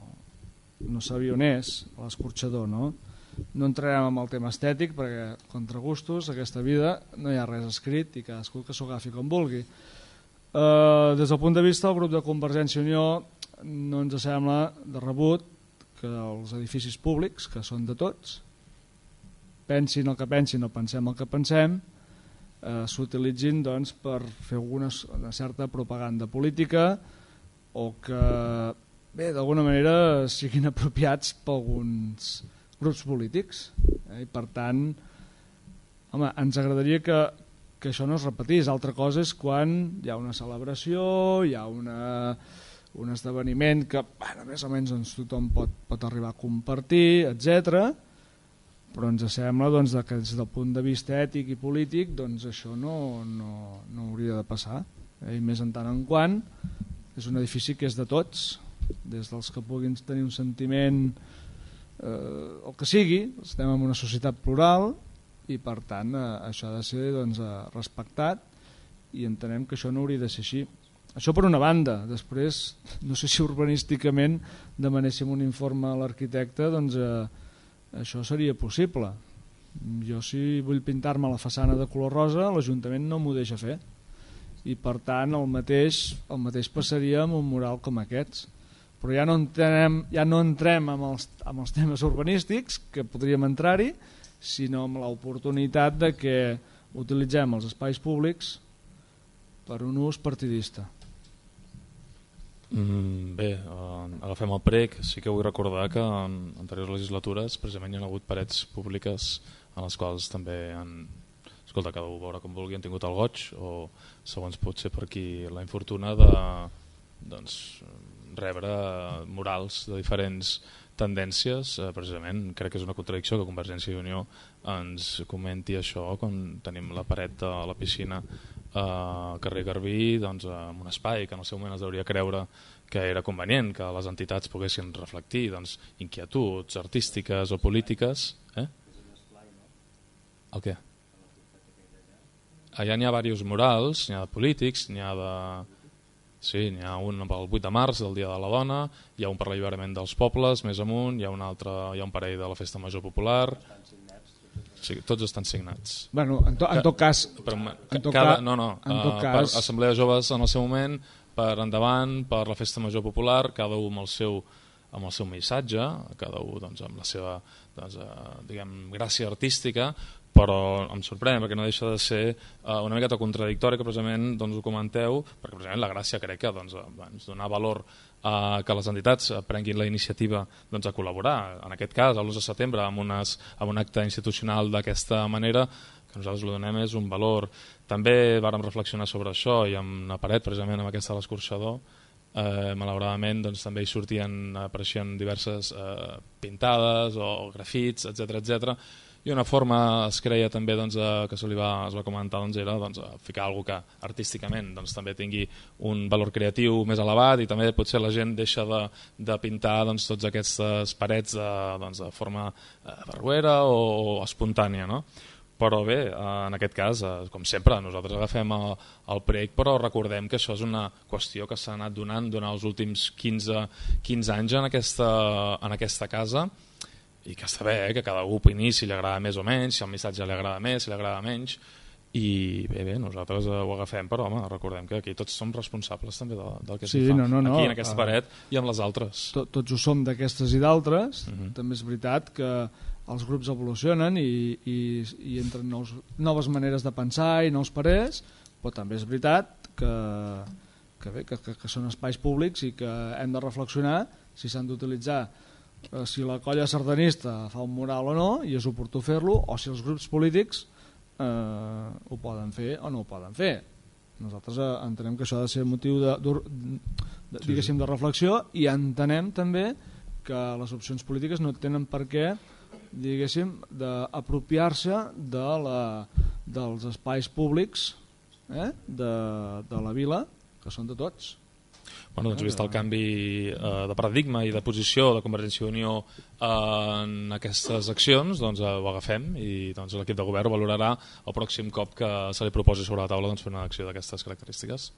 no sabia on és, l'Escorxador, no? No entrarem en el tema estètic perquè contra gustos aquesta vida no hi ha res escrit i cadascú que s'ho agafi com vulgui. Eh, des del punt de vista del grup de Convergència i Unió no ens sembla de rebut que els edificis públics, que són de tots, pensin el que pensin o pensem el que pensem, eh, s'utilitzin doncs, per fer alguna, una certa propaganda política o que bé, d'alguna manera siguin apropiats per alguns grups polítics, eh? I per tant home, ens agradaria que, que això no es repetís. Altra cosa és quan hi ha una celebració, hi ha una, un esdeveniment que bueno, més o menys doncs, tothom pot, pot arribar a compartir, etcètera. Però ens sembla doncs, que des del punt de vista ètic i polític doncs, això no, no, no hauria de passar, eh? I més en tant en quant és un edifici que és de tots, des dels que puguin tenir un sentiment Eh, el que sigui, estem en una societat plural i per tant eh, això ha de ser doncs, eh, respectat i entenem que això no hauria de ser així. Això per una banda. Després no sé si urbanísticament demanéssim un informe a l'arquitecte, doncs eh, això seria possible. Jo si vull pintar-me la façana de color rosa l'Ajuntament no m'ho deixa fer i per tant el mateix, el mateix passaria amb un mural com aquests. Però ja no entrem, ja no entrem amb, els, amb els temes urbanístics, que podríem entrar-hi, sinó amb l'oportunitat de que utilitzem els espais públics per un ús partidista. Mm, bé, uh, agafem el prec. Sí que vull recordar que en anteriors legislatures precisament hi ha hagut parets públiques en les quals també han... Escolta, cada un veure com vulgui, han tingut el goig o segons pot ser per qui la infortuna de... doncs rebre murals de diferents tendències, eh, precisament crec que és una contradicció que Convergència i Unió ens comenti això quan tenim la paret de la piscina eh, al carrer Garbí doncs, en un espai que en el seu moment es hauria creure que era convenient que les entitats poguessin reflectir doncs, inquietuds artístiques o polítiques. Eh? El què? Allà n'hi ha diversos murals, n'hi ha de polítics, n'hi ha de... Sí, n'hi ha un pel vuit de març, del Dia de la Dona, hi ha un per l'alliberament dels pobles, més amunt, hi ha un altre, hi ha un parell de la Festa Major Popular. Sí, tots estan signats. Bueno, en, to, en tot cas... Per, en tot cada, cas no, no, en tot uh, cas... per Assemblea de Joves en el seu moment, per endavant, per la festa major popular, cada un amb el seu, amb el seu missatge, cada un doncs, amb la seva doncs, eh, diguem, gràcia artística, però em sorprèn perquè no deixa de ser uh, una miqueta contradictori que precisament doncs, ho comenteu, perquè precisament la gràcia crec que doncs, ens donar valor a que les entitats prenguin la iniciativa doncs, a col·laborar, en aquest cas a l'u de setembre amb, unes, amb un acte institucional d'aquesta manera, que nosaltres li donem és un valor. També vàrem reflexionar sobre això i amb una paret precisament amb aquesta de l'escorxador, eh, malauradament doncs, també hi sortien, apareixien diverses eh, pintades o grafits, etcètera etcètera. I una forma es creia també doncs, que se li va, es va comentar doncs, era doncs, ficar alguna que artísticament doncs, també tingui un valor creatiu més elevat i també potser la gent deixa de, de pintar doncs, tots aquestes parets de, doncs, de forma eh, barruera o, o espontània, no? Però bé, en aquest cas, com sempre, nosaltres agafem el, el prec, però recordem que això és una qüestió que s'ha anat donant durant els últims quinze, quinze anys en aquesta, en aquesta casa, i que està bé, eh, que cada un opini si li agrada més o menys, si el missatge li agrada més, si li agrada menys, i bé, bé, nosaltres ho agafem, però home, recordem que aquí tots som responsables també del, del que sí, s'hi fa, no, no, no. aquí en aquesta paret i amb les altres. Tot, tots ho som d'aquestes i d'altres, uh -huh. També és veritat que els grups evolucionen i, i, i entren nous, noves maneres de pensar i nous parers, però també és veritat que, que, bé, que, que, que són espais públics i que hem de reflexionar si s'han d'utilitzar, si la colla sardanista fa un mural o no, i és oportú fer-lo, o si els grups polítics eh, ho poden fer o no ho poden fer. Nosaltres eh, entenem que això ha de ser motiu de, de, de, diguéssim, de reflexió, i entenem també que les opcions polítiques no tenen per què, diguéssim, d'apropiar-se de la, dels espais públics eh, de, de la vila, que són de tots. Bueno, doncs vist el canvi eh, de paradigma i de posició de Convergència i Unió eh, en aquestes accions, doncs eh, ho agafem i doncs, l'equip de govern valorarà el pròxim cop que se li proposi sobre la taula doncs, fer una acció d'aquestes característiques.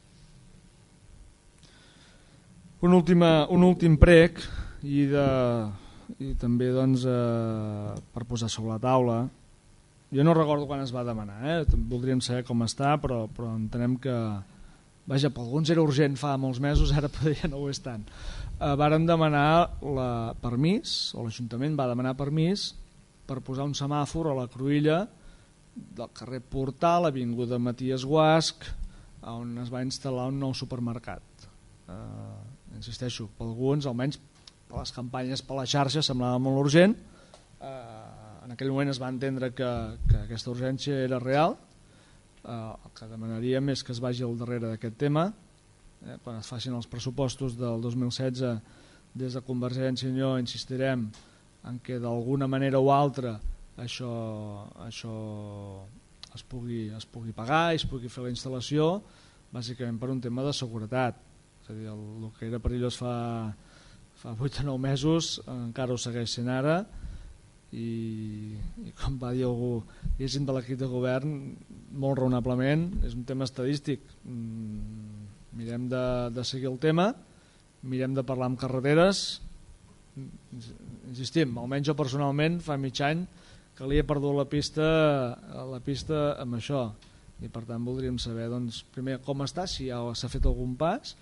Un, última, un últim prec i, de, i també doncs, eh, per posar sobre la taula. Jo no recordo quan es va demanar, eh? Voldríem saber com està, però, però entenem que vaja, per alguns era urgent fa molts mesos, ara ja no ho és tant. Eh, vàrem demanar la permís, o l'Ajuntament va demanar permís per posar un semàfor a la cruïlla del carrer Portal, avinguda Maties Guasch, on es va instal·lar un nou supermercat. Eh, insisteixo, per alguns, almenys per les campanyes per la xarxa, semblava molt urgent. Eh, en aquell moment es va entendre que, que aquesta urgència era real. Uh, el que demanaríem és que es vagi al darrere d'aquest tema, eh, quan es facin els pressupostos del dos mil setze des de Convergència i Unió insistirem en que d'alguna manera o altra això, això es, pugui, es pugui pagar i es pugui fer la instal·lació, bàsicament per un tema de seguretat. És a dir, el, el que era perillós fa, fa vuit o nou mesos encara ho segueix sent ara, i, i com va dir algú diguéssim de l'equip de govern molt raonablement, és un tema estadístic. Mm, mirem de, de seguir el tema, mirem de parlar amb carreteres. Insistim, almenys jo personalment fa mig any que li he perdut la pista, la pista amb això, i per tant voldríem saber doncs, primer com està, si ja s'ha fet algun pas,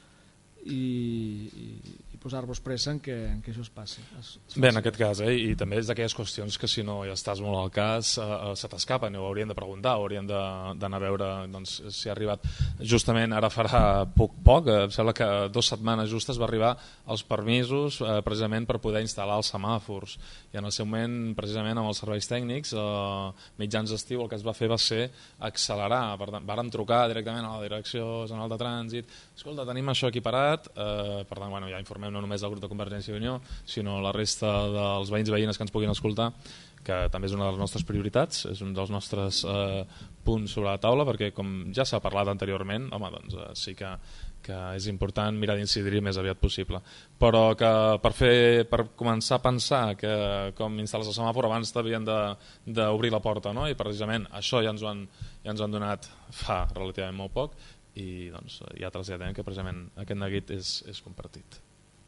i, i, i posar-vos pressa en que, en que això es passi. Es, es Bé, en aquest cas, eh? I també és d'aquelles qüestions que si no ja estàs molt al cas eh, se t'escapen, ho hauríem de preguntar, hauríem d'anar a veure doncs, si ha arribat. Justament ara farà poc poc, eh, em sembla que dues setmanes justes va arribar els permisos eh, precisament per poder instal·lar els semàfors, i en el seu moment precisament amb els serveis tècnics eh, mitjans d'estiu el que es va fer va ser accelerar. Per tant, vàrem trucar directament a la Direcció General de Trànsit, escolta, tenim això equiparat, eh, per tant, bueno, ja informem no només el grup de Convergència i Unió, sinó la resta dels veïns i veïnes que ens puguin escoltar, que també és una de les nostres prioritats, és un dels nostres eh, punts sobre la taula, perquè com ja s'ha parlat anteriorment, home, doncs eh, sí que, que és important mirar d'incidir-hi més aviat possible. Però que per, fer, per començar a pensar que com instal·les el semàfor abans t'havien d'obrir la porta, no? I precisament això ja ens ho han, ja ens ho han donat fa relativament molt poc, i doncs, ja traslladem que precisament aquest neguit és, és compartit.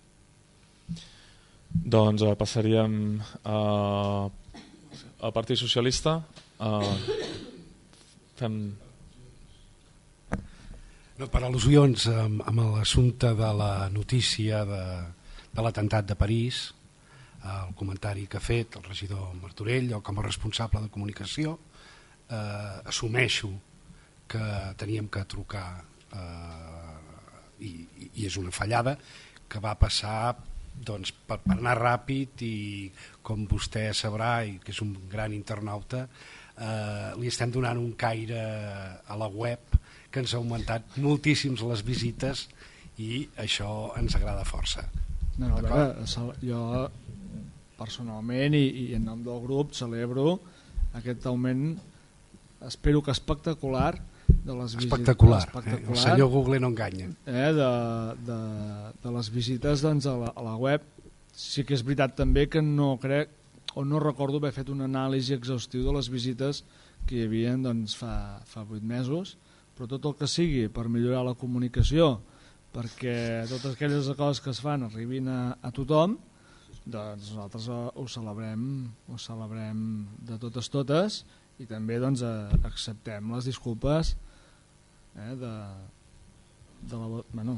Doncs eh, passaríem eh, al Partit Socialista. Eh, fem... No, per al·lusions amb, amb l'assumpte de la notícia de, de l'atemptat de París, el comentari que ha fet el regidor Martorell, o com a responsable de comunicació, eh, assumeixo que teníem que trucar eh, i, i és una fallada que va passar doncs, per, per anar ràpid i com vostè sabrà i que és un gran internauta, eh, li estem donant un caire a la web que ens ha augmentat moltíssims les visites i això ens agrada força. No, no, a veure, jo personalment i, i en nom del grup celebro aquest augment, espero que espectacular, de les visites, espectacular, espectacular eh? El senyor Google no enganya, eh? de, de, de les visites doncs, a, la, a la web. Sí que és veritat també que no crec o no recordo haver fet una anàlisi exhaustiu de les visites que hi havia doncs, fa, fa vuit mesos, però tot el que sigui per millorar la comunicació, perquè totes aquelles coses que es fan arribin a, a tothom, doncs nosaltres ho celebrem, ho celebrem de totes totes i també doncs, acceptem les disculpes eh, de, de la, bueno,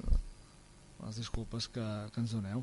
les disculpes que, que ens doneu.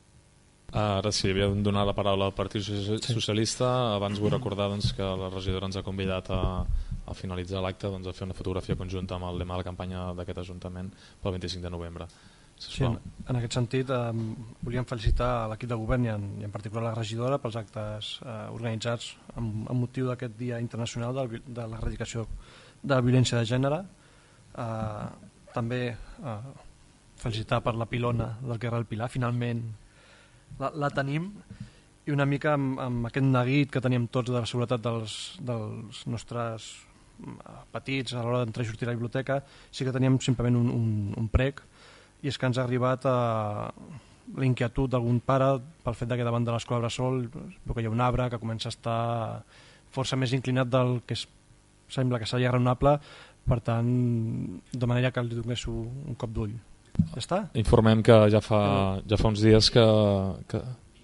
Ara sí, havia de donar la paraula al Partit Socialista. Abans vull recordar doncs, que la regidora ens ha convidat a, a finalitzar l'acte doncs, a fer una fotografia conjunta amb el lema de la campanya d'aquest Ajuntament pel vint-i-cinc de novembre. Sí, en, en aquest sentit eh, volíem felicitar l'equip de govern i en, i en particular la regidora pels actes eh, organitzats amb, amb motiu d'aquest Dia Internacional de, de l'erradicació de la violència de gènere. Eh, també eh, felicitar per la pilona del Guerra del Pilar, finalment la, la tenim, i una mica amb, amb aquest neguit que teníem tots de la seguretat dels, dels nostres petits a l'hora d'entrar i sortir a la biblioteca. Sí que teníem simplement un, un, un prec, i és que ens ha arribat a la inquietud d'algun pare pel fet que davant de l'escola Bressol veu que hi ha un arbre que comença a estar força més inclinat del que es, sembla que seria raonable, per tant demanaria que li donés un cop d'ull. Ja està? Informem que ja fa, ja fa uns dies que, que...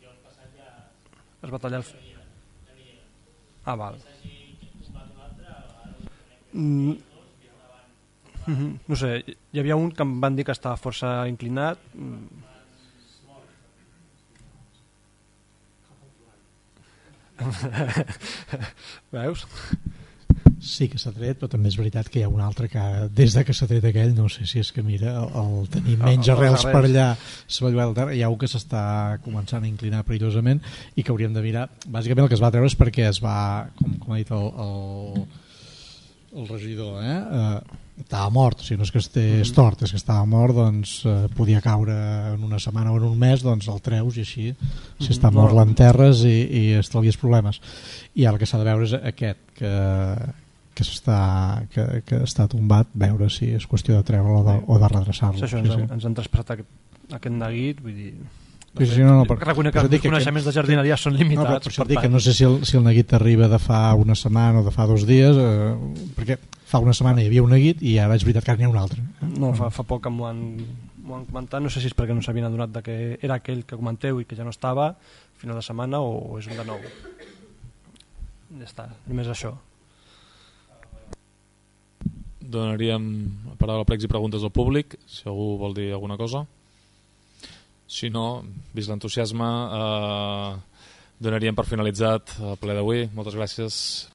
es va tallar el... Ah, val. Mm. Mm-hmm. No sé, hi havia un que em van dir que estava força inclinat. Veus? Sí que s'ha tret, però també és veritat que hi ha un altre que des de que s'ha tret aquell, no sé si és que mira, el, el tenir menys arrels per allà, hi ha un que s'està començant a inclinar perillosament i que hauríem de mirar. Bàsicament el que es va treure és perquè es va, com, com ha dit el, el, el regidor, eh? eh estava mort, o sigui, no és que estés tort, és que estava mort, doncs eh, podia caure en una setmana o en un mes, doncs el treus i així, si està mort l'enterres i, i estalvies problemes. I el que s'ha de veure és aquest que, que, està, que, que està tombat, veure si és qüestió de treure-lo o de, o de redreçar-lo. Sí, això, sí, ens, sí. ens han traspassat aquest, aquest neguit, vull dir... Sí, sí, no, no, per, reconec que els coneixements de jardineria són limitats. No, per això dic que no sé si el, si el neguit arriba de fa una setmana o de fa dos dies, eh, perquè fa una setmana hi havia un neguit i ara és veritat que n'hi ha un altre. No, fa, fa poc que m'ho han, m'ho han comentat, no sé si és perquè no s'havien adonat de que era aquell que comenteu i que ja no estava final de setmana o, o és un de nou. Ja està, només això. Donaríem paraula a pregs i preguntes al públic, si algú vol dir alguna cosa. Si no, vist l'entusiasme, eh, donaríem per finalitzat el ple d'avui. Moltes gràcies.